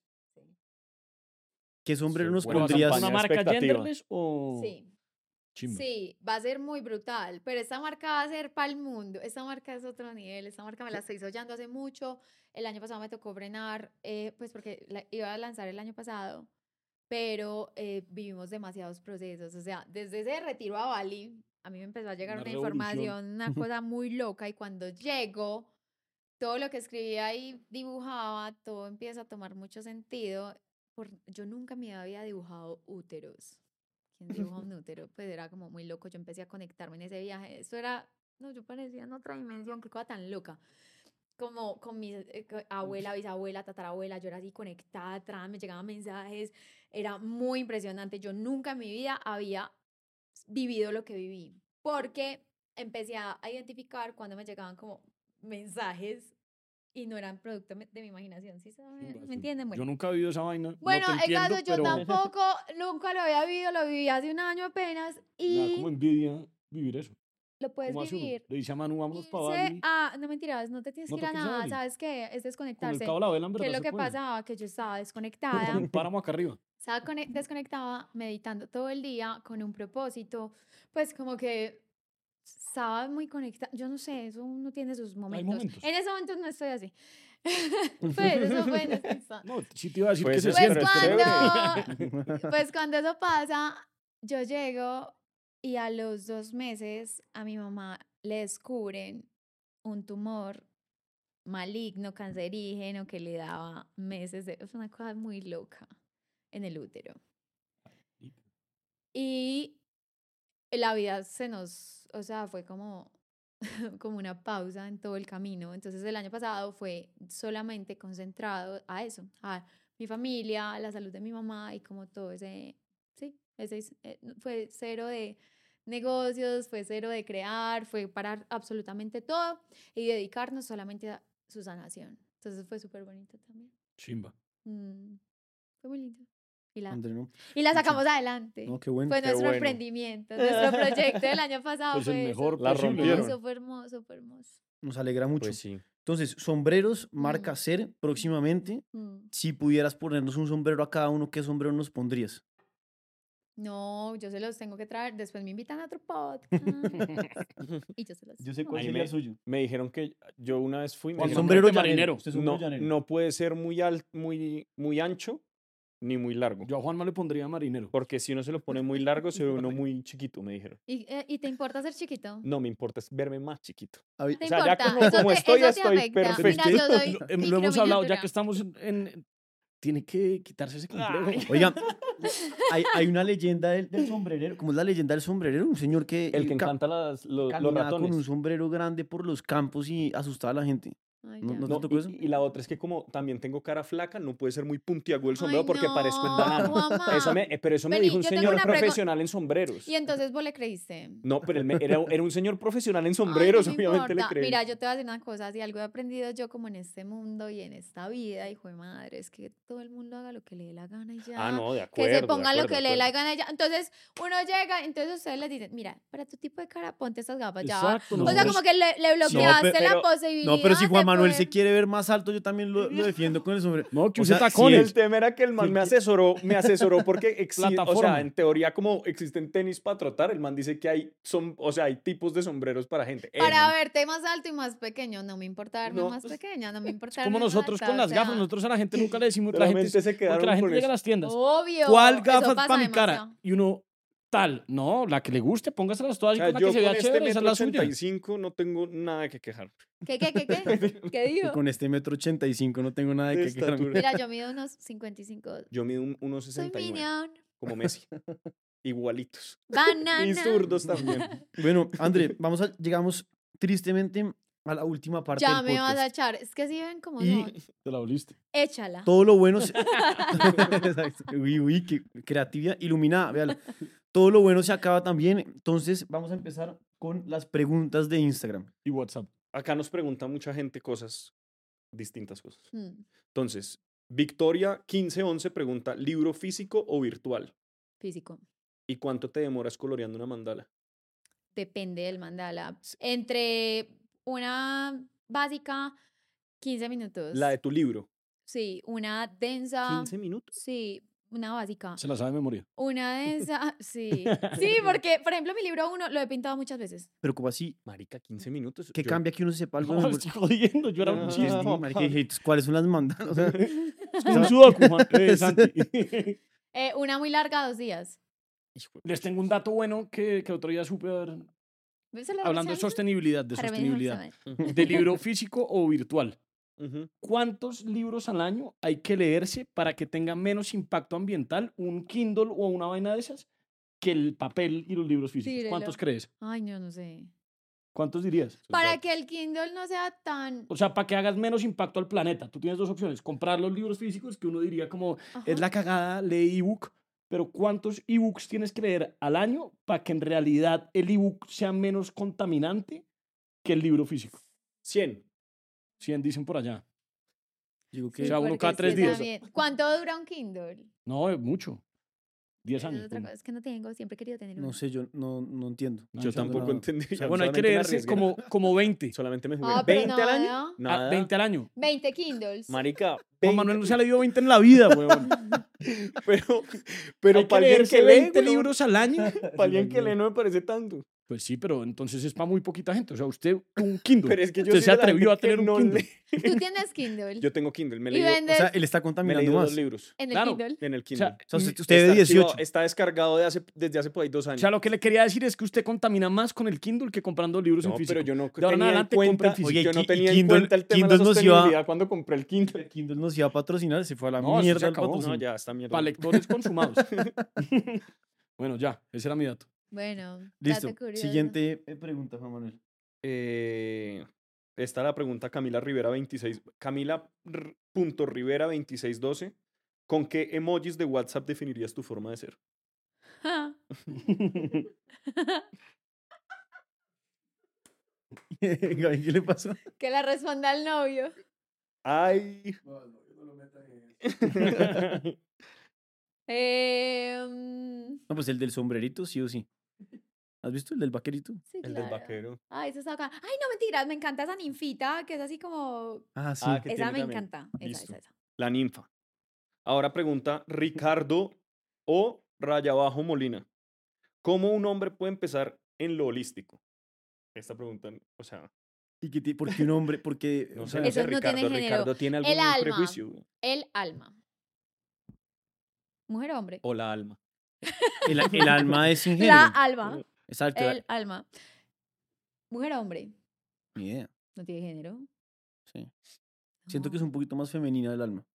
Speaker 2: ¿Qué sombrero
Speaker 5: Sí,
Speaker 2: nos
Speaker 5: buena
Speaker 2: pondrías?
Speaker 5: campaña.
Speaker 3: ¿Una marca
Speaker 5: expectativa.
Speaker 3: genderless o...?
Speaker 1: Sí.
Speaker 3: Chimba.
Speaker 1: Sí, va a ser muy brutal, pero esta marca va a ser para el mundo. Esta marca es otro nivel. Esta marca me la estoy soñando hace mucho. El año pasado me tocó frenar, eh, pues porque la iba a lanzar el año pasado, pero eh, vivimos demasiados procesos. O sea, desde ese retiro a Bali, a mí me empezó a llegar
Speaker 3: Una
Speaker 1: una
Speaker 3: revolución.
Speaker 1: información, una cosa muy loca, y cuando llego, todo lo que escribía y dibujaba, todo empieza a tomar mucho sentido. Por, yo nunca me había dibujado úteros. ¿Quién dibuja un útero? Pues era como muy loco. Yo empecé a conectarme en ese viaje. Esto era, no, yo parecía en otra dimensión, qué cosa tan loca. Como con mi eh, co- abuela, bisabuela, tatarabuela, yo era así conectada atrás, me llegaban mensajes, era muy impresionante. Yo nunca en mi vida había vivido lo que viví, porque empecé a identificar cuando me llegaban como mensajes y no eran producto me- de mi imaginación, ¿sí saben?
Speaker 3: Chimba,
Speaker 1: ¿Me
Speaker 3: sí.
Speaker 1: entienden? Bueno.
Speaker 3: Yo nunca he vivido esa vaina.
Speaker 1: Bueno,
Speaker 3: no te
Speaker 1: en
Speaker 3: entiendo,
Speaker 1: caso yo
Speaker 3: pero
Speaker 1: tampoco, nunca lo había vivido, lo viví hace un año apenas
Speaker 3: me da como
Speaker 1: y
Speaker 3: envidia vivir eso.
Speaker 1: lo puedes
Speaker 3: ¿Cómo hace uno?
Speaker 1: vivir.
Speaker 3: Le dice a Manu, vámonos para
Speaker 1: Irse
Speaker 3: Bali.
Speaker 1: a, no mentiras, no te tienes
Speaker 3: No
Speaker 1: que ir a
Speaker 3: te quieres a
Speaker 1: nada,
Speaker 3: Bali.
Speaker 1: ¿sabes qué? Es
Speaker 3: Con el
Speaker 1: desconectarse.
Speaker 3: cabo de la vela, en
Speaker 1: ¿Qué
Speaker 3: verdad
Speaker 1: es lo
Speaker 3: se
Speaker 1: que
Speaker 3: puede.
Speaker 1: pasaba? Que yo estaba
Speaker 3: Con
Speaker 1: desconectada,
Speaker 3: un páramo acá arriba.
Speaker 1: estaba cone- desconectada, meditando todo el día con un propósito, pues como que estaba muy conectada, yo no sé, eso uno tiene sus momentos.
Speaker 3: momentos.
Speaker 1: En ese momento no estoy así. Pues eso fue en ese instante.
Speaker 3: No, sí te iba a decir
Speaker 5: Pues
Speaker 3: que se
Speaker 5: es-
Speaker 1: Pues
Speaker 5: pero es
Speaker 3: siente.
Speaker 1: cuando, pues cuando eso pasa, yo llego y a los dos meses a mi mamá le descubren un tumor maligno, cancerígeno, que le daba meses de... Es una cosa muy loca en el útero. Y la vida se nos... O sea, fue como, como una pausa en todo el camino. Entonces el año pasado fue solamente concentrado a eso, a mi familia, a la salud de mi mamá y como todo ese... Sí, ese es- eh, fue cero de negocios, fue cero de crear, fue parar absolutamente todo y dedicarnos solamente a su sanación. Entonces fue súper bonito también.
Speaker 3: Chimba.
Speaker 1: Mm, fue muy lindo. Y la,
Speaker 2: André, ¿no?
Speaker 1: y la
Speaker 2: Mucho.
Speaker 1: sacamos adelante.
Speaker 2: No, qué bueno.
Speaker 1: Fue
Speaker 5: Qué
Speaker 1: nuestro
Speaker 5: bueno.
Speaker 1: emprendimiento, nuestro proyecto del año pasado.
Speaker 3: Pues el
Speaker 1: fue
Speaker 3: mejor
Speaker 1: eso.
Speaker 5: La
Speaker 3: posible.
Speaker 5: rompieron.
Speaker 1: Hermoso, fue hermoso, fue hermoso.
Speaker 2: Nos alegra mucho.
Speaker 5: Pues sí.
Speaker 2: Entonces, sombreros, marca
Speaker 1: Mm.
Speaker 2: Ser, próximamente.
Speaker 1: Mm.
Speaker 2: Si pudieras ponernos un sombrero a cada uno, ¿qué sombrero nos pondrías?
Speaker 1: No, yo se los tengo que traer. Después me invitan a otro podcast. y yo se los
Speaker 2: Yo sé
Speaker 1: pongo.
Speaker 5: cuál sería el
Speaker 2: suyo.
Speaker 5: Me dijeron que yo una vez fui. me
Speaker 3: Un
Speaker 5: dijeron,
Speaker 3: sombrero
Speaker 2: sombrero
Speaker 3: marinero.
Speaker 2: Usted es
Speaker 5: no,
Speaker 2: sombrero llanero.
Speaker 5: no puede ser muy, al, muy, muy ancho ni muy largo.
Speaker 3: Yo a Juanma le pondría marinero.
Speaker 5: Porque si uno se lo pone muy largo, se ve uno muy chiquito, me dijeron.
Speaker 1: ¿Y, eh, ¿y te importa ser chiquito?
Speaker 5: No me importa, es verme más chiquito.
Speaker 2: A ver,
Speaker 1: ¿Te
Speaker 5: o sea, ya
Speaker 1: importa?
Speaker 5: como-
Speaker 1: Eso
Speaker 5: como
Speaker 1: te-
Speaker 5: estoy,
Speaker 1: eso te
Speaker 5: estoy
Speaker 1: afecta.
Speaker 5: perfecto.
Speaker 1: Mira, yo doy
Speaker 3: Lo, em, lo hemos hablado, ya
Speaker 1: microminiatura.
Speaker 3: que estamos en... en- tiene que quitarse ese complejo.
Speaker 2: oigan, hay, hay una leyenda del, del sombrerero. ¿Cómo es la leyenda del sombrerero? Un señor que,
Speaker 5: El que
Speaker 2: ca-
Speaker 5: encanta las, lo- los
Speaker 2: caminaba con un
Speaker 5: ratones.
Speaker 2: sombrero grande por los campos y asustaba a la gente.
Speaker 1: Ay,
Speaker 2: No-
Speaker 1: ya.
Speaker 2: no-
Speaker 5: No,
Speaker 2: tocó
Speaker 5: y,
Speaker 2: eso?
Speaker 5: y la otra es que como también tengo cara flaca, no puede ser muy puntiagudo el
Speaker 1: Ay,
Speaker 5: sombrero porque parezco en
Speaker 1: no,
Speaker 5: banana.
Speaker 1: Juanma.
Speaker 5: Eso me, eh, pero eso me
Speaker 1: Vení,
Speaker 5: dijo un
Speaker 1: yo tengo
Speaker 5: señor
Speaker 1: una pregu-
Speaker 5: profesional en sombreros.
Speaker 1: Y entonces vos le creíste.
Speaker 5: No, pero él me- era, era un señor profesional en
Speaker 1: Ay, no
Speaker 5: sombreros,
Speaker 1: me
Speaker 5: obviamente le
Speaker 1: importa.
Speaker 5: creí.
Speaker 1: Mira, yo te voy a decir una cosa, si algo he aprendido yo como en este mundo y en esta vida, hijo de madre, es que todo el mundo haga lo que le dé la gana y ya.
Speaker 5: Ah, no, de
Speaker 1: Que
Speaker 5: acuerdo.
Speaker 1: se
Speaker 5: de
Speaker 1: ponga lo
Speaker 5: acuerdo,
Speaker 1: que
Speaker 5: de
Speaker 1: le dé la
Speaker 5: acuerdo.
Speaker 1: gana y ya. Entonces, uno llega, entonces ustedes les dicen, mira, para tu tipo de cara, ponte estas gafas ya.
Speaker 3: Exacto.
Speaker 1: O sea,
Speaker 3: nosotros-
Speaker 1: como que le, le bloqueaste
Speaker 2: pero-
Speaker 1: la
Speaker 5: pero-
Speaker 1: posibilidad.
Speaker 2: No, pero si Juan
Speaker 1: de
Speaker 2: Manuel
Speaker 1: poder-
Speaker 2: se quiere ver más alto, yo también lo, lo defiendo con el sombrero.
Speaker 3: No, que
Speaker 2: O
Speaker 3: use
Speaker 2: sea, si
Speaker 3: tacones.
Speaker 5: El tema era que el man me asesoró, me asesoró porque existe, o sea,
Speaker 3: Plataforma.
Speaker 5: en teoría como existen tenis para trotar, el man dice que hay, son, o sea, hay tipos de sombreros para gente. Él-
Speaker 1: Para verte más alto y más pequeño, no me importa verme
Speaker 5: No.
Speaker 1: más pequeña, no me importa
Speaker 3: Como
Speaker 1: verme más
Speaker 3: nosotros
Speaker 1: alta,
Speaker 3: con
Speaker 1: o
Speaker 3: las gafas,
Speaker 1: sea,
Speaker 3: nosotros a la gente nunca le decimos la gente,
Speaker 5: Solamente se
Speaker 3: porque
Speaker 5: quedaron
Speaker 3: la gente
Speaker 5: con
Speaker 3: llega a
Speaker 5: eso.
Speaker 3: las tiendas.
Speaker 1: Obvio.
Speaker 3: ¿Cuál
Speaker 1: eso
Speaker 3: gafas
Speaker 1: pasa
Speaker 3: para mi cara?
Speaker 1: demasiado.
Speaker 3: Y uno, tal, no, la que le guste, póngaselas todas
Speaker 5: O
Speaker 3: y
Speaker 5: sea,
Speaker 3: con la
Speaker 5: yo
Speaker 3: que se
Speaker 5: con
Speaker 3: vea
Speaker 5: este
Speaker 3: chévere, esa es
Speaker 5: metro
Speaker 3: la suya.
Speaker 5: ochenta y cinco no tengo nada que quejar.
Speaker 1: ¿Qué, qué, qué, qué? ¿Qué
Speaker 2: Y
Speaker 1: digo?
Speaker 2: con este metro ochenta y cinco no tengo nada de
Speaker 5: De
Speaker 2: que quejarme.
Speaker 5: estatura.
Speaker 1: Mira, yo mido unos cincuenta y cinco.
Speaker 5: Yo mido un uno
Speaker 1: Soy
Speaker 5: sesenta y nueve,
Speaker 1: minion.
Speaker 5: como Messi. Igualitos.
Speaker 1: Banana.
Speaker 5: Y zurdos también.
Speaker 2: Bueno, André, vamos a, llegamos tristemente a la última parte
Speaker 1: Ya
Speaker 2: del
Speaker 1: me vas a
Speaker 2: podcast.
Speaker 1: echar. Es que si ven cómo
Speaker 2: Y-
Speaker 1: son.
Speaker 3: Te la volviste.
Speaker 1: Échala.
Speaker 2: Todo lo bueno... se- Exacto. Uy, uy, qué creatividad iluminada, véala. Todo lo bueno se acaba también. Entonces, vamos a empezar con las preguntas de Instagram.
Speaker 3: Y WhatsApp.
Speaker 5: Acá nos pregunta mucha gente cosas, distintas cosas.
Speaker 1: Hmm,
Speaker 5: Entonces, Victoria quince once pregunta, ¿libro físico o virtual?
Speaker 1: Físico.
Speaker 5: ¿Y cuánto te demoras coloreando una mandala?
Speaker 1: Depende del mandala. Entre una básica, quince minutos.
Speaker 5: La de tu libro.
Speaker 1: Sí, una densa.
Speaker 5: quince minutos.
Speaker 1: Sí, una básica.
Speaker 3: Se la sabe de memoria.
Speaker 1: Una densa. Sí. Sí, porque, por ejemplo, mi libro uno lo he pintado muchas veces.
Speaker 2: Pero como así,
Speaker 5: Marica, quince minutos.
Speaker 2: ¿qué
Speaker 5: Yo-
Speaker 2: cambia que uno sepa algo? de
Speaker 3: No,
Speaker 2: memoria?
Speaker 3: estoy jodiendo, yo era un
Speaker 5: No,
Speaker 2: Sí,
Speaker 3: chiste.
Speaker 2: sí, marica, dije, entonces, ¿cuáles son las mandalas? O sea,
Speaker 3: Es como un sudoku, Juan. Eh, Santi.
Speaker 1: Eh, una muy larga, dos días.
Speaker 5: Hijo de-
Speaker 3: Les tengo un dato bueno que, que otro día supe ver,
Speaker 1: ¿Ves la
Speaker 3: hablando de
Speaker 1: reseña?
Speaker 3: sostenibilidad, de
Speaker 1: Para ver,
Speaker 3: sostenibilidad.
Speaker 1: vamos a ver.
Speaker 3: ¿De libro físico o virtual?
Speaker 5: Ujú.
Speaker 3: ¿Cuántos libros al año hay que leerse para que tenga menos impacto ambiental un Kindle o una vaina de esas que el papel y los libros físicos?
Speaker 1: Tírelo.
Speaker 3: ¿Cuántos crees?
Speaker 1: Ay, no, no sé.
Speaker 3: ¿Cuántos dirías?
Speaker 1: Para que el Kindle no sea tan...
Speaker 3: O sea, para que hagas menos impacto al planeta. Tú tienes dos opciones. Comprar los libros físicos, que uno diría como, es
Speaker 1: Ajá.
Speaker 3: la cagada, lee ebook. Pero ¿cuántos ebooks tienes que leer al año para que en realidad el ebook sea menos contaminante que el libro físico?
Speaker 5: cien.
Speaker 3: cien dicen por allá.
Speaker 2: digo
Speaker 3: O
Speaker 2: que
Speaker 3: sea, uno
Speaker 1: porque
Speaker 3: cada
Speaker 1: es
Speaker 3: tres
Speaker 1: que
Speaker 3: días.
Speaker 1: también- ¿Cuánto dura un Kindle?
Speaker 3: No, es mucho. diez
Speaker 1: Esa es
Speaker 3: años.
Speaker 1: otra
Speaker 3: ponle.
Speaker 1: cosa, es que no tengo, siempre he querido tener
Speaker 2: no
Speaker 1: uno.
Speaker 2: sé, yo no, no entiendo.
Speaker 3: No,
Speaker 5: Yo
Speaker 3: esa es
Speaker 5: tampoco
Speaker 2: una-
Speaker 5: entendí.
Speaker 2: o sea,
Speaker 3: Bueno, hay que
Speaker 5: solamente me
Speaker 3: leerse
Speaker 5: arriesgué.
Speaker 3: como, como veinte.
Speaker 5: Solamente me jugué.
Speaker 1: Ah, pero
Speaker 5: ¿veinte al año?
Speaker 1: nada.
Speaker 3: Ah,
Speaker 5: Nada.
Speaker 3: veinte al año.
Speaker 1: veinte Kindles.
Speaker 5: Marica,
Speaker 3: Juan
Speaker 5: veinte,
Speaker 3: Manuel no se ha leído veinte en la vida, weón.
Speaker 5: pero, pero
Speaker 3: Hay que
Speaker 5: para alguien
Speaker 3: leerse
Speaker 5: que lee,
Speaker 3: veinte
Speaker 5: weón,
Speaker 3: libros al año.
Speaker 5: para alguien que lee no me parece tanto.
Speaker 3: Pues sí, pero entonces es para muy poquita gente. O sea, usted un Kindle.
Speaker 5: Pero es que yo
Speaker 3: usted
Speaker 5: soy
Speaker 3: se
Speaker 5: de la
Speaker 3: atrevió a
Speaker 5: gente que
Speaker 3: tener un
Speaker 5: no
Speaker 3: Kindle.
Speaker 5: lee.
Speaker 1: Tú tienes Kindle.
Speaker 5: Yo tengo Kindle, me he
Speaker 1: y
Speaker 5: leído,
Speaker 1: vendes
Speaker 2: O sea, él está
Speaker 5: me he
Speaker 2: contaminando
Speaker 5: leído
Speaker 2: más.
Speaker 5: dos libros
Speaker 1: en el
Speaker 3: claro.
Speaker 1: Kindle.
Speaker 5: en el
Speaker 3: O
Speaker 5: Kindle.
Speaker 3: sea,
Speaker 2: O sea, usted,
Speaker 3: mi-
Speaker 2: usted de
Speaker 5: Está
Speaker 2: dieciocho.
Speaker 5: archivado- está descargado de hace, desde hace por ahí dos
Speaker 3: o
Speaker 5: años.
Speaker 3: sea, lo que le quería decir es que usted contamina más con el Kindle que comprando libros en
Speaker 5: No,
Speaker 3: físico.
Speaker 5: pero yo no
Speaker 3: De ahora en
Speaker 5: tenía en
Speaker 3: adelante, compre
Speaker 5: cuenta,
Speaker 3: en físico.
Speaker 2: Oye,
Speaker 5: yo no
Speaker 2: Ki- y
Speaker 5: tenía en
Speaker 2: Kindle-
Speaker 5: cuenta el tema de
Speaker 2: Kindle
Speaker 5: la
Speaker 2: nos iba-
Speaker 5: sostenibilidad cuando compré el Kindle.
Speaker 2: Kindle nos iba a patrocinar, se fue a la
Speaker 3: No, eso se
Speaker 2: mierda el
Speaker 3: acabó.
Speaker 2: patrocinio.
Speaker 5: No, ya, está mierda.
Speaker 3: Para lectores consumados. Bueno, ya, ese era mi dato.
Speaker 1: Bueno,
Speaker 2: Listo.
Speaker 1: dato curioso.
Speaker 2: Siguiente eh, pregunta, Juan Manuel.
Speaker 5: Eh, esta la pregunta Camila Rivera veintiséis. Camila r- punto Rivera veintiséis doce. ¿Con qué emojis de WhatsApp definirías tu forma de ser?
Speaker 2: Gaby, ¿qué le pasó?
Speaker 1: Que la responda al novio.
Speaker 5: Ay.
Speaker 1: Eh, mm,
Speaker 2: No, pues el del sombrerito, sí o sí. ¿Has visto el del vaquerito?
Speaker 1: sí,
Speaker 5: El del
Speaker 1: claro.
Speaker 5: vaquero.
Speaker 1: Ay, eso está acá. Ay, no, mentiras, me encanta esa ninfita, que es así como...
Speaker 2: Ah, sí.
Speaker 5: Ah, que
Speaker 1: Esa
Speaker 5: tiene
Speaker 1: me
Speaker 5: también.
Speaker 1: encanta. Esa,
Speaker 5: Listo.
Speaker 1: esa, esa.
Speaker 5: La ninfa. Ahora pregunta Ricardo o Raya Abajo Molina. ¿Cómo un hombre puede empezar en lo holístico? Esta pregunta, o sea,
Speaker 2: ¿Y qué ti- ¿Por qué un hombre? Porque,
Speaker 5: no
Speaker 2: o
Speaker 5: sé,
Speaker 2: sea,
Speaker 5: no sé,
Speaker 1: Eso no tiene
Speaker 5: Ricardo.
Speaker 1: género.
Speaker 5: Ricardo tiene algún
Speaker 1: El alma.
Speaker 5: prejuicio. güey.
Speaker 1: El alma. Mujer o hombre.
Speaker 5: O la alma.
Speaker 2: El, el alma es sin género.
Speaker 1: La alma.
Speaker 2: Exacto.
Speaker 1: El alma. Mujer o hombre.
Speaker 2: Ni idea.
Speaker 1: No tiene género.
Speaker 2: Sí. Siento que es
Speaker 1: No.
Speaker 2: un poquito más femenina el alma.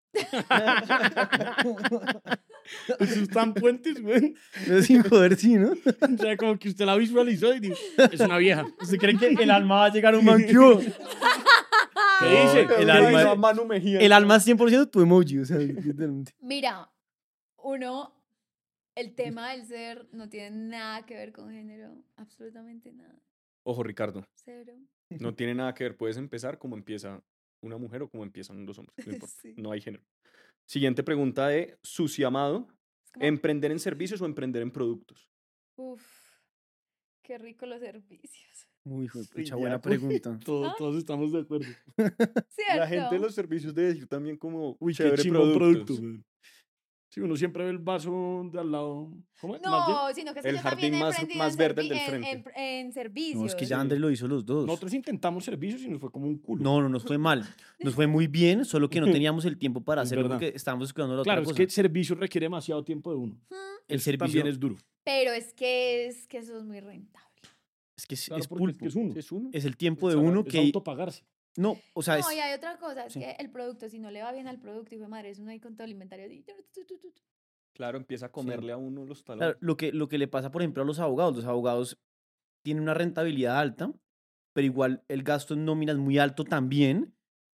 Speaker 3: Eso están puentes, güey.
Speaker 2: Sin joder, sí, ¿no?
Speaker 3: O sea, como que usted la visualizó y dijo, es una vieja.
Speaker 2: ¿Usted cree que el alma va a llegar a un man que hubo?
Speaker 3: ¿Qué
Speaker 2: No,
Speaker 3: dice?
Speaker 2: el
Speaker 3: ¿Qué
Speaker 2: alma-
Speaker 3: dice?
Speaker 5: a Manu Mejía.
Speaker 2: El alma es cien por ciento tu emoji. O sea, literalmente.
Speaker 1: Mira, uno, el tema del ser no tiene nada que ver con género. Absolutamente nada.
Speaker 5: Ojo, Ricardo.
Speaker 1: Cero.
Speaker 5: No tiene nada que ver. Puedes empezar como empieza una mujer o como empiezan los hombres. No importa.
Speaker 1: Sí.
Speaker 5: No hay género. Siguiente pregunta de Susi Amado.
Speaker 1: Es como,
Speaker 5: ¿Emprender en servicios o emprender en productos?
Speaker 1: uf, qué rico los servicios.
Speaker 2: Muy hijo de
Speaker 5: Sí,
Speaker 2: pucha,
Speaker 5: ya,
Speaker 2: buena
Speaker 5: pues.
Speaker 2: pregunta.
Speaker 3: Todos, todos estamos de acuerdo.
Speaker 1: ¿Cierto?
Speaker 5: La gente de los servicios debe decir también como
Speaker 3: Uy, qué
Speaker 5: chévere
Speaker 3: chingón
Speaker 5: productos.
Speaker 3: producto, güey. Sí, uno siempre ve el vaso de al lado. ¿Cómo es? Más bien,
Speaker 1: No, sino que es que
Speaker 5: el
Speaker 1: yo también
Speaker 5: jardín
Speaker 1: he
Speaker 5: más-
Speaker 1: emprendido
Speaker 5: más
Speaker 1: en
Speaker 5: verde, el
Speaker 1: servi-
Speaker 5: del
Speaker 1: en-
Speaker 5: frente.
Speaker 1: En, en servicios.
Speaker 2: No, es que ya Andrés lo hizo los dos.
Speaker 3: nosotros intentamos servicios y nos fue como un culo.
Speaker 2: No, no nos fue mal. Nos fue muy bien, solo que no teníamos el tiempo para
Speaker 3: Es
Speaker 2: hacerlo
Speaker 3: verdad.
Speaker 2: porque estábamos estudiando la
Speaker 3: Claro,
Speaker 2: otra
Speaker 3: es
Speaker 2: cosa.
Speaker 3: que servicio requiere demasiado tiempo de uno.
Speaker 2: el
Speaker 3: Eso
Speaker 2: servicio
Speaker 3: también es duro.
Speaker 1: Pero es que es que eso es muy rentable.
Speaker 2: es que es,
Speaker 3: Claro,
Speaker 2: es
Speaker 3: porque es
Speaker 2: pulpo.
Speaker 3: que es uno.
Speaker 5: Es uno.
Speaker 2: Es el tiempo de
Speaker 3: Es
Speaker 2: uno
Speaker 3: es
Speaker 2: que...
Speaker 3: autopagarse.
Speaker 2: No, o sea,
Speaker 1: No,
Speaker 2: es...
Speaker 1: y hay otra cosa, es
Speaker 2: sí.
Speaker 1: que el producto, si no le va bien al producto, hijo de madre, es uno ahí con todo alimentario. así, tu, tu, tu, tu, tu.
Speaker 5: Claro, empieza a comerle a uno los
Speaker 2: Claro,
Speaker 5: talones.
Speaker 2: lo que, lo que le pasa, por ejemplo, a los abogados. Los abogados tienen una rentabilidad alta, pero igual el gasto en nómina es muy alto también.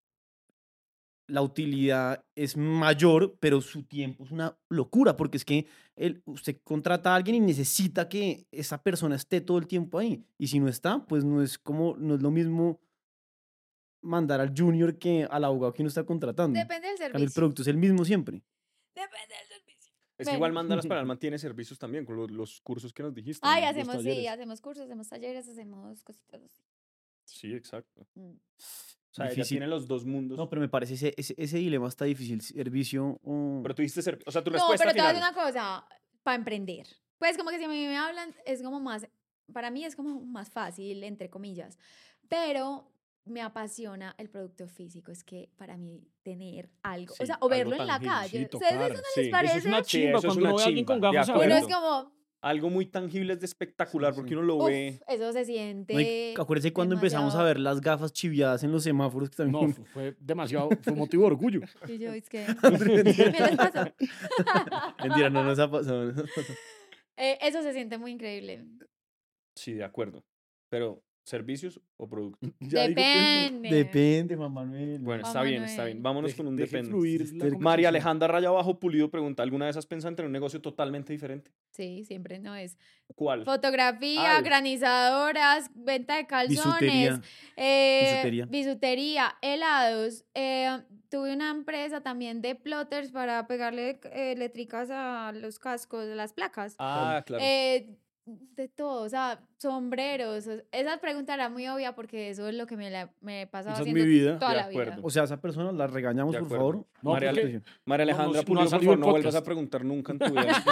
Speaker 2: La utilidad es mayor, pero su tiempo es una locura, porque es que él, usted contrata a alguien y necesita que esa persona esté todo el tiempo ahí. Y si no está, pues no es como, no es lo mismo mandar al junior que al abogado que uno está contratando.
Speaker 1: Depende del
Speaker 2: En cambio,
Speaker 1: servicio.
Speaker 2: el producto es el mismo siempre.
Speaker 1: Depende del servicio.
Speaker 5: Es que igual
Speaker 1: Bueno.
Speaker 5: Mandalas para el Alma tiene servicios también, con los, los cursos que nos dijiste.
Speaker 1: Ay,
Speaker 5: ¿no? Los
Speaker 1: hacemos, sí,
Speaker 5: talleres.
Speaker 1: hacemos cursos, hacemos talleres, hacemos cositas así.
Speaker 5: Sí, exacto.
Speaker 1: Mm.
Speaker 5: O sea, ella
Speaker 2: Difícil.
Speaker 5: tiene los dos mundos.
Speaker 2: No, pero me parece ese, ese, ese dilema está difícil. Servicio o...
Speaker 5: Pero tú dijiste servicio. O sea, tu
Speaker 1: No,
Speaker 5: respuesta
Speaker 1: pero te voy a
Speaker 5: final.
Speaker 1: decir una cosa, para emprender. Pues como que si a mí me hablan, es como más, para mí es como más fácil, entre comillas. Pero me apasiona el producto físico. Es que para mí tener algo,
Speaker 5: Sí,
Speaker 1: o sea, o
Speaker 5: algo
Speaker 1: verlo en la
Speaker 5: tangible,
Speaker 1: calle.
Speaker 3: sí,
Speaker 1: ¿Ustedes
Speaker 3: tocar,
Speaker 1: eso no
Speaker 5: sí.
Speaker 1: les
Speaker 5: Eso
Speaker 1: parece?
Speaker 3: Eso es una
Speaker 5: Sí,
Speaker 3: chimba
Speaker 5: eso es
Speaker 3: cuando
Speaker 5: una
Speaker 3: uno ve a alguien con
Speaker 5: chimba, de
Speaker 3: gafas
Speaker 1: Uno
Speaker 5: acuerdo.
Speaker 1: es como,
Speaker 5: Algo muy tangible es de espectacular
Speaker 2: Sí,
Speaker 5: porque
Speaker 2: sí.
Speaker 5: uno lo
Speaker 1: uf,
Speaker 5: ve.
Speaker 1: eso se siente.
Speaker 2: No, y acuérdense cuando empezamos a
Speaker 1: demasiado.
Speaker 2: ver las gafas chiviadas en los semáforos que también...
Speaker 3: No, fu- fue demasiado, fue motivo de orgullo.
Speaker 1: Y yo, es que, ¿qué les pasó?
Speaker 2: Mentira, no nos ha pasado.
Speaker 1: Eh, eso se siente muy increíble.
Speaker 5: Sí, de acuerdo. Pero, ¿servicios o productos?
Speaker 3: Ya digo que-
Speaker 1: Depende.
Speaker 2: Depende, Juan Manuel.
Speaker 5: Bueno, está
Speaker 1: Juan
Speaker 5: bien, está bien.
Speaker 1: Manuel.
Speaker 5: Vámonos
Speaker 3: Deje-
Speaker 5: con un
Speaker 3: deje
Speaker 5: depende.
Speaker 3: fluir la
Speaker 2: Sister-
Speaker 3: conversación.
Speaker 5: María Alejandra Raya Bajo Pulido pregunta, ¿alguna vez has pensado en tener un negocio totalmente diferente?
Speaker 1: Sí, siempre no es.
Speaker 5: ¿Cuál?
Speaker 1: Fotografía,
Speaker 5: Ay.
Speaker 1: granizadoras, venta de calzones,
Speaker 2: Bisutería.
Speaker 1: eh,
Speaker 2: Bisutería.
Speaker 1: bisutería, helados. eh, tuve una empresa también de plotters para pegarle eh, eléctricas a los cascos, a las placas.
Speaker 5: Ah, claro.
Speaker 1: Eh, de todo, o sea, sombreros. o- Esa pregunta era muy obvia porque eso es lo que me, la, me he pasado
Speaker 3: Esa es
Speaker 1: haciendo
Speaker 3: mi vida.
Speaker 1: toda
Speaker 5: De
Speaker 1: la vida.
Speaker 5: acuerdo.
Speaker 2: O sea, a esa persona la regañamos,
Speaker 5: De
Speaker 2: por
Speaker 5: acuerdo.
Speaker 2: favor.
Speaker 3: No,
Speaker 5: María,
Speaker 3: porque-
Speaker 5: Ale- María
Speaker 3: no, no,
Speaker 5: Alejandra
Speaker 3: no ha
Speaker 5: Pulido, por
Speaker 3: salido
Speaker 5: favor,
Speaker 3: el
Speaker 5: no vuelvas a
Speaker 3: podcast.
Speaker 5: preguntar nunca en tu vida.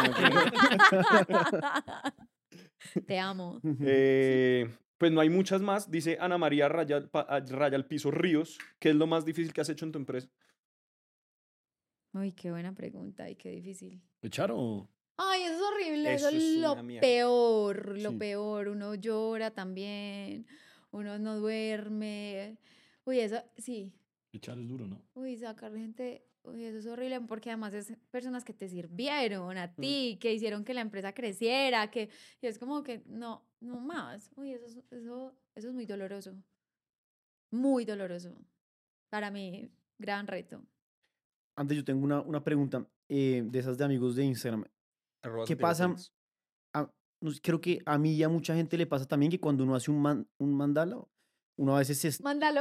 Speaker 1: Te amo.
Speaker 5: Eh, pues no hay muchas más. Dice Ana María Raya, al pa- a- Raya al Piso Ríos. ¿Qué es lo más difícil que has hecho en tu empresa?
Speaker 1: Uy, qué buena pregunta y qué difícil.
Speaker 3: ¿Echar o...?
Speaker 1: Ay, eso es horrible, eso,
Speaker 5: Eso
Speaker 1: es
Speaker 5: es
Speaker 1: lo
Speaker 5: una mierda.
Speaker 1: peor, lo
Speaker 3: Sí.
Speaker 1: peor. Uno llora también, uno no duerme. Uy, eso, sí.
Speaker 3: Echar es duro, ¿no?
Speaker 1: Uy, sacar gente, uy, eso es horrible porque además es personas que te sirvieron a ti, que hicieron que la empresa creciera, que y es como que no, no más. Uy, eso, es- eso, eso es muy doloroso. Muy doloroso. Para mí, gran reto.
Speaker 2: Antes yo tengo una, una pregunta eh, de esas de amigos de Instagram.
Speaker 5: Arroba
Speaker 2: ¿Qué
Speaker 5: Santiago
Speaker 2: pasa?
Speaker 5: Félix.
Speaker 2: A- no sé, creo que a mí y a mucha gente le pasa también que cuando uno hace un, man- un mandala, uno a veces se... est-
Speaker 1: Mándalo.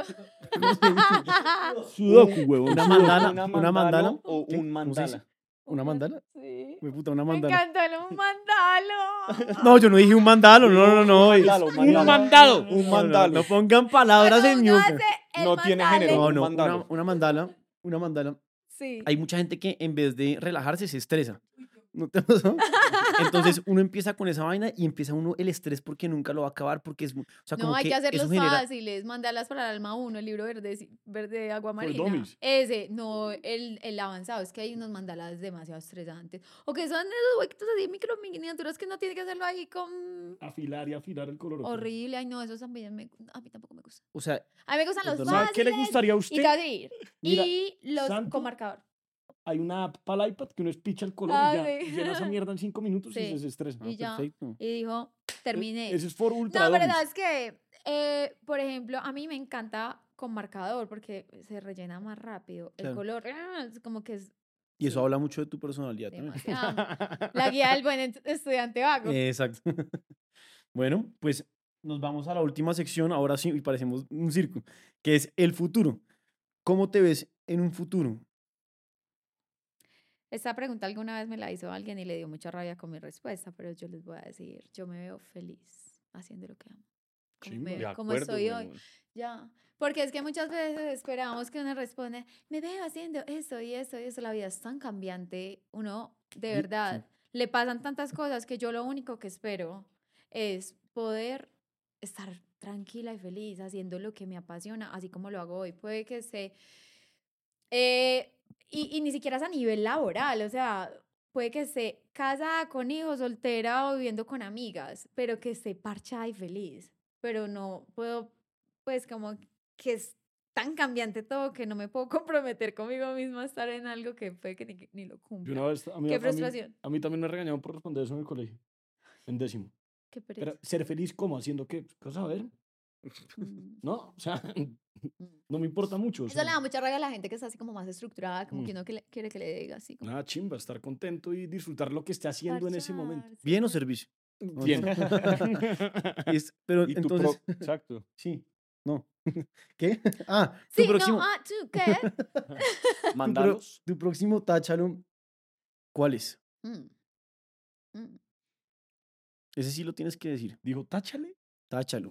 Speaker 3: Sudoku, huevón.
Speaker 2: Una
Speaker 3: sudoku.
Speaker 2: mandala,
Speaker 5: ¿Una
Speaker 2: una mandala.
Speaker 5: o
Speaker 2: ¿Qué?
Speaker 5: un
Speaker 2: ¿Cómo se dice?
Speaker 5: mandala?
Speaker 2: ¿Una mandala?
Speaker 1: Sí.
Speaker 2: Me puta, una
Speaker 1: Me
Speaker 2: mandala.
Speaker 1: encantó el un mandalo.
Speaker 2: No, yo no dije un mandalo, no, no, no. es-
Speaker 5: Mandalo,
Speaker 3: Un
Speaker 5: mandalo.
Speaker 3: mandado.
Speaker 5: Un
Speaker 2: no,
Speaker 5: mandalo.
Speaker 2: No, pongan palabras en mi
Speaker 1: Uno
Speaker 2: boca.
Speaker 1: hace el
Speaker 5: No tiene
Speaker 1: mandale.
Speaker 5: género.
Speaker 2: No,
Speaker 5: un
Speaker 2: no,
Speaker 5: mandalo.
Speaker 2: una, una mandala, una mandala.
Speaker 1: Sí.
Speaker 2: Hay mucha gente que en vez de relajarse se estresa. ¿No te pasó? Entonces uno empieza con esa vaina y empieza uno el estrés porque nunca lo va a acabar porque es, mu- o sea,
Speaker 1: No,
Speaker 2: como
Speaker 1: hay
Speaker 2: que
Speaker 1: que
Speaker 2: eso
Speaker 1: hacerlos
Speaker 2: genera,
Speaker 1: fáciles, mandarlas para el alma uno, el libro verde, sí, verde agua
Speaker 3: For
Speaker 1: marina.
Speaker 3: dummies.
Speaker 1: Ese, no, el, el avanzado, es que hay unos mandalas demasiado estresantes. O que son esos huequitos así, micro miniaturas que uno tiene que hacerlo ahí con...
Speaker 3: Afilar y afilar el color.
Speaker 1: Horrible, ay no, esos también me, a mí tampoco me gustan.
Speaker 2: o sea,
Speaker 1: A mí me gustan
Speaker 2: Es
Speaker 1: los
Speaker 2: normal.
Speaker 3: ¿Sabe qué le
Speaker 1: fáciles
Speaker 3: gustaría a
Speaker 1: y
Speaker 3: usted?
Speaker 1: casi
Speaker 3: Mira,
Speaker 1: y los
Speaker 3: Santi,
Speaker 1: con marcador.
Speaker 3: Hay una app para el iPad que uno espicha el color
Speaker 1: Ah,
Speaker 3: y ya
Speaker 1: sí.
Speaker 3: llena esa mierda en cinco minutos y
Speaker 1: Sí.
Speaker 3: se desestresa.
Speaker 2: ah,
Speaker 1: Y ya,
Speaker 2: perfecto.
Speaker 1: y dijo, terminé.
Speaker 3: E- Ese es for ultra
Speaker 1: No, pero
Speaker 3: dummies.
Speaker 1: sabes que, eh, por ejemplo, a mí me encanta con marcador porque se rellena más rápido. El
Speaker 2: Claro.
Speaker 1: color, ah, es como que es
Speaker 2: Y eso
Speaker 1: sí,
Speaker 2: habla mucho de tu personalidad también.
Speaker 1: demasiado. La guía del buen ent- estudiante vago.
Speaker 2: Exacto. Bueno, pues nos vamos a la última sección, ahora sí, y parecemos un circo, que es el futuro. ¿Cómo te ves en un futuro?
Speaker 1: Esta pregunta alguna vez me la hizo alguien y le dio mucha rabia con mi respuesta, pero yo les voy a decir, yo me veo feliz haciendo lo que amo. Como,
Speaker 3: Chimba.
Speaker 1: me-
Speaker 5: De
Speaker 1: como
Speaker 5: acuerdo,
Speaker 1: estoy hoy.
Speaker 5: weón.
Speaker 1: Ya, porque es que muchas veces esperamos que uno responda, me veo haciendo esto y esto y eso. La vida es tan cambiante, uno de
Speaker 2: Di-
Speaker 1: verdad le pasan tantas cosas que yo lo único que espero es poder estar tranquila y feliz haciendo lo que me apasiona, así como lo hago hoy. Puede que esté, eh, y, y ni siquiera es a nivel laboral, o sea, puede que esté casada con hijos, soltera o viviendo con amigas, pero que esté parchada y feliz. Pero no puedo, pues como que es tan cambiante todo que no me puedo comprometer conmigo misma a estar en algo que puede que ni, ni lo
Speaker 3: Yo
Speaker 1: cumpla.
Speaker 3: una vez, a mí,
Speaker 1: Qué
Speaker 3: a mí-
Speaker 1: frustración.
Speaker 3: a mí también me regañaron por responder eso en el colegio, en décimo.
Speaker 1: Qué pereza.
Speaker 3: Pero ser feliz, ¿cómo? ¿Haciendo qué? Pues a ver,
Speaker 1: Mm,
Speaker 3: ¿no? O sea,
Speaker 1: mm.
Speaker 3: no me importa mucho. o
Speaker 1: Eso
Speaker 3: sea,
Speaker 1: le da mucha rabia a la gente que está así como más estructurada, como
Speaker 3: Mm.
Speaker 1: que uno que le- quiere que le diga así como
Speaker 3: Nada, chimba, estar contento y disfrutar lo que esté haciendo en ese momento.
Speaker 1: parcharse.
Speaker 2: ¿Bien o servicio?
Speaker 3: Bien.
Speaker 2: Es- pero
Speaker 5: Y tu
Speaker 2: entonces,
Speaker 5: pro- Exacto.
Speaker 2: sí, no. ¿Qué? Ah, tu
Speaker 1: Sí,
Speaker 2: próximo,
Speaker 1: no, ah, ¿tú qué?
Speaker 2: tu, pro-
Speaker 5: Mandanos.
Speaker 2: tu próximo táchalo, ¿cuál es?
Speaker 1: Mm, mm.
Speaker 2: Ese sí lo tienes que decir.
Speaker 3: Dijo, táchale.
Speaker 2: Táchalo.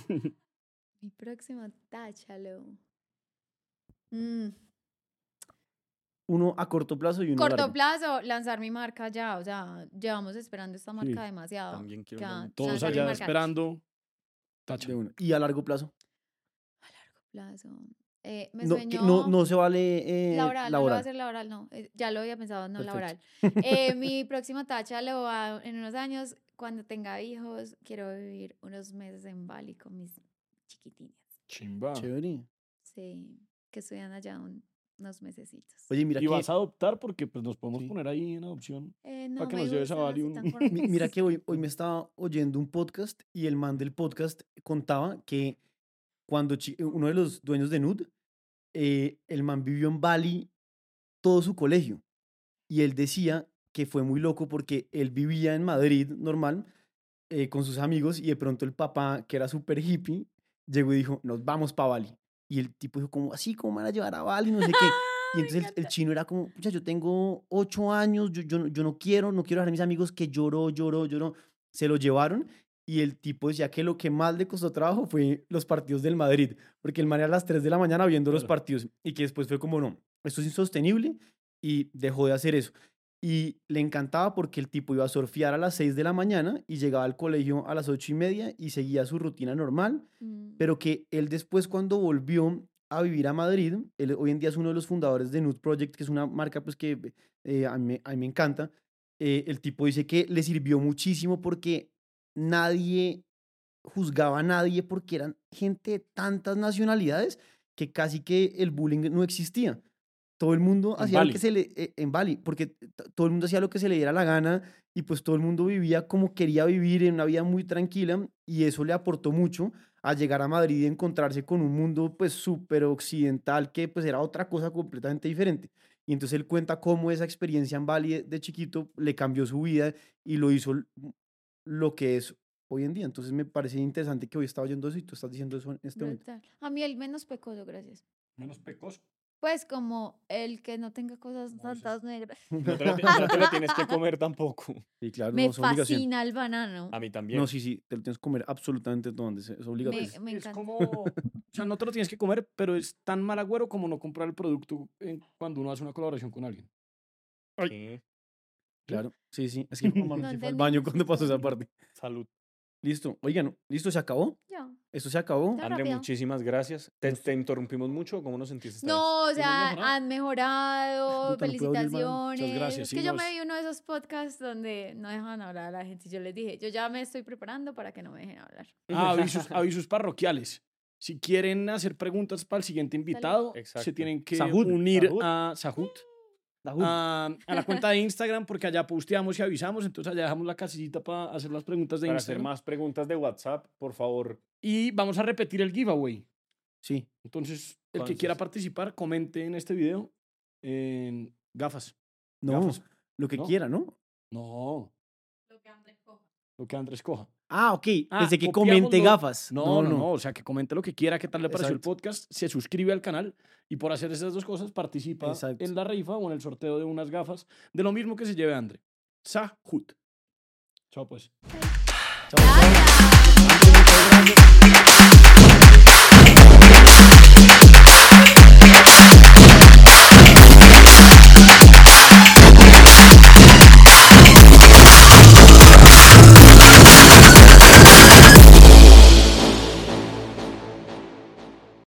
Speaker 1: Mi próximo táchalo. Mm,
Speaker 2: Uno a corto plazo y uno a
Speaker 1: Corto
Speaker 2: largo.
Speaker 1: plazo, lanzar mi marca ya. O sea, llevamos esperando esta marca demasiado.
Speaker 5: También quiero
Speaker 1: Ya,
Speaker 5: una-
Speaker 3: Todos
Speaker 1: lanzar mi
Speaker 3: allá
Speaker 1: marca.
Speaker 3: esperando.
Speaker 2: De
Speaker 3: Táchale.
Speaker 2: uno. Y a largo plazo.
Speaker 1: A largo plazo. Eh, me
Speaker 2: No, que
Speaker 1: sueño.
Speaker 2: no, no se vale eh,
Speaker 1: Laboral, no lo voy a
Speaker 2: laboral.
Speaker 1: hacer laboral, no. eh, Ya lo había pensado, no
Speaker 2: Perfecto.
Speaker 1: laboral. Eh, mi próximo tacha lo va en unos años, cuando tenga hijos, quiero vivir unos meses en Bali con mis chiquitines.
Speaker 3: Chimba.
Speaker 2: Chévere.
Speaker 1: Sí, que estudian allá un- unos mesecitos.
Speaker 2: Oye, mira
Speaker 3: Y
Speaker 2: que,
Speaker 3: vas a adoptar porque pues nos podemos
Speaker 2: Sí.
Speaker 3: poner ahí en adopción.
Speaker 1: Eh, no
Speaker 3: que
Speaker 1: me
Speaker 3: nos lleves a
Speaker 1: gustan
Speaker 3: Bali
Speaker 1: así
Speaker 3: un-
Speaker 1: tan
Speaker 2: mi-
Speaker 1: fornidos.
Speaker 2: mira que hoy, hoy me estaba oyendo un podcast y el man del podcast contaba que cuando chi- uno de los dueños de Nud, eh, el man vivió en Bali todo su colegio. Y él decía que fue muy loco porque él vivía en Madrid normal eh, con sus amigos y de pronto el papá, que era súper hippie, llegó y dijo, nos vamos para Bali. Y el tipo dijo, como así? ¿Cómo me van a llevar a Bali? No sé qué. Y
Speaker 1: Me
Speaker 2: entonces el, el
Speaker 1: encanta.
Speaker 2: chino era como, pucha, yo tengo ocho años, yo, yo, no- yo no quiero, no quiero dejar a mis amigos que lloró, lloró, lloró. Se lo llevaron y el tipo decía que lo que más le costó trabajo fue los partidos del Madrid, porque el man era a las tres de la mañana viendo los
Speaker 3: Claro.
Speaker 2: partidos y que después fue como, no, esto es insostenible y dejó de hacer eso. Y le encantaba porque el tipo iba a surfear a las seis de la mañana y llegaba al colegio a las ocho y media y seguía su rutina normal,
Speaker 1: Mm,
Speaker 2: pero que él después cuando volvió a vivir a Madrid, él hoy en día es uno de los fundadores de Nude Project, que es una marca pues que eh, a, mí, me- a mí me encanta, eh, el tipo dice que le sirvió muchísimo porque nadie juzgaba a nadie porque eran gente de tantas nacionalidades que casi que el bullying no existía. Todo el mundo
Speaker 3: En
Speaker 2: hacía lo
Speaker 3: Bali.
Speaker 2: que se le eh, en Bali, porque t- todo el mundo hacía lo que se le diera la gana y pues todo el mundo vivía como quería vivir en una vida muy tranquila y eso le aportó mucho a llegar a Madrid y encontrarse con un mundo pues súper occidental que pues era otra cosa completamente diferente. Y entonces él cuenta cómo esa experiencia en Bali de, de chiquito le cambió su vida y lo hizo l- lo que es hoy en día. Entonces me parece interesante que hoy estaba oyendo eso y tú estás diciendo eso en este momento.
Speaker 1: brutal. A mí el menos pecoso, gracias.
Speaker 3: Menos pecoso.
Speaker 1: Pues como el que no tenga cosas
Speaker 3: No, eso
Speaker 1: tantas negras.
Speaker 5: No te, lo, ti- no te lo tienes que comer tampoco.
Speaker 2: Sí, claro,
Speaker 1: Me
Speaker 2: no es obligación.
Speaker 1: fascina el banano.
Speaker 5: A mí también.
Speaker 2: No, sí, sí, te lo tienes que comer absolutamente todo, es es obligatorio.
Speaker 1: Me, me
Speaker 3: Es
Speaker 1: encanta.
Speaker 3: como, o sea, no te lo tienes que comer, pero es tan mal agüero como no comprar el producto en- cuando uno hace una colaboración con alguien.
Speaker 5: ¿Qué?
Speaker 2: Claro, sí, sí. Es que mi mamá no
Speaker 1: No
Speaker 2: se fue al
Speaker 1: entendí
Speaker 2: baño
Speaker 1: muchas
Speaker 2: cuando pasó esa
Speaker 1: cosas.
Speaker 2: parte.
Speaker 5: Salud.
Speaker 2: Listo. Oigan, ¿listo? ¿Se acabó?
Speaker 1: Ya.
Speaker 2: ¿Esto se acabó?
Speaker 1: Ya.
Speaker 5: André,
Speaker 1: rápido.
Speaker 5: muchísimas gracias. ¿Te,
Speaker 2: Nos-
Speaker 5: te interrumpimos mucho? ¿Cómo nos sentiste esta vez?
Speaker 1: No, o
Speaker 3: ¿Hemos
Speaker 1: sea,
Speaker 3: mejorado?
Speaker 1: han mejorado,
Speaker 2: Puta, no puedo abrir el man.
Speaker 1: felicitaciones.
Speaker 3: Muchas gracias,
Speaker 1: Es
Speaker 3: sí,
Speaker 1: que yo
Speaker 3: nos-
Speaker 1: me vi uno de esos podcasts donde no dejan hablar a la gente. Y yo les dije, yo ya me estoy preparando para que no me dejen hablar.
Speaker 3: Ah, avisos, avisos parroquiales. Si quieren hacer preguntas para el siguiente invitado, se
Speaker 5: Exacto.
Speaker 3: tienen que
Speaker 2: Sahut,
Speaker 3: unir
Speaker 2: Sahut.
Speaker 3: a Sahut,
Speaker 2: Dajú.
Speaker 3: a, a la cuenta de Instagram, porque allá posteamos y avisamos. Entonces allá dejamos la casillita para hacer las preguntas de
Speaker 5: Para hacer
Speaker 3: Instagram.
Speaker 5: más preguntas de WhatsApp, por favor.
Speaker 3: Y vamos a repetir el giveaway.
Speaker 2: Sí.
Speaker 3: Entonces, el que
Speaker 5: Entonces-
Speaker 3: quiera participar, comente en este video en gafas.
Speaker 2: No,
Speaker 3: Gafas.
Speaker 2: lo que
Speaker 3: ¿No?
Speaker 2: quiera, ¿no?
Speaker 3: No. Lo que Andrés coja.
Speaker 2: Ah, ok.
Speaker 3: Ah,
Speaker 2: Pensé que
Speaker 3: copiamos
Speaker 2: comente
Speaker 3: lo-
Speaker 2: gafas.
Speaker 3: No, no, no, O sea, que comente lo que quiera, qué tal le pareció
Speaker 2: Exacto.
Speaker 3: el podcast, se suscribe al canal y por hacer esas dos cosas participa
Speaker 2: Exacto.
Speaker 3: en la rifa o en el sorteo de unas gafas de lo mismo que se lleve André. Sahut. Chao, pues.
Speaker 2: Chao.
Speaker 1: Gracias.